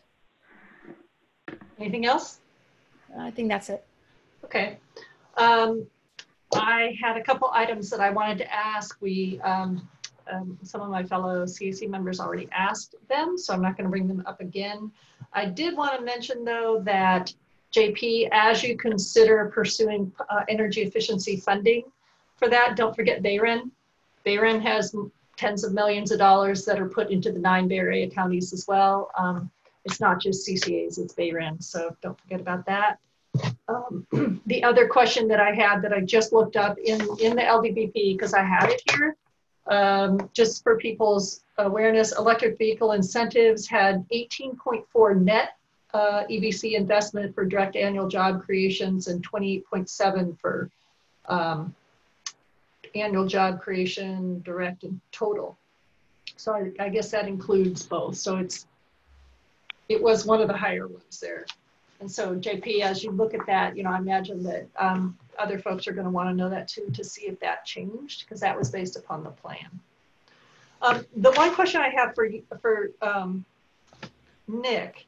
B: Anything else?
D: I think that's it.
B: Okay. Um, I had a couple items that I wanted to ask. We, um, um, some of my fellow C A C members already asked them, so I'm not going to bring them up again. I did want to mention, though, that J P, as you consider pursuing uh, energy efficiency funding for that, don't forget B A R E N. B A R E N has tens of millions of dollars that are put into the nine Bay Area counties as well. Um, it's not just C C As, it's B A R E N, so don't forget about that. Um, the other question that I had that I just looked up in, in the L D B P, because I had it here, um, just for people's awareness, electric vehicle incentives had eighteen point four net uh, E V C investment for direct annual job creations and twenty-eight point seven for um, annual job creation, direct and total. So I, I guess that includes both. So it's, it was one of the higher ones there. And so J P, as you look at that, you know, I imagine that um, other folks are going to want to know that too, to see if that changed, because that was based upon the plan. Um, the one question I have for, for um, Nick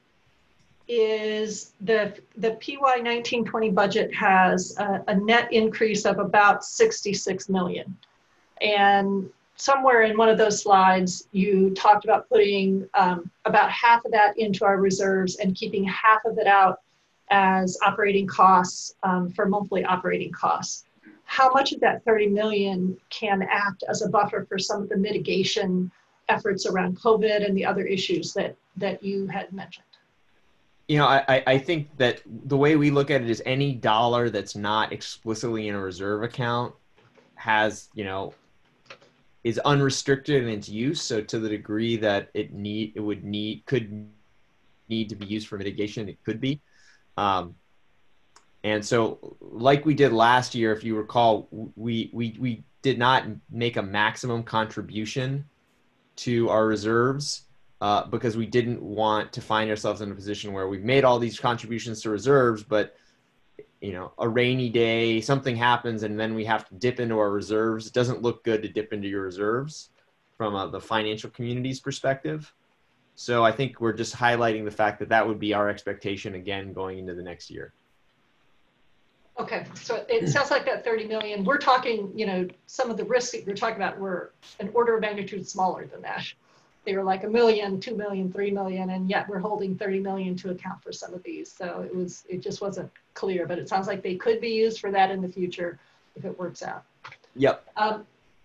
B: is the, the P Y nineteen twenty budget has a, a net increase of about sixty-six million. And somewhere in one of those slides, you talked about putting um, about half of that into our reserves and keeping half of it out as operating costs um, for monthly operating costs. How much of that thirty million can act as a buffer for some of the mitigation efforts around COVID and the other issues that, that you had mentioned?
L: You know, I, I think that the way we look at it is any dollar that's not explicitly in a reserve account has, you know, is unrestricted in its use. So to the degree that it need, it would need, could need to be used for mitigation, it could be. Um, and so like we did last year, if you recall, we, we, we did not make a maximum contribution to our reserves uh, because we didn't want to find ourselves in a position where we've made all these contributions to reserves, but you know, a rainy day, something happens, and then we have to dip into our reserves. It doesn't look good to dip into your reserves from uh, the financial community's perspective. So I think we're just highlighting the fact that that would be our expectation again going into the next year.
B: Okay, so it sounds like that thirty million, we're talking, you know, some of the risks that you're talking about were an order of magnitude smaller than that. They were like a million, two million, three million, and yet we're holding thirty million to account for some of these. So it was, it just wasn't clear, but it sounds like they could be used for that in the future if it works out.
L: Yep.
B: Um,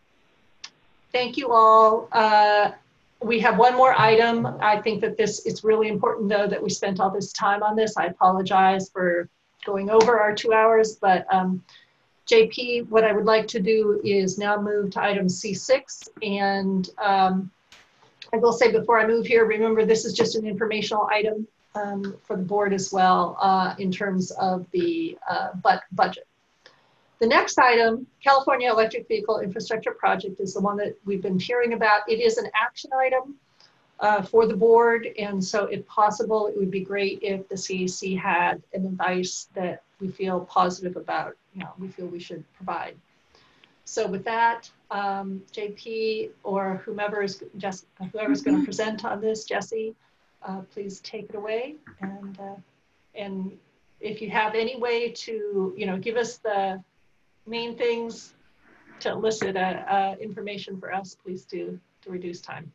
B: thank you all. Uh, we have one more item. I think that this, it's really important though that we spent all this time on this. I apologize for going over our two hours, but um, J P, what I would like to do is now move to item C six, and um, I will say before I move here, remember this is just an informational item um, for the board as well uh, in terms of the uh, but budget. The next item, California Electric Vehicle Infrastructure Project, is the one that we've been hearing about. It is an action item uh, for the board, and so if possible, it would be great if the C A C had an advice that we feel positive about, you know, we feel we should provide. So with that, um, J P or whomever is just whoever's going to present on this, Jesse, uh, please take it away. And uh, and if you have any way to, you know, give us the main things to elicit uh, uh, information for us, please do to reduce time.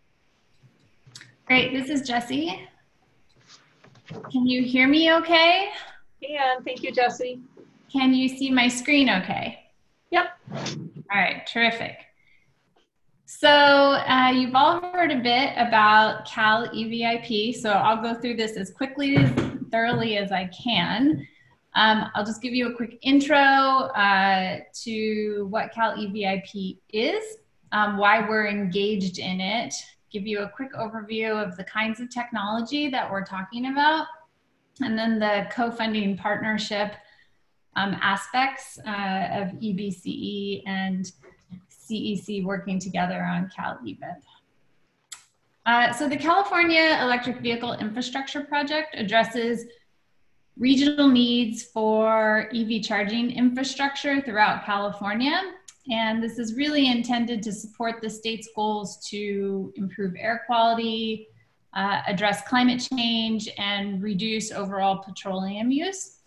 P: Great, this is Jesse. Can you hear me okay?
B: And thank you, Jesse.
P: Can you see my screen okay?
B: Yep.
P: All right, terrific. So uh, you've all heard a bit about Cal E V I P, so I'll go through this as quickly as thoroughly as I can. Um, I'll just give you a quick intro uh, to what Cal E V I P is, um, why we're engaged in it, give you a quick overview of the kinds of technology that we're talking about, and then the co-funding partnership um, aspects uh, of E B C E and C E C working together on Cal E V I P. Uh, so the California Electric Vehicle Infrastructure Project addresses regional needs for E V charging infrastructure throughout California. And this is really intended to support the state's goals to improve air quality, uh, address climate change, and reduce overall petroleum use.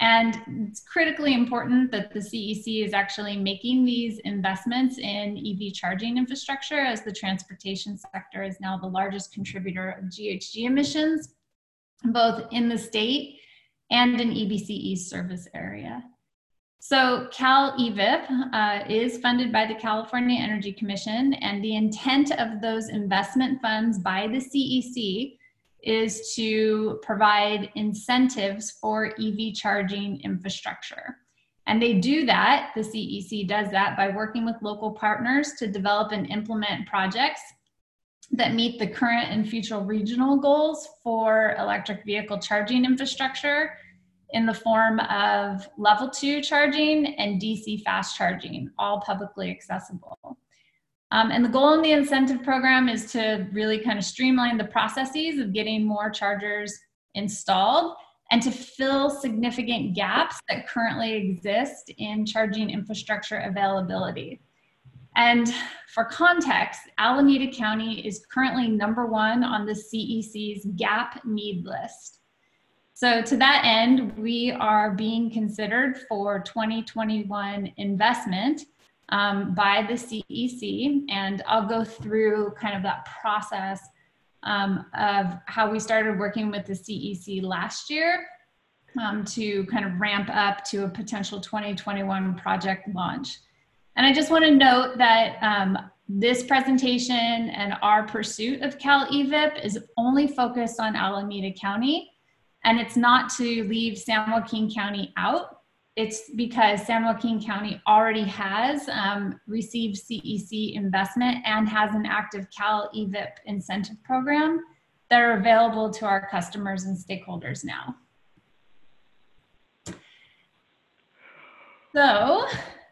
P: And it's critically important that the C E C is actually making these investments in E V charging infrastructure, as the transportation sector is now the largest contributor of G H G emissions, both in the state and in E B C E's service area. So Cal E V I P uh, is funded by the California Energy Commission, and the intent of those investment funds by the C E C is to provide incentives for E V charging infrastructure. And they do that, the C E C does that by working with local partners to develop and implement projects that meet the current and future regional goals for electric vehicle charging infrastructure in the form of level two charging and D C fast charging, all publicly accessible. Um, and the goal in the incentive program is to really kind of streamline the processes of getting more chargers installed and to fill significant gaps that currently exist in charging infrastructure availability. And for context, Alameda County is currently number one on the C E C's gap need list. So to that end, we are being considered for twenty twenty-one investment um, by the C E C. And I'll go through kind of that process um, of how we started working with the C E C last year um, to kind of ramp up to a potential twenty twenty-one project launch. And I just want to note that um, this presentation and our pursuit of Cal E V I P is only focused on Alameda County. And it's not to leave San Joaquin County out. It's because San Joaquin County already has um, received C E C investment and has an active Cal E V I P incentive program that are available to our customers and stakeholders now. So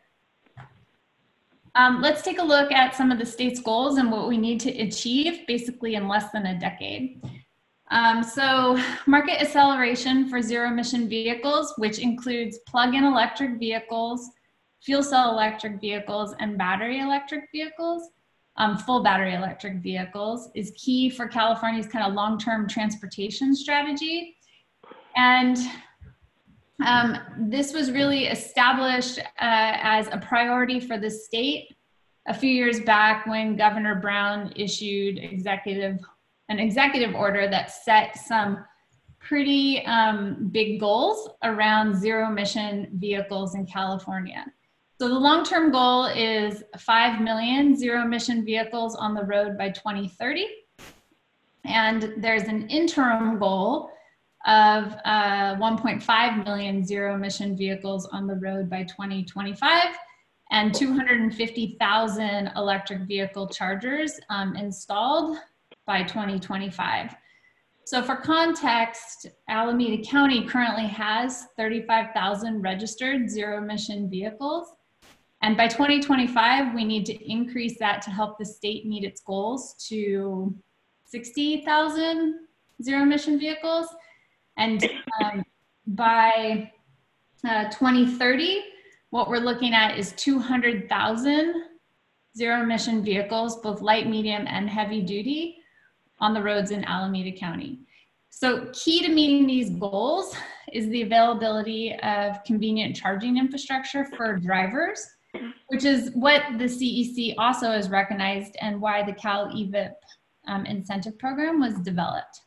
P: um, let's take a look at some of the state's goals and what we need to achieve basically in less than a decade. Um, so market acceleration for zero emission vehicles, which includes plug-in electric vehicles, fuel cell electric vehicles, and battery electric vehicles, um, full battery electric vehicles, is key for California's kind of long-term transportation strategy. And um, this was really established uh, as a priority for the state a few years back when Governor Brown issued executive an executive order that set some pretty um, big goals around zero emission vehicles in California. So the long-term goal is five million zero emission vehicles on the road by twenty thirty. And there's an interim goal of uh, one point five million zero emission vehicles on the road by twenty twenty-five and two hundred fifty thousand electric vehicle chargers um, installed by twenty twenty-five. So for context, Alameda County currently has thirty-five thousand registered zero emission vehicles. And by twenty twenty-five, we need to increase that to help the state meet its goals to sixty thousand zero emission vehicles. And um, by uh, twenty thirty, what we're looking at is two hundred thousand zero emission vehicles, both light, medium, and heavy duty, on the roads in Alameda County. So key to meeting these goals is the availability of convenient charging infrastructure for drivers, which is what the C E C also has recognized and why the Cal E V I P um, incentive program was developed.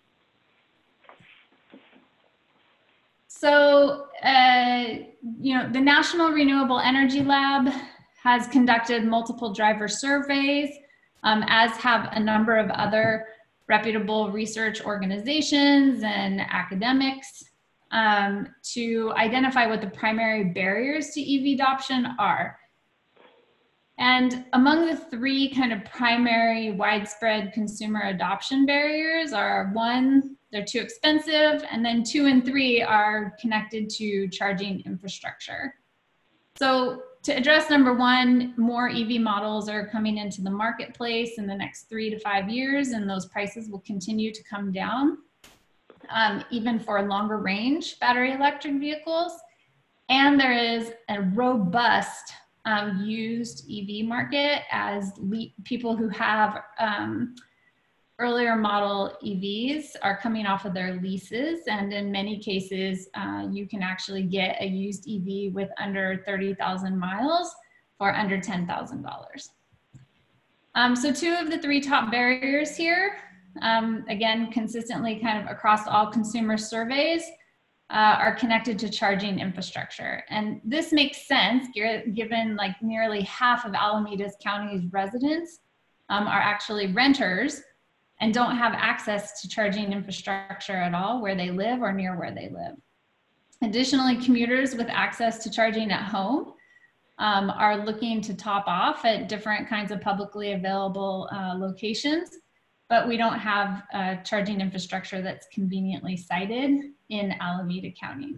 P: So, uh, you know, the National Renewable Energy Lab has conducted multiple driver surveys, Um, as have a number of other reputable research organizations and academics um, to identify what the primary barriers to E V adoption are. And among the three kind of primary widespread consumer adoption barriers are one, they're too expensive, and then two and three are connected to charging infrastructure. So to address number one, more E V models are coming into the marketplace in the next three to five years, and those prices will continue to come down, um, even for longer range battery electric vehicles. And there is a robust um, used E V market as le people who have um, earlier model E Vs are coming off of their leases, and in many cases, uh, you can actually get a used E V with under thirty thousand miles for under ten thousand dollars. Um, so two of the three top barriers here, um, again, consistently kind of across all consumer surveys, uh, are connected to charging infrastructure. And this makes sense given like nearly half of Alameda County's residents um, are actually renters and don't have access to charging infrastructure at all where they live or near where they live. Additionally, commuters with access to charging at home um, are looking to top off at different kinds of publicly available uh, locations, but we don't have uh, charging infrastructure that's conveniently sited in Alameda County.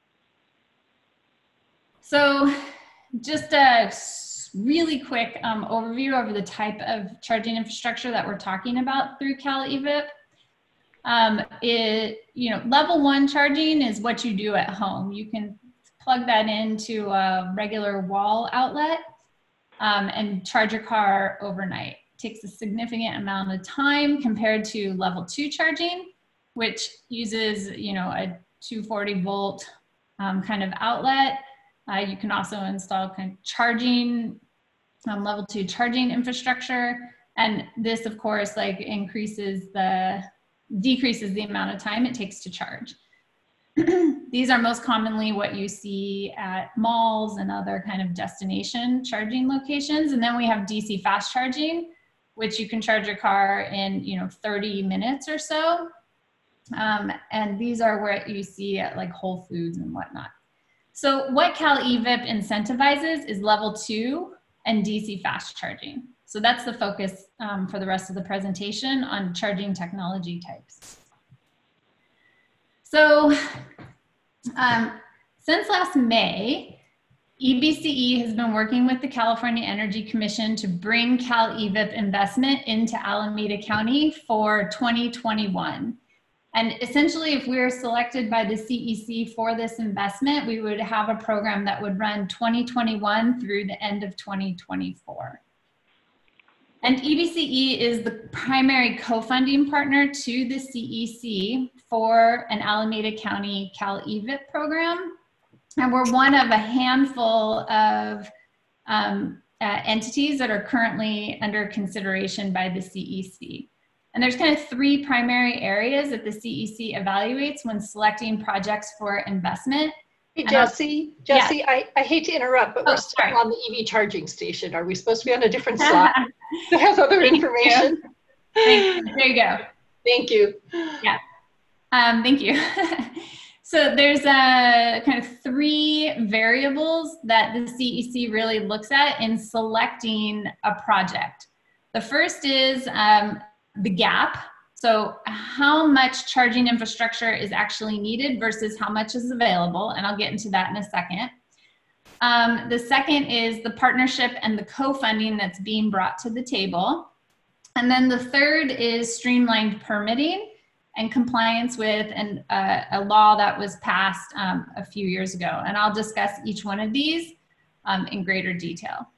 P: So just a really quick um, overview over the type of charging infrastructure that we're talking about through Cal E V I P. Um, it, you know, level one charging is what you do at home. You can plug that into a regular wall outlet um, and charge your car overnight. It takes a significant amount of time compared to level two charging, which uses, you know, a two forty volt um, kind of outlet. Uh, you can also install kind of charging, um, level two charging infrastructure. And this, of course, like increases the, decreases the amount of time it takes to charge. These are most commonly what you see at malls and other kind of destination charging locations. And then we have D C fast charging, which you can charge your car in, you know, thirty minutes or so. Um, and these are what you see at like Whole Foods and whatnot. So what Cal E V I P incentivizes is level two and D C fast charging. So that's the focus um, for the rest of the presentation on charging technology types. So um, since last May, E B C E has been working with the California Energy Commission to bring Cal E V I P investment into Alameda County for twenty twenty-one. And essentially, if we were selected by the C E C for this investment, we would have a program that would run twenty twenty-one through the end of twenty twenty-four. And E B C E is the primary co-funding partner to the C E C for an Alameda County Cal E V I P program. And we're one of a handful of um, uh, entities that are currently under consideration by the C E C. And there's kind of three primary areas that the C E C evaluates when selecting projects for investment.
B: Hey, Jesse, Jesse, yeah. I, I hate to interrupt, but
P: oh,
B: we're still
P: sorry.
B: on the E V charging station. Are we supposed to be on a different slide that has other information?
P: Thank you. There you go.
B: Thank you.
P: Yeah. Um, thank you. So there's a kind of three variables that the C E C really looks at in selecting a project. The first is um, the gap. So how much charging infrastructure is actually needed versus how much is available, and I'll get into that in a second. Um, the second is the partnership and the co-funding that's being brought to the table. And then the third is streamlined permitting and compliance with an, uh, a law that was passed um, a few years ago. And I'll discuss each one of these um, in greater detail.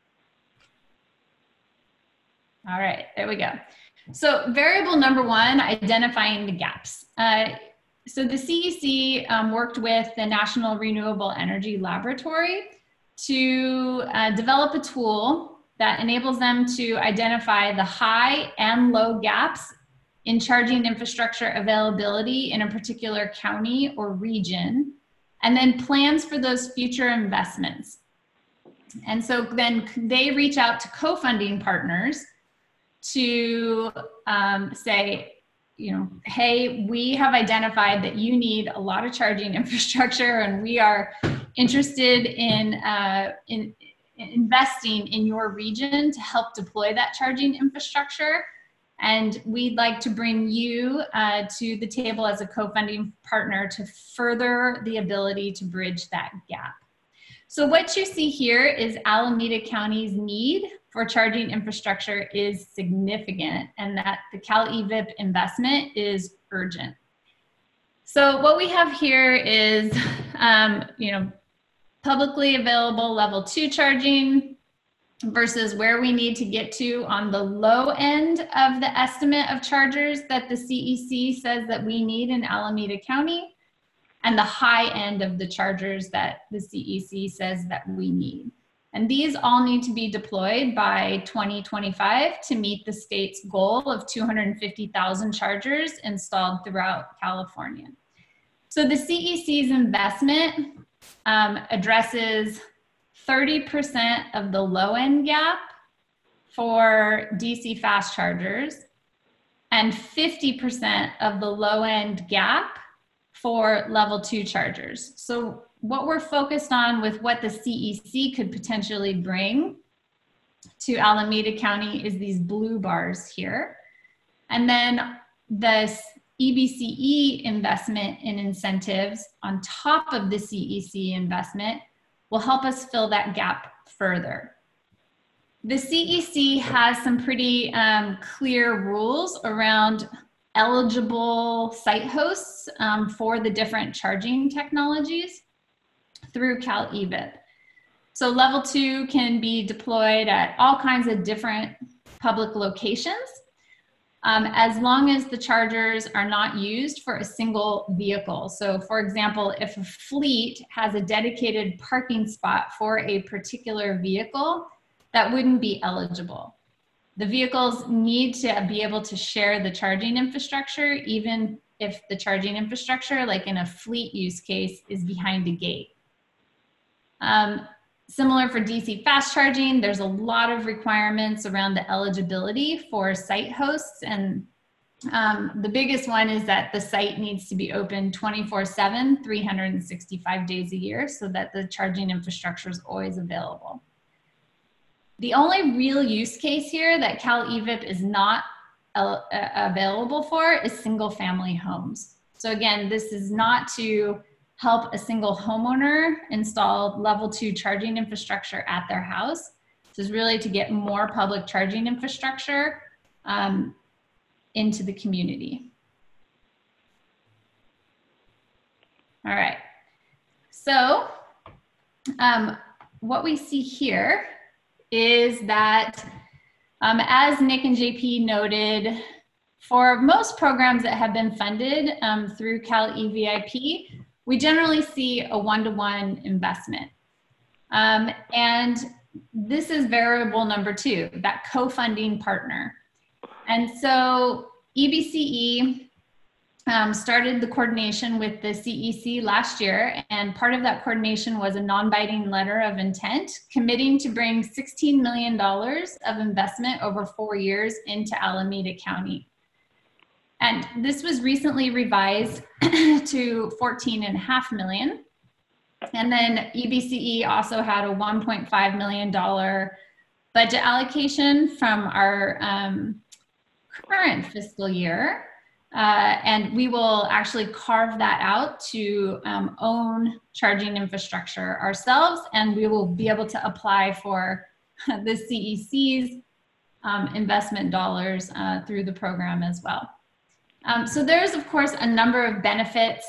P: All right, there we go. So variable number one, identifying the gaps. Uh, so the C E C um, worked with the National Renewable Energy Laboratory to uh, develop a tool that enables them to identify the high and low gaps in charging infrastructure availability in a particular county or region, and then plans for those future investments. And so then they reach out to co-funding partners to um, say, you know, hey, we have identified that you need a lot of charging infrastructure, and we are interested in, uh, in, in investing in your region to help deploy that charging infrastructure. And we'd like to bring you uh, to the table as a co-funding partner to further the ability to bridge that gap. So what you see here is Alameda County's need for charging infrastructure is significant, and that the Cal E V I P investment is urgent. So what we have here is, um, you know, publicly available level two charging, versus where we need to get to on the low end of the estimate of chargers that the C E C says that we need in Alameda County, and the high end of the chargers that the C E C says that we need. And these all need to be deployed by twenty twenty-five to meet the state's goal of two hundred fifty thousand chargers installed throughout California. So the C E C's investment um, addresses thirty percent of the low end gap for D C fast chargers and fifty percent of the low end gap for level two chargers. So what we're focused on with what the C E C could potentially bring to Alameda County is these blue bars here. And then the E B C E investment in incentives on top of the C E C investment will help us fill that gap further. The C E C has some pretty um, clear rules around eligible site hosts um, for the different charging technologies through Cal E V I P. So level two can be deployed at all kinds of different public locations, um, as long as the chargers are not used for a single vehicle. So for example, if a fleet has a dedicated parking spot for a particular vehicle, that wouldn't be eligible. The vehicles need to be able to share the charging infrastructure, even if the charging infrastructure, like in a fleet use case, is behind a gate. Um, similar for D C fast charging, there's a lot of requirements around the eligibility for site hosts. And um, the biggest one is that the site needs to be open twenty-four seven, three hundred sixty-five days a year so that the charging infrastructure is always available. The only real use case here that Cal E V I P is not uh, available for is single family homes. So again, this is not to help a single homeowner install level two charging infrastructure at their house. This is really to get more public charging infrastructure um, into the community. All right, so um, what we see here is that um, as Nick and J P noted, for most programs that have been funded um, through Cal E V I P, we generally see a one-to-one investment. Um, and this is variable number two, that co-funding partner. And so E B C E um, started the coordination with the C E C last year, and part of that coordination was a non-binding letter of intent committing to bring sixteen million dollars of investment over four years into Alameda County. And this was recently revised to fourteen and a half million. And then E B C E also had a one point five million dollars budget allocation from our um, current fiscal year. Uh, and we will actually carve that out to um, own charging infrastructure ourselves, and we will be able to apply for the C E C's um, investment dollars uh, through the program as well. Um, so there's, of course, a number of benefits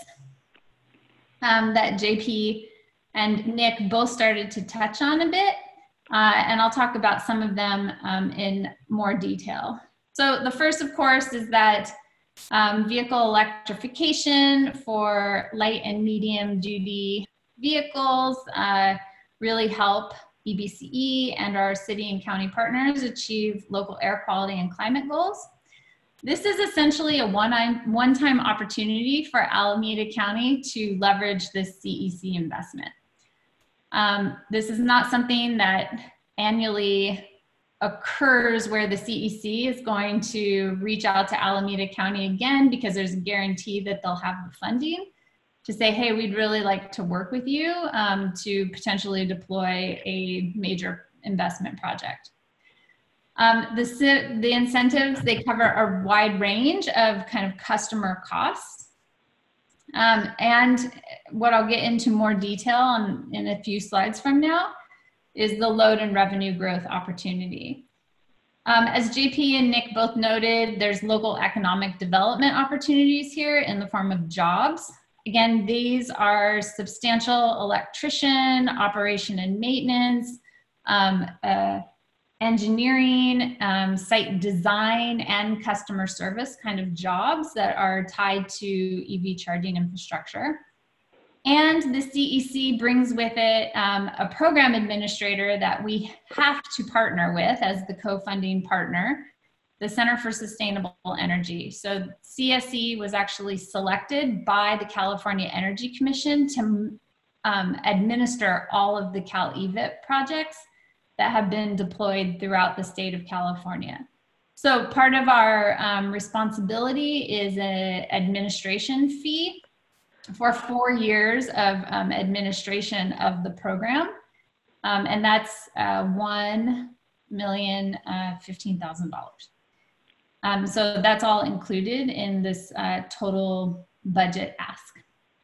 P: um, that J P and Nick both started to touch on a bit, uh, and I'll talk about some of them um, in more detail. So the first, of course, is that um, vehicle electrification for light and medium duty vehicles uh, really help E B C E and our city and county partners achieve local air quality and climate goals. This is essentially a one-time one-time opportunity for Alameda County to leverage this C E C investment. Um, this is not something that annually occurs where the C E C is going to reach out to Alameda County again because there's a guarantee that they'll have the funding to say, hey, we'd really like to work with you um, to potentially deploy a major investment project. Um, the, the incentives, they cover a wide range of kind of customer costs. Um, and what I'll get into more detail on in a few slides from now is the load and revenue growth opportunity. Um, as J P and Nick both noted, there's local economic development opportunities here in the form of jobs. Again, these are substantial electrician, operation and maintenance, um, uh, engineering, um, site design, and customer service kind of jobs that are tied to E V charging infrastructure. And the C E C brings with it um, a program administrator that we have to partner with as the co-funding partner, the Center for Sustainable Energy. So C S E was actually selected by the California Energy Commission to um, administer all of the Cal E V I P projects that have been deployed throughout the state of California. So part of our um, responsibility is an administration fee for four years of um, administration of the program. Um, and that's uh, one million fifteen thousand dollars. Um, so that's all included in this uh, total budget ask.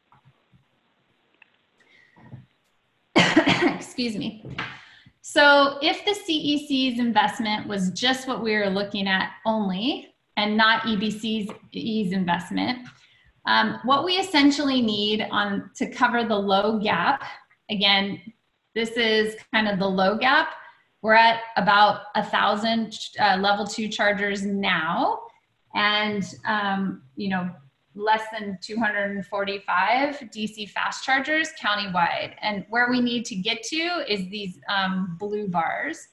P: Excuse me. So if the C E C's investment was just what we were looking at only and not E B C's investment, um, what we essentially need on to cover the low gap, again, this is kind of the low gap. We're at about a thousand uh, level two chargers now, and um, you know, less than two hundred forty-five D C fast chargers countywide. And where we need to get to is these um, blue bars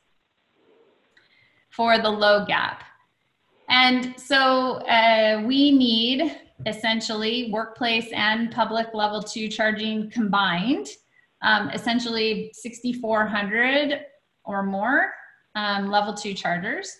P: for the low gap. And so uh, we need essentially workplace and public level two charging combined, um, essentially sixty-four hundred or more um, level two chargers.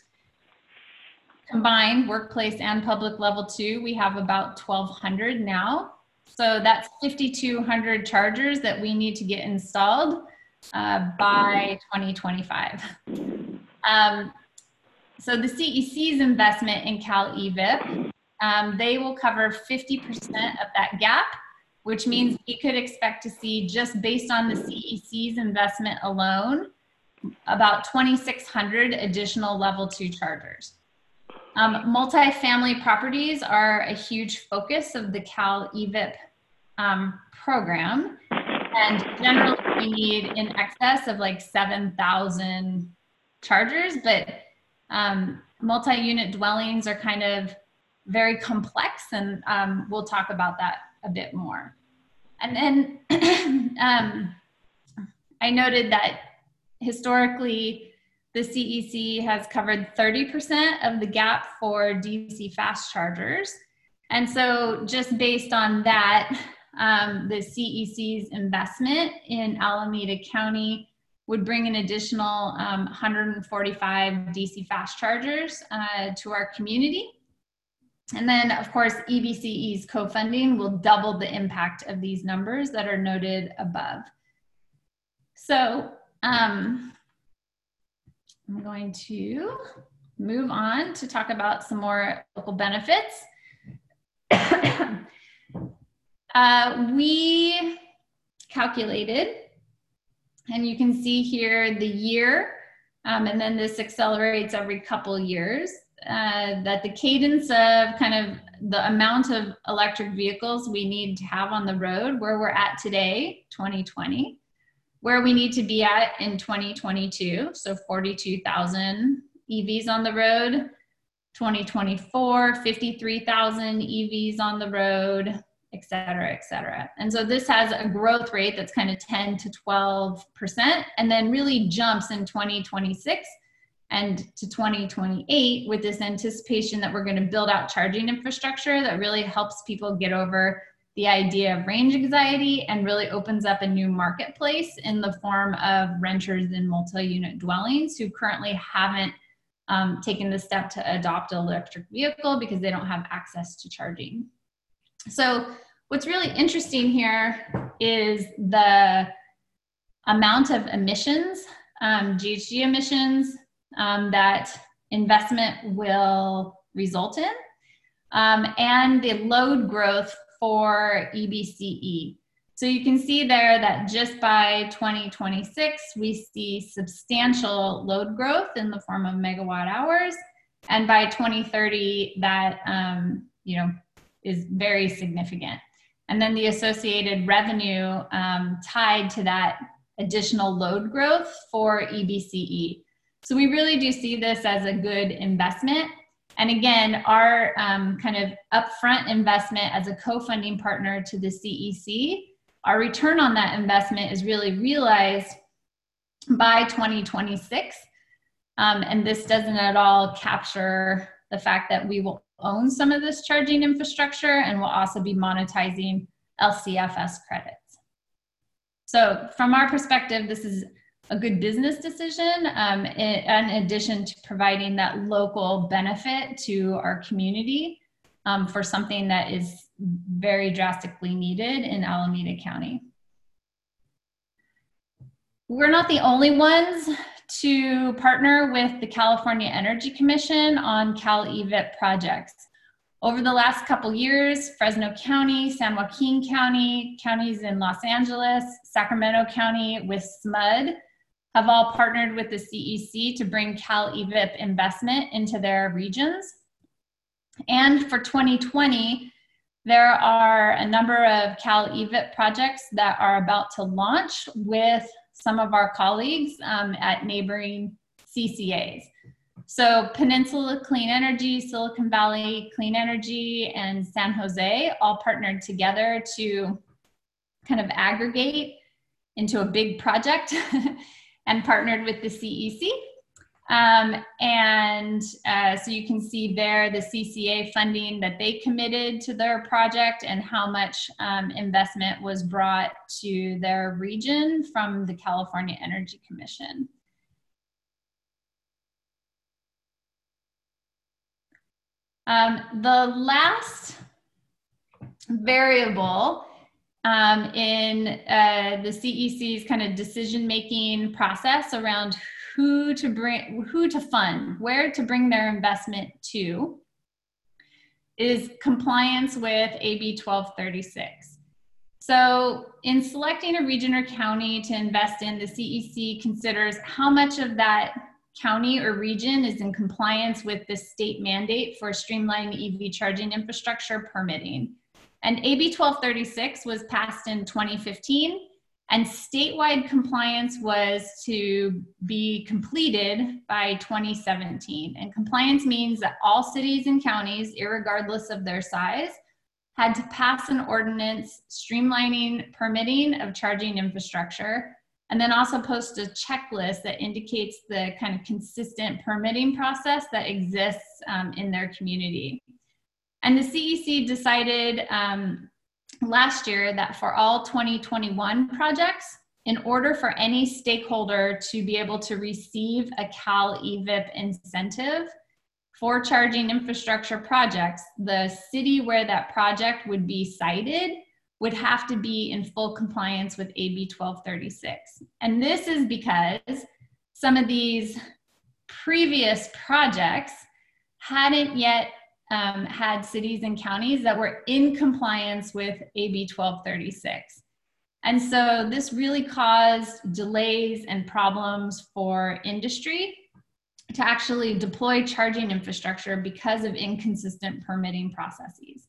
P: Combined workplace and public level two, we have about twelve hundred now. So that's fifty-two hundred chargers that we need to get installed uh, by twenty twenty-five. Um, so the C E C's investment in Cal E V I P, um, they will cover fifty percent of that gap, which means we could expect to see, just based on the C E C's investment alone, about twenty-six hundred additional level two chargers. Um, multifamily properties are a huge focus of the Cal E V I P um, program. And generally we need in excess of like seven thousand chargers, but um, multi-unit dwellings are kind of very complex, and um, we'll talk about that a bit more. And then um, I noted that historically, the C E C has covered thirty percent of the gap for D C fast chargers. And so just based on that, um, the C E C's investment in Alameda County would bring an additional um, one hundred forty-five D C fast chargers uh, to our community. And then of course, E B C E's co-funding will double the impact of these numbers that are noted above. So, um, I'm going to move on to talk about some more local benefits. uh, we calculated, and you can see here the year, um, and then this accelerates every couple years, uh, that the cadence of kind of the amount of electric vehicles we need to have on the road, where we're at today, twenty twenty, where we need to be at in twenty twenty-two, so forty-two thousand E Vs on the road, twenty twenty-four, fifty-three thousand E Vs on the road, et cetera, et cetera. And so this has a growth rate that's kind of ten to twelve percent, and then really jumps in twenty twenty-six and to twenty twenty-eight with this anticipation that we're gonna build out charging infrastructure that really helps people get over the idea of range anxiety and really opens up a new marketplace in the form of renters in multi-unit dwellings who currently haven't um, taken the step to adopt an electric vehicle because they don't have access to charging. So what's really interesting here is the amount of emissions, um, G H G emissions, um, that investment will result in, um, and the load growth for E B C E. So you can see there that just by twenty twenty-six, we see substantial load growth in the form of megawatt hours. And by twenty thirty, that um, you know, is very significant. And then the associated revenue um, tied to that additional load growth for E B C E. So we really do see this as a good investment. And again, our um, kind of upfront investment as a co-funding partner to the C E C, our return on that investment is really realized by twenty twenty-six. Um, and this doesn't at all capture the fact that we will own some of this charging infrastructure and will also be monetizing L C F S credits. So from our perspective, this is a good business decision um, in, in addition to providing that local benefit to our community um, for something that is very drastically needed in Alameda County. We're not the only ones to partner with the California Energy Commission on Cal E V I P projects. Over the last couple years, Fresno County, San Joaquin County, counties in Los Angeles, Sacramento County with S M U D have all partnered with the C E C to bring Cal E V I P investment into their regions. And for twenty twenty, there are a number of Cal E V I P projects that are about to launch with some of our colleagues um, at neighboring C C As. So Peninsula Clean Energy, Silicon Valley Clean Energy, and San Jose all partnered together to kind of aggregate into a big project and partnered with the C E C. Um, and uh, so you can see there the C C A funding that they committed to their project and how much um, investment was brought to their region from the California Energy Commission. Um, the last variable um, in uh, the C E C's kind of decision-making process around who to bring, who to fund, where to bring their investment to, is compliance with A B twelve thirty-six. So in selecting a region or county to invest in, the C E C considers how much of that county or region is in compliance with the state mandate for streamlined E V charging infrastructure permitting. And A B twelve thirty-six was passed in twenty fifteen, and statewide compliance was to be completed by twenty seventeen. And compliance means that all cities and counties, irregardless of their size, had to pass an ordinance streamlining permitting of charging infrastructure, and then also post a checklist that indicates the kind of consistent permitting process that exists um, in their community. And the C E C decided um, last year that for all twenty twenty-one projects, in order for any stakeholder to be able to receive a Cal E V I P incentive for charging infrastructure projects, the city where that project would be sited would have to be in full compliance with A B twelve thirty-six. And this is because some of these previous projects hadn't yet um, had cities and counties that were in compliance with A B twelve thirty-six. And so this really caused delays and problems for industry to actually deploy charging infrastructure because of inconsistent permitting processes.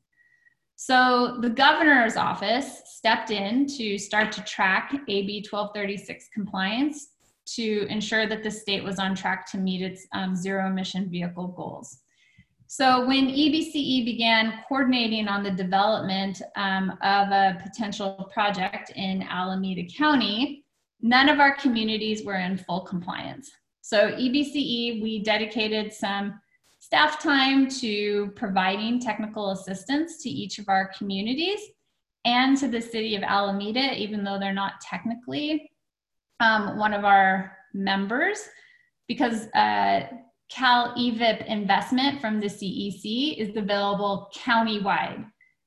P: So the governor's office stepped in to start to track A B twelve thirty-six compliance to ensure that the state was on track to meet its um, zero emission vehicle goals. So when E B C E began coordinating on the development um, of a potential project in Alameda County, none of our communities were in full compliance. So E B C E, we dedicated some staff time to providing technical assistance to each of our communities and to the city of Alameda, even though they're not technically um, one of our members, because uh, Cal E V I P investment from the C E C is available countywide.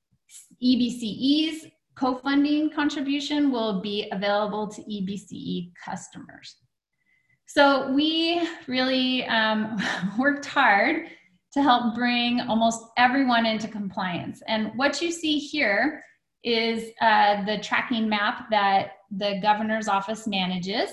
P: E B C E's co-funding contribution will be available to E B C E customers. So we really um, worked hard to help bring almost everyone into compliance. And what you see here is uh, the tracking map that the governor's office manages.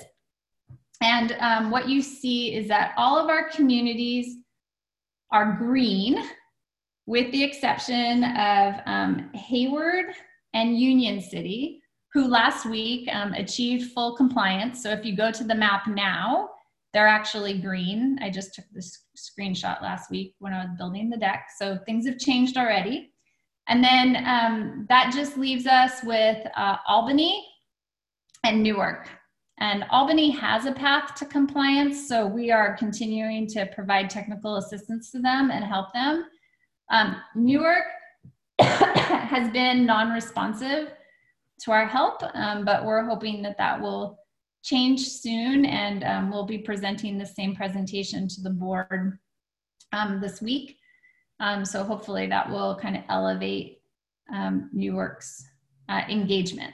P: And um, what you see is that all of our communities are green, with the exception of um, Hayward and Union City, who last week um, achieved full compliance. So if you go to the map now, they're actually green. I just took this screenshot last week when I was building the deck. So things have changed already. And then um, that just leaves us with uh, Albany and Newark. And Albany has a path to compliance, so we are continuing to provide technical assistance to them and help them. Um, Newark has been non-responsive to our help, um, but we're hoping that that will change soon, and um, we'll be presenting the same presentation to the board um, this week. Um, so hopefully that will kind of elevate um, Newark's uh, engagement.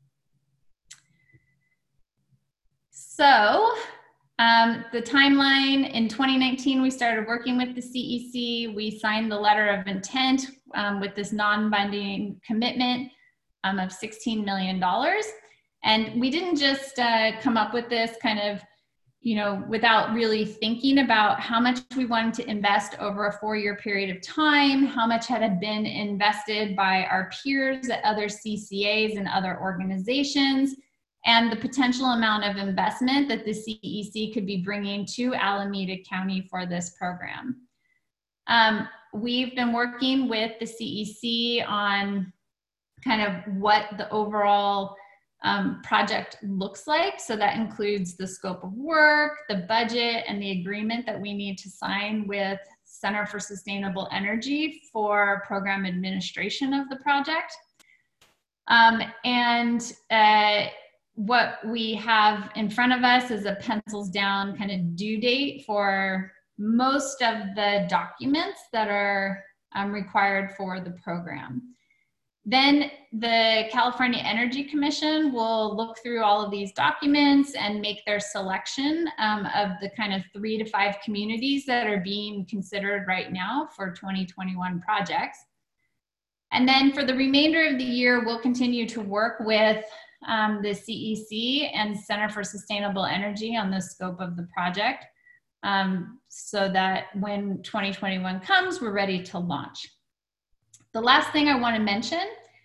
P: So um, the timeline, in twenty nineteen, we started working with the C E C. We signed the letter of intent um, with this non-binding commitment um, of sixteen million dollars. And we didn't just uh, come up with this kind of, you know, without really thinking about how much we wanted to invest over a four-year period of time, how much had been invested by our peers at other C C As and other organizations, and the potential amount of investment that the C E C could be bringing to Alameda County for this program. Um, we've been working with the C E C on kind of what the overall um, project looks like. So that includes the scope of work, the budget, and the agreement that we need to sign with Center for Sustainable Energy for program administration of the project. Um, and uh, what we have in front of us is a pencils down kind of due date for most of the documents that are um, required for the program. Then the California Energy Commission will look through all of these documents and make their selection um, of the kind of three to five communities that are being considered right now for twenty twenty-one projects. And then for the remainder of the year, we'll continue to work with um, the C E C and Center for Sustainable Energy on the scope of the project, um, so that when twenty twenty-one comes, we're ready to launch. The last thing I want to mention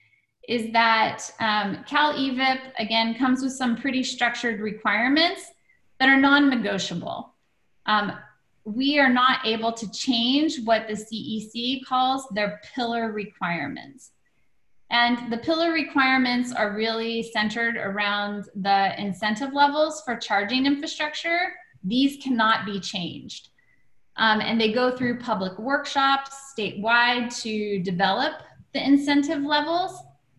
P: is that um, Cal E V I P, again, comes with some pretty structured requirements that are non-negotiable. Um, we are not able to change what the C E C calls their pillar requirements. And the pillar requirements are really centered around the incentive levels for charging infrastructure. These cannot be changed. Um, and they go through public workshops statewide to develop the incentive levels.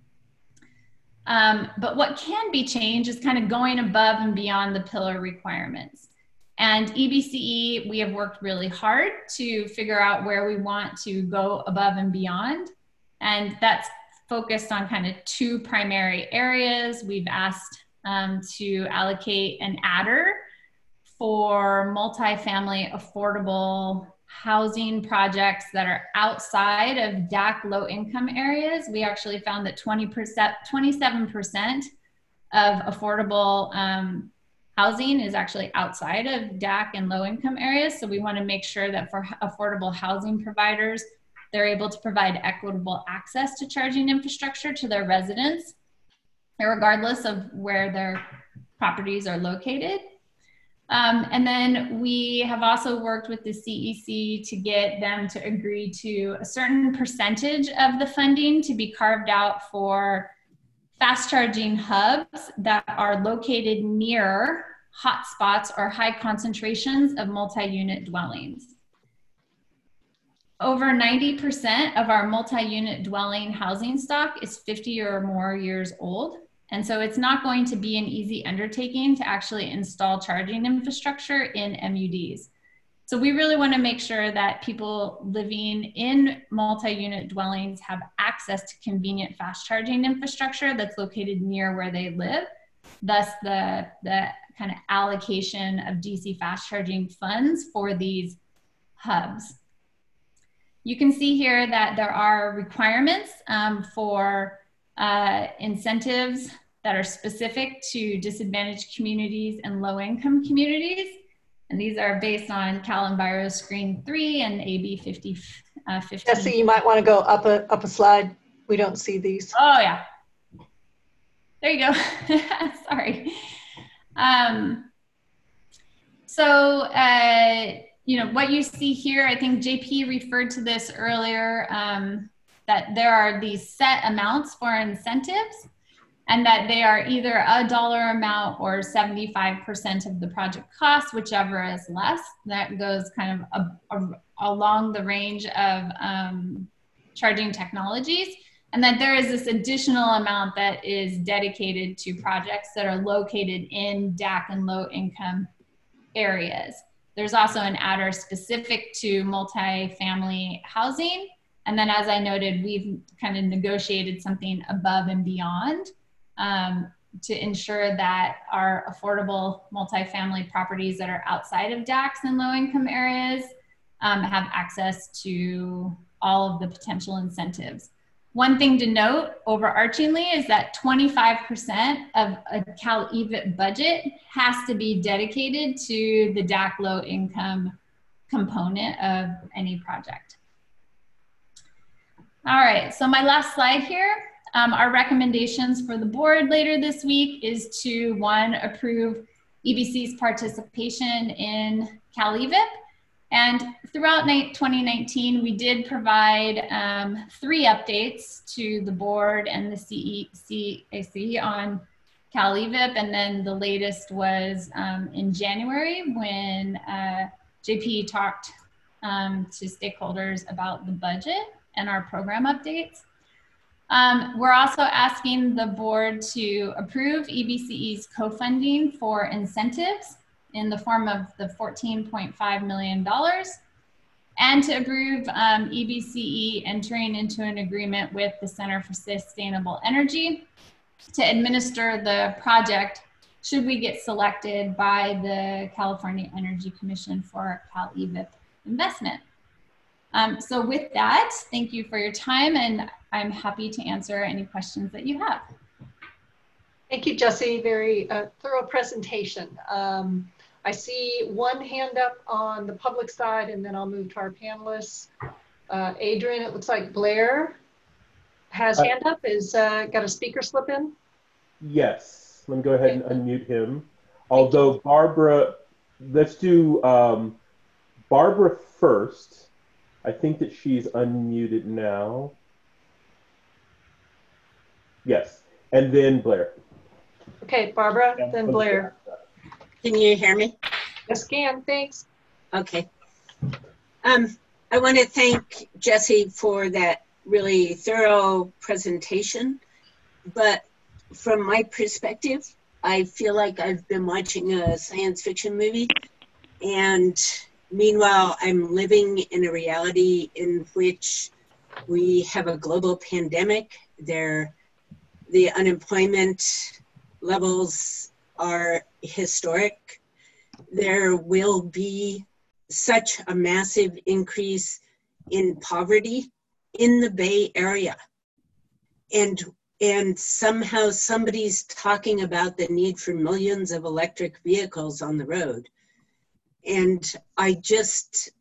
P: Um, but what can be changed is kind of going above and beyond the pillar requirements. And E B C E, we have worked really hard to figure out where we want to go above and beyond. And that's focused on kind of two primary areas. We've asked um, to allocate an adder for multifamily affordable housing projects that are outside of D A C low income areas. We actually found that twenty percent, twenty-seven percent of affordable um, housing is actually outside of D A C and low income areas. So we want to make sure that for affordable housing providers, they're able to provide equitable access to charging infrastructure to their residents, regardless of where their properties are located. Um, and then we have also worked with the C E C to get them to agree to a certain percentage of the funding to be carved out for fast charging hubs that are located near hotspots or high concentrations of multi-unit dwellings. Over ninety percent of our multi-unit dwelling housing stock is fifty or more years old. And so it's not going to be an easy undertaking to actually install charging infrastructure in M U Ds. So we really want to make sure that people living in multi-unit dwellings have access to convenient fast charging infrastructure that's located near where they live. Thus the, the kind of allocation of D C fast charging funds for these hubs. You can see here that there are requirements um, for uh, incentives that are specific to disadvantaged communities and low-income communities. And these are based on Cal Enviro Screen three and A B fifty, uh, fifteen.
B: Jesse, you might want to go up a, up a slide. We don't see these.
P: Oh, yeah. There you go. Sorry. Um, so, uh, you know, what you see here, I think J P referred to this earlier, um, that there are these set amounts for incentives, and that they are either a dollar amount or seventy-five percent of the project cost, whichever is less. That goes kind of a, a, along the range of um, charging technologies. And that there is this additional amount that is dedicated to projects that are located in D A C and low income areas. There's also an adder specific to multifamily housing. And then, as I noted, we've kind of negotiated something above and beyond um, to ensure that our affordable multifamily properties that are outside of D A Cs and low income areas um, have access to all of the potential incentives. One thing to note overarchingly is that twenty-five percent of a Cal E V I P budget has to be dedicated to the D A C low income component of any project. All right, so my last slide here, um, our recommendations for the board later this week is to, one, approve E B C's participation in Cal E V I P. And throughout twenty nineteen, we did provide um, three updates to the board and the C A C on Cal E V I P. And then the latest was um, in January when uh, J P talked um, to stakeholders about the budget and our program updates. Um, we're also asking the board to approve E B C E's co-funding for incentives in the form of the fourteen point five million dollars, and to approve um, E B C E entering into an agreement with the Center for Sustainable Energy to administer the project should we get selected by the California Energy Commission for Cal E V I P investment. Um, so with that, thank you for your time, and I'm happy to answer any questions that you have.
B: Thank you, Jesse. Very uh, thorough presentation. Um, I see one hand up on the public side, and then I'll move to our panelists. Uh, Adrian, it looks like Blair has
A: uh,
B: hand up. Is uh, got a speaker slip in?
A: Yes. Let me go ahead and unmute him. Although Barbara, let's do um, Barbara first. I think that she's unmuted now. Yes, and then Blair.
B: Okay, Barbara, and then Blair.
O: Can you hear me?
B: Yes, can. Thanks.
O: Okay. Um, I want to thank Jesse for that really thorough presentation. But from my perspective, I feel like I've been watching a science fiction movie, and meanwhile, I'm living in a reality in which we have a global pandemic. There, the unemployment levels are historic. There will be such a massive increase in poverty in the Bay Area. And, and somehow somebody's talking about the need for millions of electric vehicles on the road. And I just,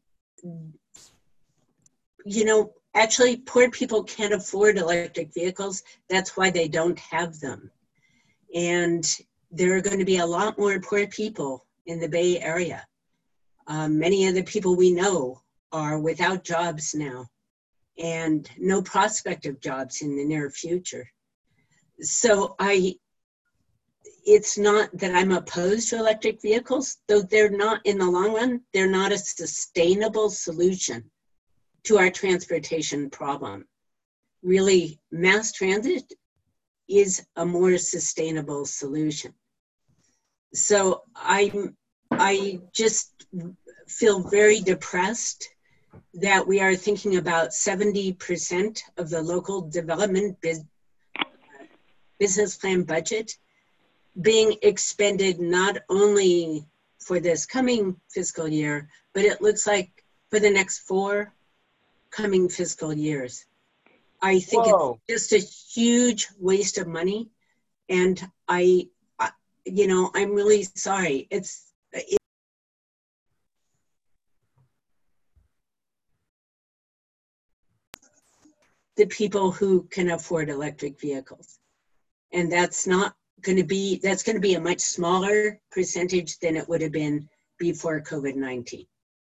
O: you know, actually poor people can't afford electric vehicles. That's why they don't have them. And there are going to be a lot more poor people in the Bay Area. Um, many of the people we know are without jobs now and no prospect of jobs in the near future. So I, it's not that I'm opposed to electric vehicles, though they're not, in the long run, they're not a sustainable solution to our transportation problem. Really, mass transit is a more sustainable solution. So I'm, I just feel very depressed that we are thinking about seventy percent of the local development biz, business plan budget being expended not only for this coming fiscal year, but it looks like for the next four coming fiscal years. I think Whoa. It's just a huge waste of money. And I, I you know, I'm really sorry. It's, it, the people who can afford electric vehicles. And that's not going to be, that's going to be a much smaller percentage than it would have been before COVID nineteen.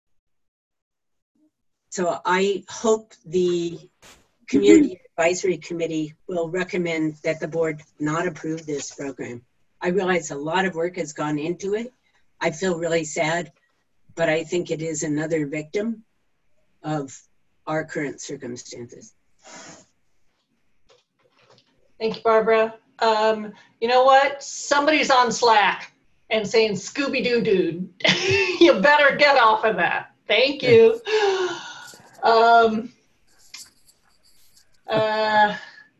O: So I hope the Community Advisory Committee will recommend that the board not approve this program. I realize a lot of work has gone into it. I feel really sad, but I think it is another victim of our current circumstances.
B: Thank you, Barbara. Um, you know what? Somebody's on Slack and saying, Scooby-Doo dude, you better get off of that. Thank you. Um, uh,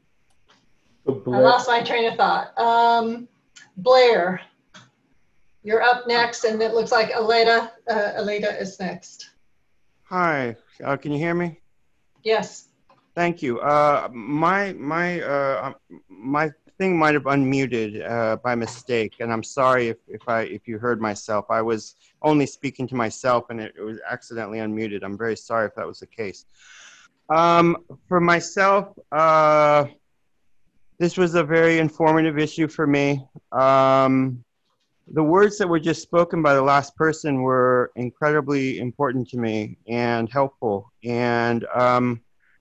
B: I lost my train of thought. Um, Blair, you're up next, and it looks like Aleda, uh, Aleda is next.
F: Hi, uh, can you hear me?
B: Yes.
F: Thank you. Uh, my my uh, my thing might have unmuted uh, by mistake, and I'm sorry if, if I if you heard myself. I was only speaking to myself, and it, it was accidentally unmuted. I'm very sorry if that was the case. Um, for myself, uh, this was a very informative issue for me. Um, the words that were just spoken by the last person were incredibly important to me and helpful and um,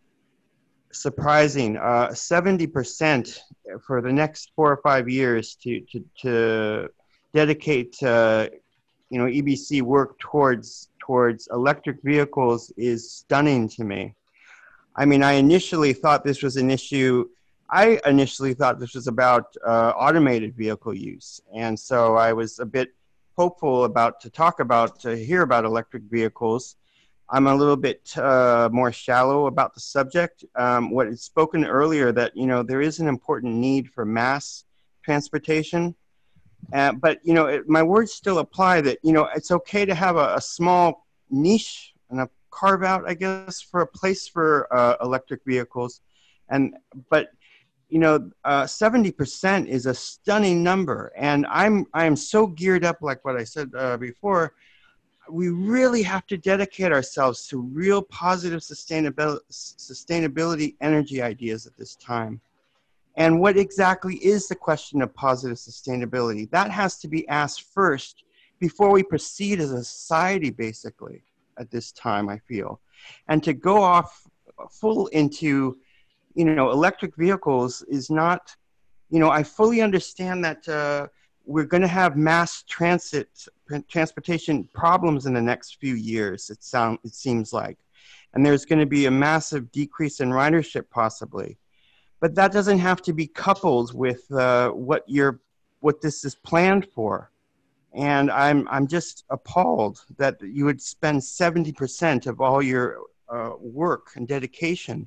F: surprising. Uh, seventy percent for the next four or five years to, to, to dedicate, uh, you know, E B C work towards, towards electric vehicles is stunning to me. I mean, I initially thought this was an issue I initially thought this was about uh, automated vehicle use. And so I was a bit hopeful about to talk about, to hear about electric vehicles. I'm a little bit uh, more shallow about the subject. Um, what is spoken earlier that, you know, there is an important need for mass transportation. Uh, but, you know, it, my words still apply that, you know, it's okay to have a, a small niche and a carve out, I guess, for a place for uh, electric vehicles. And, but, you know, uh, seventy percent is a stunning number. And I'm, I'm so geared up, like what I said uh, before, we really have to dedicate ourselves to real positive sustainability, sustainability energy ideas at this time. And what exactly is the question of positive sustainability? That has to be asked first before we proceed as a society, basically, at this time, I feel. And to go off full into, you know, electric vehicles is not, you know, I fully understand that uh, we're going to have mass transit, transportation problems in the next few years, it, sound, it seems like. And there's going to be a massive decrease in ridership possibly. But that doesn't have to be coupled with uh, what you're, what this is planned for. And I'm, I'm just appalled that you would spend seventy percent of all your uh, work and dedication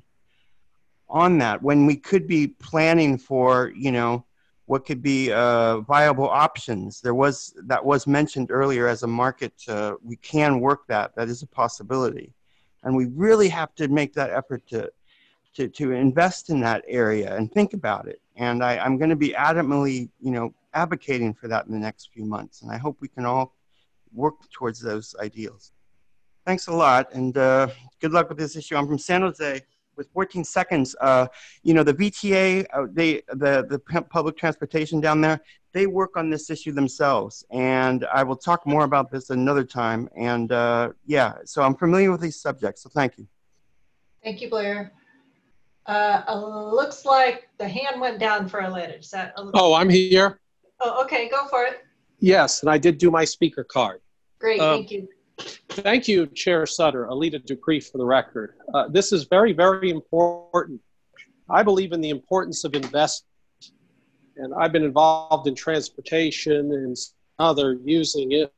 F: on that when we could be planning for, you know, what could be uh, viable options. There was, that was mentioned earlier as a market, uh, we can work that, that is a possibility. And we really have to make that effort to, to, to invest in that area and think about it. And I, I'm gonna be adamantly, you know, advocating for that in the next few months. And I hope we can all work towards those ideals. Thanks a lot, and uh, good luck with this issue. I'm from San Jose. With fourteen seconds, uh, you know, the V T A, uh, they, the, the public transportation down there, they work on this issue themselves. And I will talk more about this another time. And uh, yeah, so I'm familiar with these subjects, so thank you.
B: Thank you, Blair. Uh, uh, looks like the hand went down for a letter. Is that a little...
G: Oh, I'm here.
B: Oh, okay, go for it.
G: Yes, and I did do my speaker card.
B: Great,
G: Um,
B: thank you.
G: Thank you, Chair Sutter, Alita Dupree, for the record. Uh, this is very, very important. I believe in the importance of investment, and I've been involved in transportation and other using it.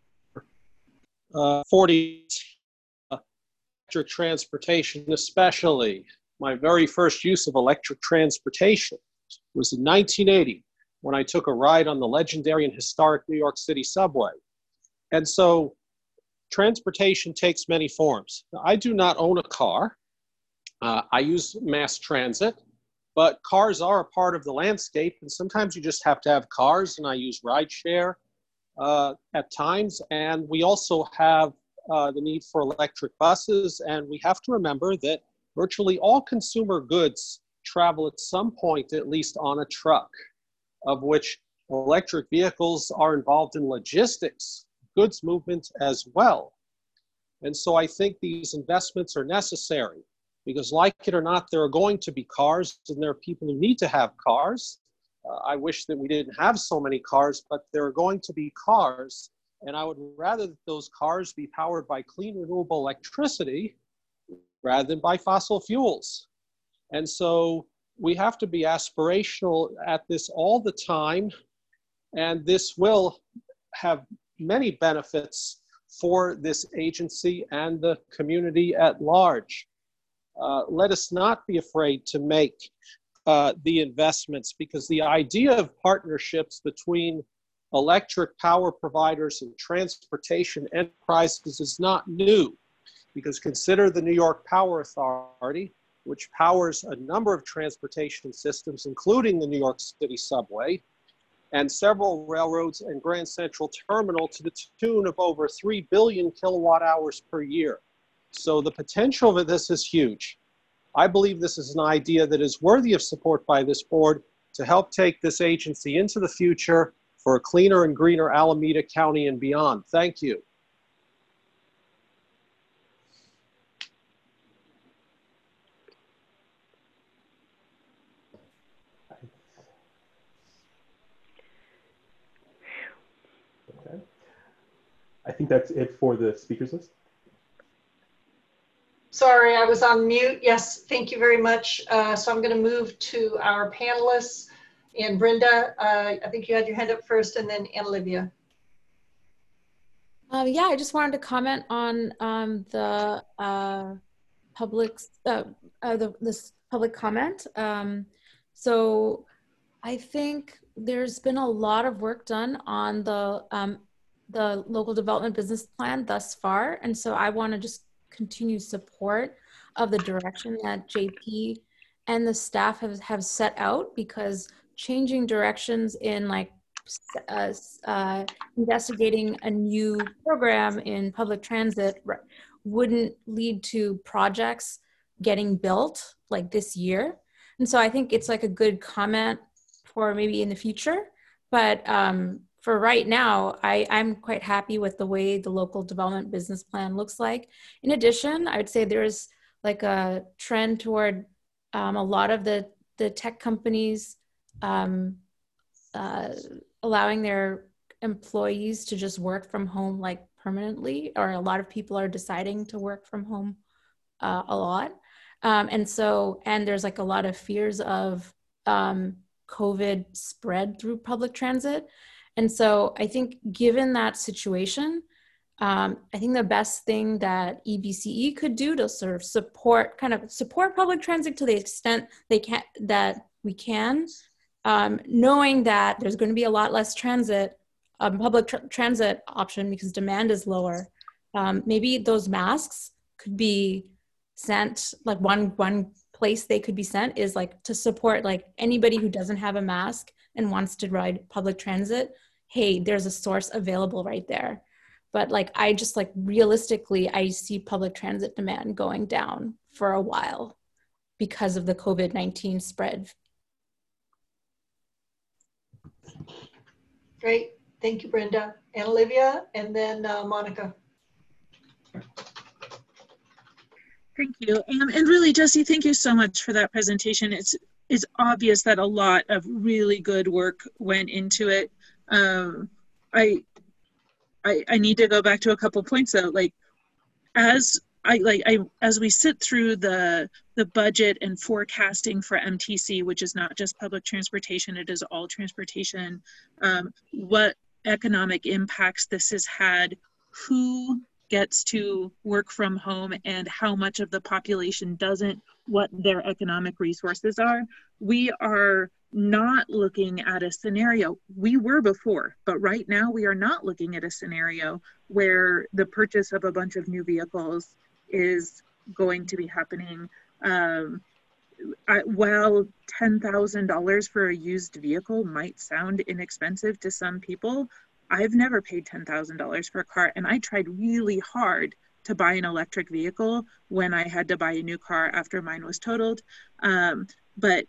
G: Uh, forty uh, electric transportation, especially. My very first use of electric transportation was in nineteen eighty when I took a ride on the legendary and historic New York City subway. And so transportation takes many forms. Now, I do not own a car. Uh, I use mass transit, but cars are a part of the landscape, and sometimes you just have to have cars, and I use rideshare uh, at times. And we also have uh, the need for electric buses, and we have to remember that virtually all consumer goods travel at some point, at least on a truck, of which electric vehicles are involved in logistics. goods movement as well. And so I think these investments are necessary because, like it or not, there are going to be cars and there are people who need to have cars. Uh, I wish that we didn't have so many cars, but there are going to be cars. And I would rather that those cars be powered by clean, renewable electricity rather than by fossil fuels. And so we have to be aspirational at this all the time. And this will have many benefits for this agency and the community at large. Uh, let us not be afraid to make uh, the investments, because the idea of partnerships between electric power providers and transportation enterprises is not new. Because consider the New York Power Authority, which powers a number of transportation systems, including the New York City subway, and several railroads and Grand Central Terminal to the tune of over three billion kilowatt hours per year. So the potential of this is huge. I believe this is an idea that is worthy of support by this board to help take this agency into the future for a cleaner and greener Alameda County and beyond. Thank you.
A: Okay. I think that's it for the speakers list.
B: Sorry, I was on mute. Yes, thank you very much. Uh, so I'm going to move to our panelists. And Brenda, uh, I think you had your hand up first, and then Anna Olivia.
Q: Uh, yeah, I just wanted to comment on um, the uh, public, uh, uh, the, this public comment. Um, so I think there's been a lot of work done on the um, the local development business plan thus far, and so I want to just continue support of the direction that J P and the staff have, have set out, because changing directions in like uh, uh, investigating a new program in public transit wouldn't lead to projects getting built like this year. And so I think it's like a good comment for maybe in the future. But um, for right now, I, I'm quite happy with the way the local development business plan looks like. In addition, I would say there's like a trend toward um, a lot of the, the tech companies um, uh, allowing their employees to just work from home like permanently, or a lot of people are deciding to work from home uh, a lot. Um, and so, and there's like a lot of fears of um, COVID spread through public transit. And so I think given that situation, um, I think the best thing that E B C E could do to sort of support, kind of support public transit to the extent they can, that we can, um, knowing that there's going to be a lot less transit, um, public tr transit option because demand is lower. Um, maybe those masks could be sent, like one, one place they could be sent is like to support like anybody who doesn't have a mask and wants to ride public transit. Hey, there's a source available right there. But like, I just like realistically, I see public transit demand going down for a while because of the COVID nineteen spread.
B: Great, thank you, Brenda. And Olivia, and then uh, Monica.
K: Thank you. Um, and really, Jesse, thank you so much for that presentation. It's, it's obvious that a lot of really good work went into it. Um, I, I, I need to go back to a couple points though. Like, as I like, I as we sit through the the budget and forecasting for M T C, which is not just public transportation, it is all transportation. Um, what economic impacts this has had? Who gets to work from home, and how much of the population doesn't? What their economic resources are? We are not looking at a scenario, we were before, but right now we are not looking at a scenario where the purchase of a bunch of new vehicles is going to be happening. Um, I, while ten thousand dollars for a used vehicle might sound inexpensive to some people, I've never paid ten thousand dollars for a car, and I tried really hard to buy an electric vehicle when I had to buy a new car after mine was totaled. Um, but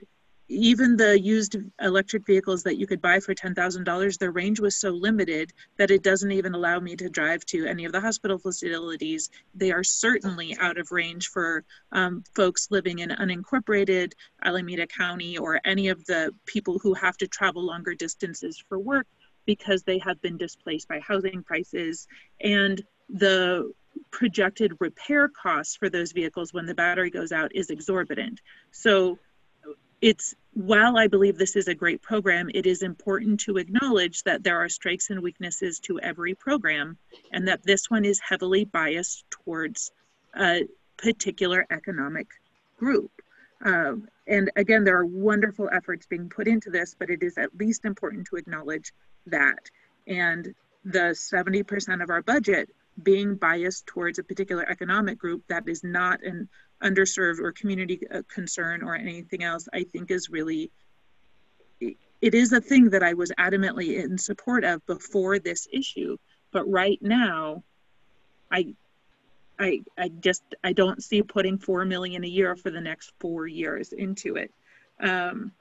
K: even the used electric vehicles that you could buy for ten thousand dollars, their range was so limited that it doesn't even allow me to drive to any of the hospital facilities. They are certainly out of range for um, folks living in unincorporated Alameda County or any of the people who have to travel longer distances for work because they have been displaced by housing prices. And the projected repair costs for those vehicles when the battery goes out is exorbitant. So it's, while I believe this is a great program, it is important to acknowledge that there are strengths and weaknesses to every program, and that this one is heavily biased towards a particular economic group. Uh, and again, there are wonderful efforts being put into this, but it is at least important to acknowledge that. And the seventy percent of our budget being biased towards a particular economic group that is not an underserved or community concern or anything else, I think is really, it is a thing that I was adamantly in support of before this issue. But right now, I, I, I just, I don't see putting four million a year for the next four years into it. Um,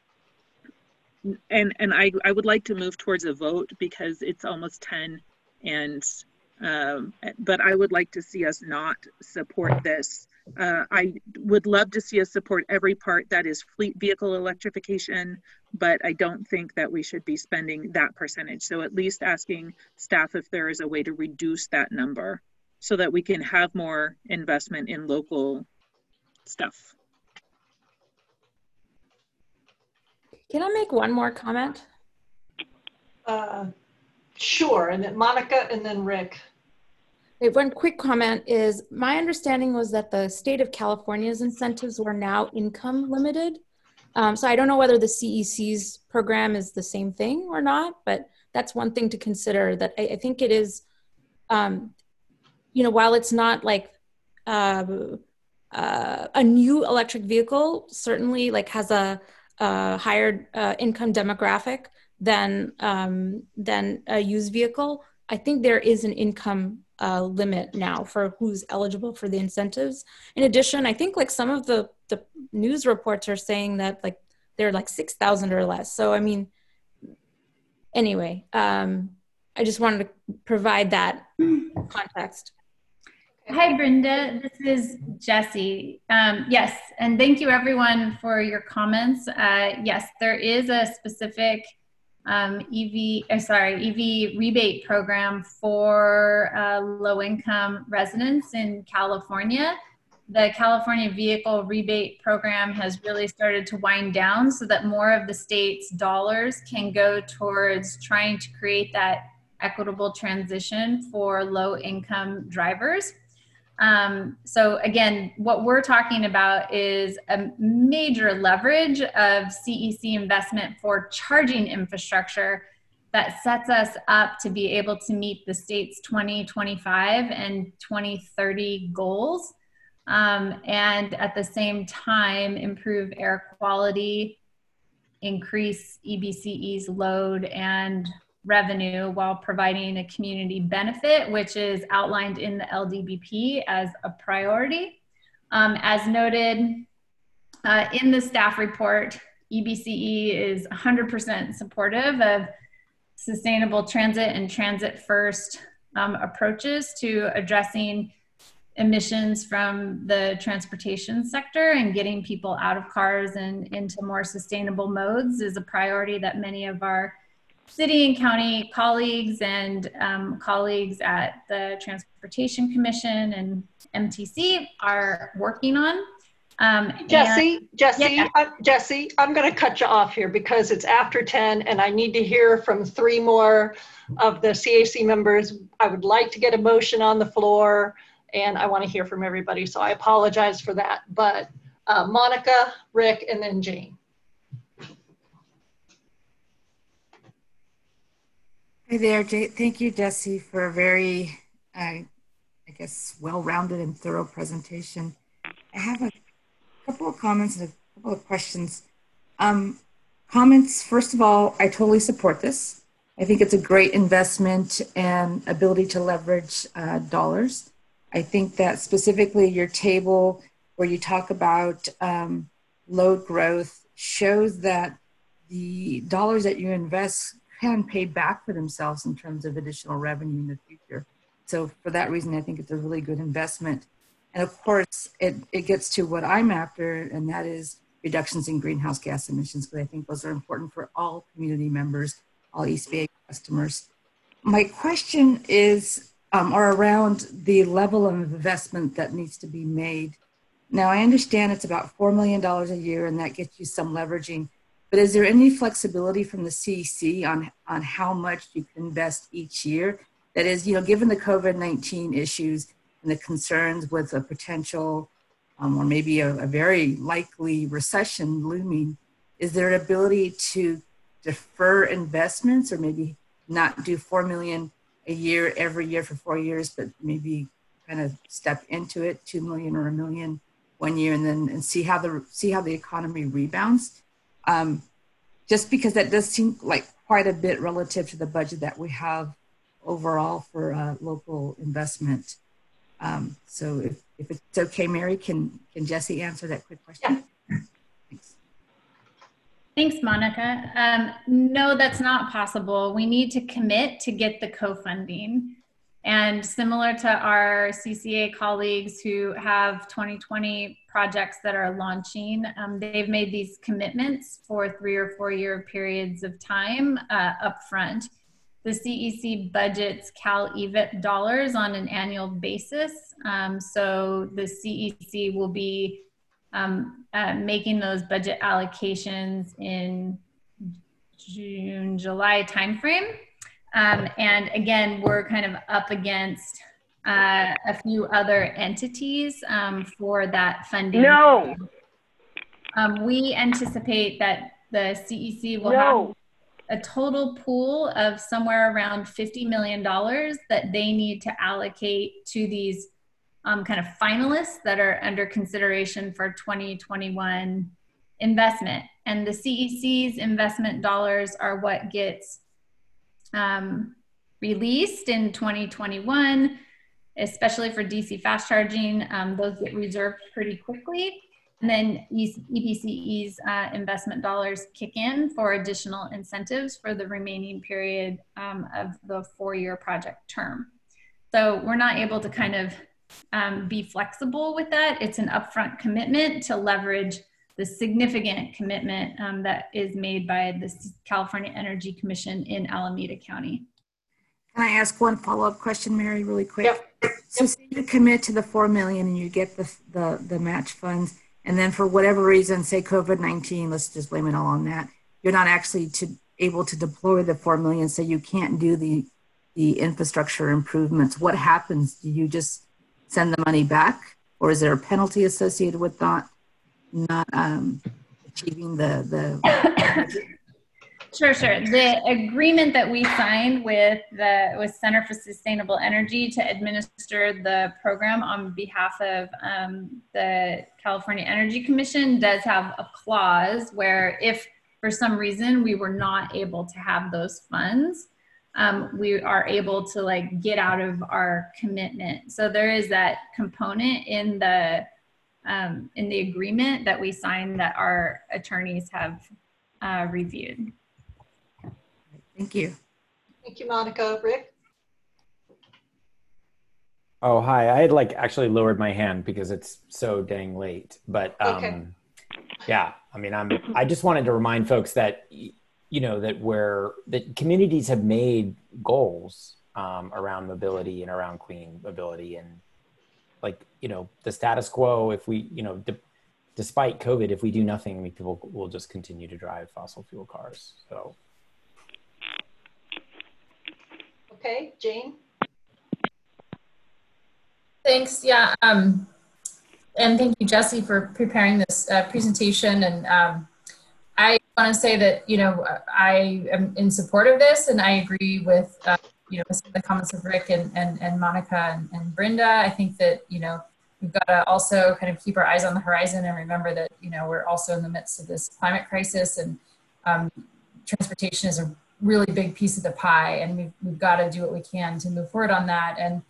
K: and and I, I would like to move towards a vote because it's almost ten, and um, but I would like to see us not support this. Uh, I would love to see us support every part that is fleet vehicle electrification, but I don't think that we should be spending that percentage. So at least asking staff if there is a way to reduce that number so that we can have more investment in local stuff.
Q: Can I make one more comment?
B: Uh, sure, and then Monica and then Rick.
Q: Okay, one quick comment is, my understanding was that the state of California's incentives were now income limited. Um, so I don't know whether the C E C's program is the same thing or not, but that's one thing to consider, that I, I think it is, um, you know, while it's not like uh, uh, a new electric vehicle, certainly like has a, a higher uh, income demographic than, um, than a used vehicle. I think there is an income uh, limit now for who's eligible for the incentives. In addition, I think like some of the, the news reports are saying that like they're like six thousand or less. So, I mean, anyway, um, I just wanted to provide that context.
P: Hi, Brenda. This is Jessie. Um, yes, and thank you everyone for your comments. Uh, yes, there is a specific um, E V, uh, sorry, E V rebate program for uh, low-income residents in California. The California Vehicle Rebate Program has really started to wind down so that more of the state's dollars can go towards trying to create that equitable transition for low-income drivers. Um, so again, what we're talking about is a major leverage of C E C investment for charging infrastructure that sets us up to be able to meet the state's twenty twenty-five and twenty thirty goals. Um, and at the same time, improve air quality, increase E B C E's load and revenue while providing a community benefit, which is outlined in the L D B P as a priority. Um, as noted uh, in the staff report, E B C E is one hundred percent supportive of sustainable transit and transit first um, approaches to addressing emissions from the transportation sector, and getting people out of cars and into more sustainable modes is a priority that many of our city and county colleagues and um, colleagues at the Transportation Commission and M T C are working on. Um,
B: Jessie,
P: and,
B: Jessie,
P: yeah.
B: uh, Jessie, I'm going to cut you off here because it's after ten and I need to hear from three more of the C A C members. I would like to get a motion on the floor and I want to hear from everybody. So I apologize for that. But uh, Monica, Rick, and then Jane.
H: Hey there, Jay. Thank you, Jessie, for a very, uh, I guess, well-rounded and thorough presentation. I have a couple of comments and a couple of questions. Um, comments, first of all, I totally support this. I think it's a great investment and ability to leverage uh, dollars. I think that specifically your table where you talk about um, load growth shows that the dollars that you invest can pay back for themselves in terms of additional revenue in the future. So for that reason, I think it's a really good investment. And of course, it, it gets to what I'm after, and that is reductions in greenhouse gas emissions, because I think those are important for all community members, all East Bay customers. My question is, um, are around the level of investment that needs to be made. Now, I understand it's about four million dollars a year, and that gets you some leveraging. But is there any flexibility from the C E C on, on how much you can invest each year? That is, you know, given the COVID nineteen issues and the concerns with a potential um, or maybe a, a very likely recession looming, is there an ability to defer investments or maybe not do four million dollars a year every year for four years, but maybe kind of step into it, two million dollars or a million one year, and then and see how the see how the economy rebounds? Um, just because that does seem like quite a bit relative to the budget that we have overall for uh, local investment. Um, so if, if it's okay, Mary, can, can Jesse answer that quick question?
P: Yeah. Thanks. Thanks, Monica. Um, no, that's not possible. We need to commit to get the co-funding. And similar to our C C A colleagues who have twenty twenty projects that are launching, um, they've made these commitments for three or four year periods of time uh, upfront. The C E C budgets Cal E V I P dollars on an annual basis. Um, so the C E C will be um, uh, making those budget allocations in June, July timeframe. Um, and again, we're kind of up against uh, a few other entities um, for that funding.
C: No.
P: Um, we anticipate that the C E C will
C: No.
P: have a total pool of somewhere around fifty million dollars that they need to allocate to these um, kind of finalists that are under consideration for twenty twenty-one investment. And the C E C's investment dollars are what gets um, released in twenty twenty-one, especially for D C fast charging. Um, those get reserved pretty quickly. And then E P C E's uh, investment dollars kick in for additional incentives for the remaining period um, of the four-year project term. So we're not able to kind of um, be flexible with that. It's an upfront commitment to leverage the significant commitment um, that is made by the California Energy Commission in Alameda County.
H: Can I ask one follow-up question, Mary, really quick? Yep. So say you commit to the four million dollars and you get the, the, the match funds, and then for whatever reason, say COVID nineteen, let's just blame it all on that, you're not actually to, able to deploy the four million dollars, so you can't do the, the infrastructure improvements. What happens? Do you just send the money back, or is there a penalty associated with that, not um, achieving the, the
P: Sure, sure. The agreement that we signed with the with Center for Sustainable Energy to administer the program on behalf of um, the California Energy Commission does have a clause where if for some reason we were not able to have those funds, um, we are able to like get out of our commitment. So there is that component in the um, in the agreement that we signed that our attorneys have uh, reviewed.
H: Thank you.
B: Thank you, Monica. Rick?
E: Oh, hi. I had like actually lowered my hand because it's so dang late. But um, okay. yeah, I mean, I'm, I just wanted to remind folks that, you know, that where that communities have made goals um, around mobility and around clean mobility, and like, you know, the status quo, if we, you know, de- despite COVID, if we do nothing, I mean, people will just continue to drive fossil fuel cars. So.
B: Okay, Jane?
I: Thanks, yeah. Um, and thank you, Jesse, for preparing this uh, presentation. And um, I want to say that, you know, I am in support of this, and I agree with, uh, you know, some of the comments of Rick and, and, and Monica and, and Brenda. I think that, you know, we've got to also kind of keep our eyes on the horizon and remember that, you know, we're also in the midst of this climate crisis, and um, transportation is a really big piece of the pie, and we've, we've got to do what we can to move forward on that. And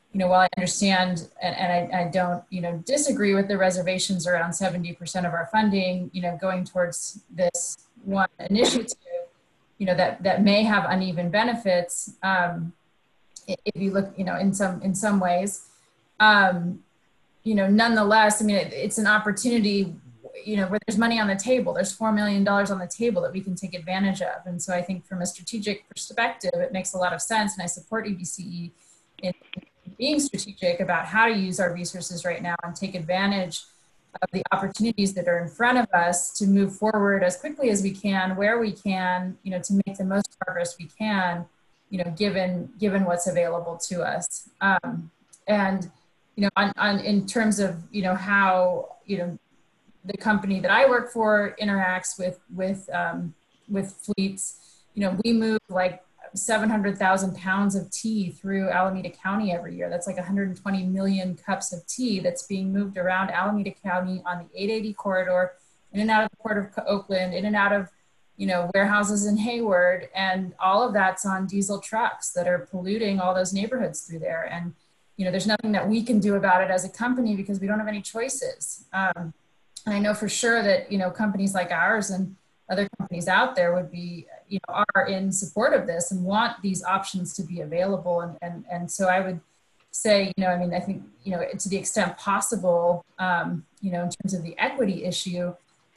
I: you know, while I understand and, and I, I don't, you know, disagree with the reservations around seventy percent of our funding, you know, going towards this one initiative, you know, that, that may have uneven benefits. Um, if you look, you know, in some, in some ways, um, you know, nonetheless, I mean, it, it's an opportunity, you know, where there's money on the table, there's four million dollars on the table that we can take advantage of. And so I think from a strategic perspective, it makes a lot of sense. And I support E B C E in being strategic about how to use our resources right now and take advantage of the opportunities that are in front of us to move forward as quickly as we can, where we can, you know, to make the most progress we can, you know, given, given what's available to us. Um, and, you know, on, on, in terms of, you know, how, you know, the company that I work for interacts with, with, um, with fleets, you know, we move like seven hundred thousand pounds of tea through Alameda County every year. That's like one hundred twenty million cups of tea that's being moved around Alameda County on the eight eighty corridor, in and out of the Port of Oakland, in and out of, you know, warehouses in Hayward. And all of that's on diesel trucks that are polluting all those neighborhoods through there. And, you know, there's nothing that we can do about it as a company because we don't have any choices. Um, and I know for sure that, you know, companies like ours and other companies out there would be, you know, are in support of this and want these options to be available. And, and, and so I would say, you know, I mean, I think, you know, to the extent possible, um, you know, in terms of the equity issue,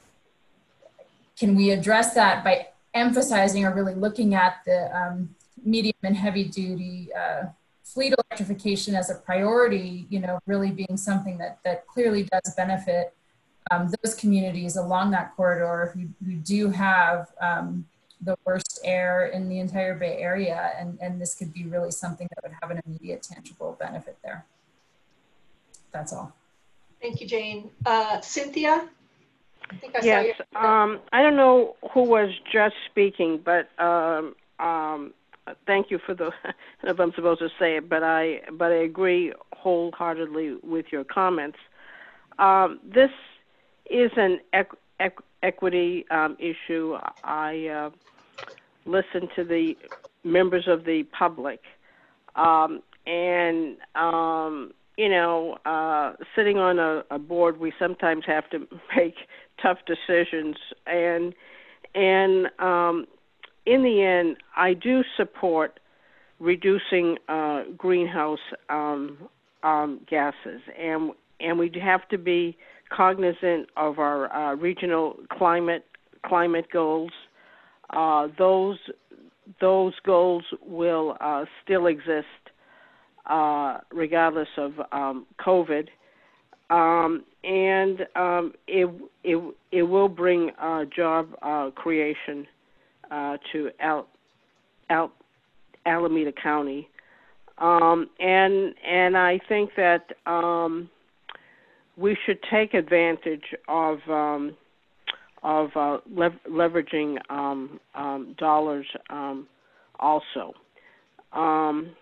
I: can we address that by emphasizing or really looking at the um, medium and heavy duty uh, fleet electrification as a priority, you know, really being something that, that clearly does benefit Um, those communities along that corridor who, who do have um, the worst air in the entire Bay Area. And, and this could be really something that would have an immediate tangible benefit there. That's all.
B: Thank you, Jane. Uh, Cynthia? I think I saw
C: yes,
B: you.
C: um, I don't know who was just speaking, but um, um, thank you for the, I don't know if I'm supposed to say it, but I, but I agree wholeheartedly with your comments. Um, this is an equ equ equity um, issue. I uh, listen to the members of the public, um, and um, you know, uh, sitting on a, a board, we sometimes have to make tough decisions, and and um, in the end, I do support reducing uh, greenhouse um, um, gases, and and we have to be cognizant of our uh, regional climate climate goals. Uh, those those goals will uh, still exist uh, regardless of um, COVID, um, and um, it it it will bring uh, job uh, creation uh, to Al, Al, Alameda County, um, and and I think that. Um, We should take advantage of um, of uh, lev leveraging um, um, dollars um, also. Um,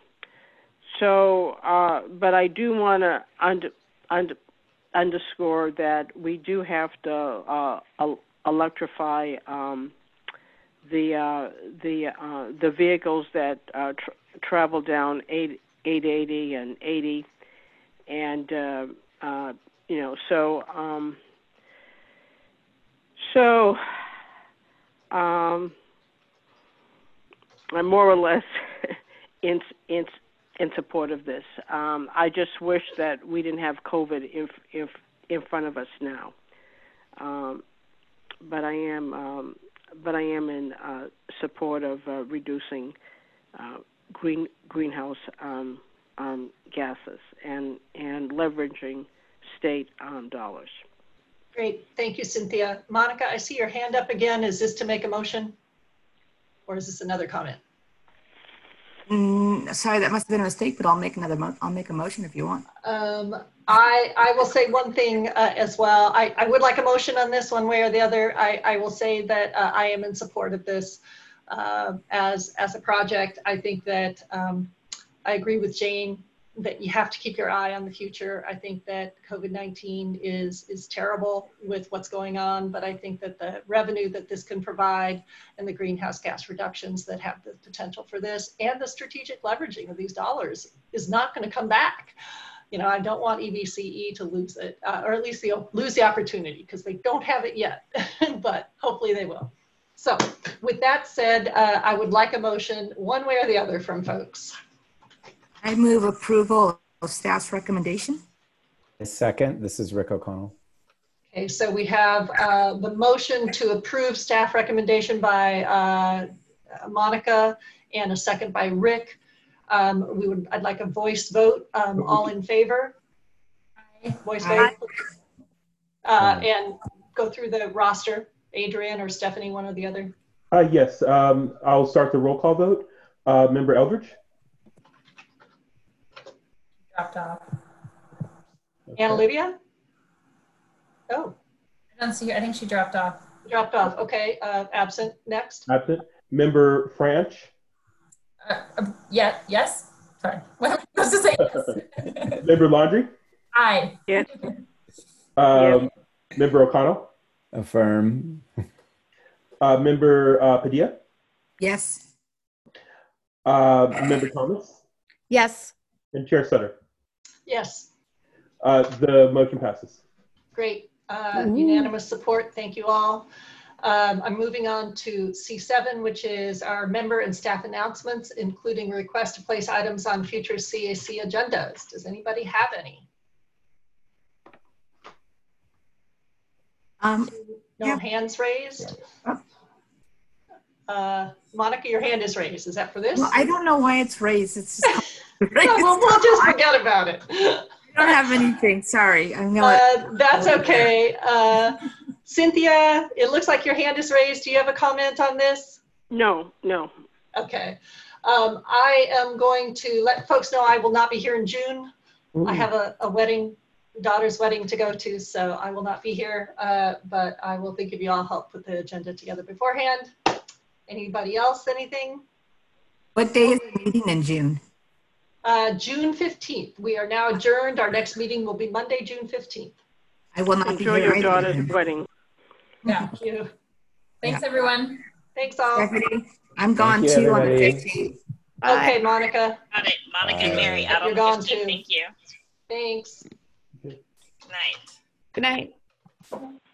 C: so, uh, but I do want to under, under, underscore that we do have to uh, electrify um, the uh, the uh, the vehicles that uh, tra travel down eight eighty and eighty, and uh, uh, you know, so um, so um, I'm more or less in in in support of this. Um, I just wish that we didn't have COVID in in in front of us now. Um, but I am um, but I am in uh, support of uh, reducing uh, green greenhouse um, um, gases and and leveraging state um, dollars.
B: Great, thank you, Cynthia. Monica, I see your hand up again. Is this to make a motion, or is this another comment?
H: Mm, sorry, that must have been a mistake, but I'll make another. Mo I'll make a motion if you want.
B: Um, I I will say one thing uh, as well. I I would like a motion on this one way or the other. I I will say that uh, I am in support of this uh, as as a project. I think that um, I agree with Jane that you have to keep your eye on the future. I think that COVID nineteen is, is terrible with what's going on, but I think that the revenue that this can provide and the greenhouse gas reductions that have the potential for this and the strategic leveraging of these dollars is not going to come back. You know, I don't want E V C E to lose it, uh, or at least the, lose the opportunity, because they don't have it yet, but hopefully they will. So with that said, uh, I would like a motion one way or the other from folks.
H: I move approval of staff's recommendation.
E: A second, this is Rick O'Connell.
B: Okay, so we have uh, the motion to approve staff recommendation by uh, Monica and a second by Rick. Um, we would, I'd like a voice vote. Um, all in favor? Aye. Voice vote. Uh, and go through the roster. Adrian or Stephanie, one or the other.
A: Uh, yes, um, I'll start the roll call vote. Uh, Member Eldridge?
I: Dropped off.
B: Okay. And Olivia? Oh.
I: I don't see her. I think she dropped off.
B: Dropped off. Okay. Uh, absent. Next.
A: Absent. Member French?
I: Uh, uh, yeah. Yes. Sorry. What am I supposed to say? Yes.
A: Member Laundrie?
C: Aye. Yes.
A: Um, yes. Member O'Connell?
E: Affirm.
A: Uh, Member uh, Padilla?
H: Yes.
A: Uh, Member Thomas?
Q: Yes.
A: And Chair Sutter?
B: Yes.
A: Uh, the motion passes.
B: Great. Uh, unanimous support. Thank you all. Um, I'm moving on to C seven, which is our member and staff announcements, including request to place items on future C A C agendas. Does anybody have any?
H: Um,
B: no
H: yeah.
B: hands raised? Uh, Monica, your hand is raised. Is that for this?
H: Well, I don't know why it's raised. It's just
B: no, well, we'll just forget about it.
H: I don't have anything. Sorry. I'm gonna.
B: Uh, that's okay. Uh, Cynthia, it looks like your hand is raised. Do you have a comment on this?
C: No, no.
B: Okay. Um, I am going to let folks know I will not be here in June. Ooh. I have a, a wedding, daughter's wedding to go to, so I will not be here, uh, but I will think of you all, help put the agenda together beforehand. Anybody else, anything?
H: What day is the meeting in June?
B: Uh, June fifteenth. We are now adjourned. Our next meeting will be Monday, June fifteenth.
H: I will not
C: Enjoy
H: be here.
C: Enjoy your daughter's wedding.
I: Yeah.
B: Thank you.
I: Thanks,
H: yeah.
I: everyone.
B: Thanks, all.
H: Stephanie, I'm gone
E: you,
H: too on the
E: everybody.
H: fifteenth.
B: Okay, Monica.
J: Got it. Monica
E: Bye.
J: and Mary out
B: You're
J: on
B: gone
J: the fifteenth.
B: too.
J: Thank you.
B: Thanks.
J: Good night.
Q: Good night.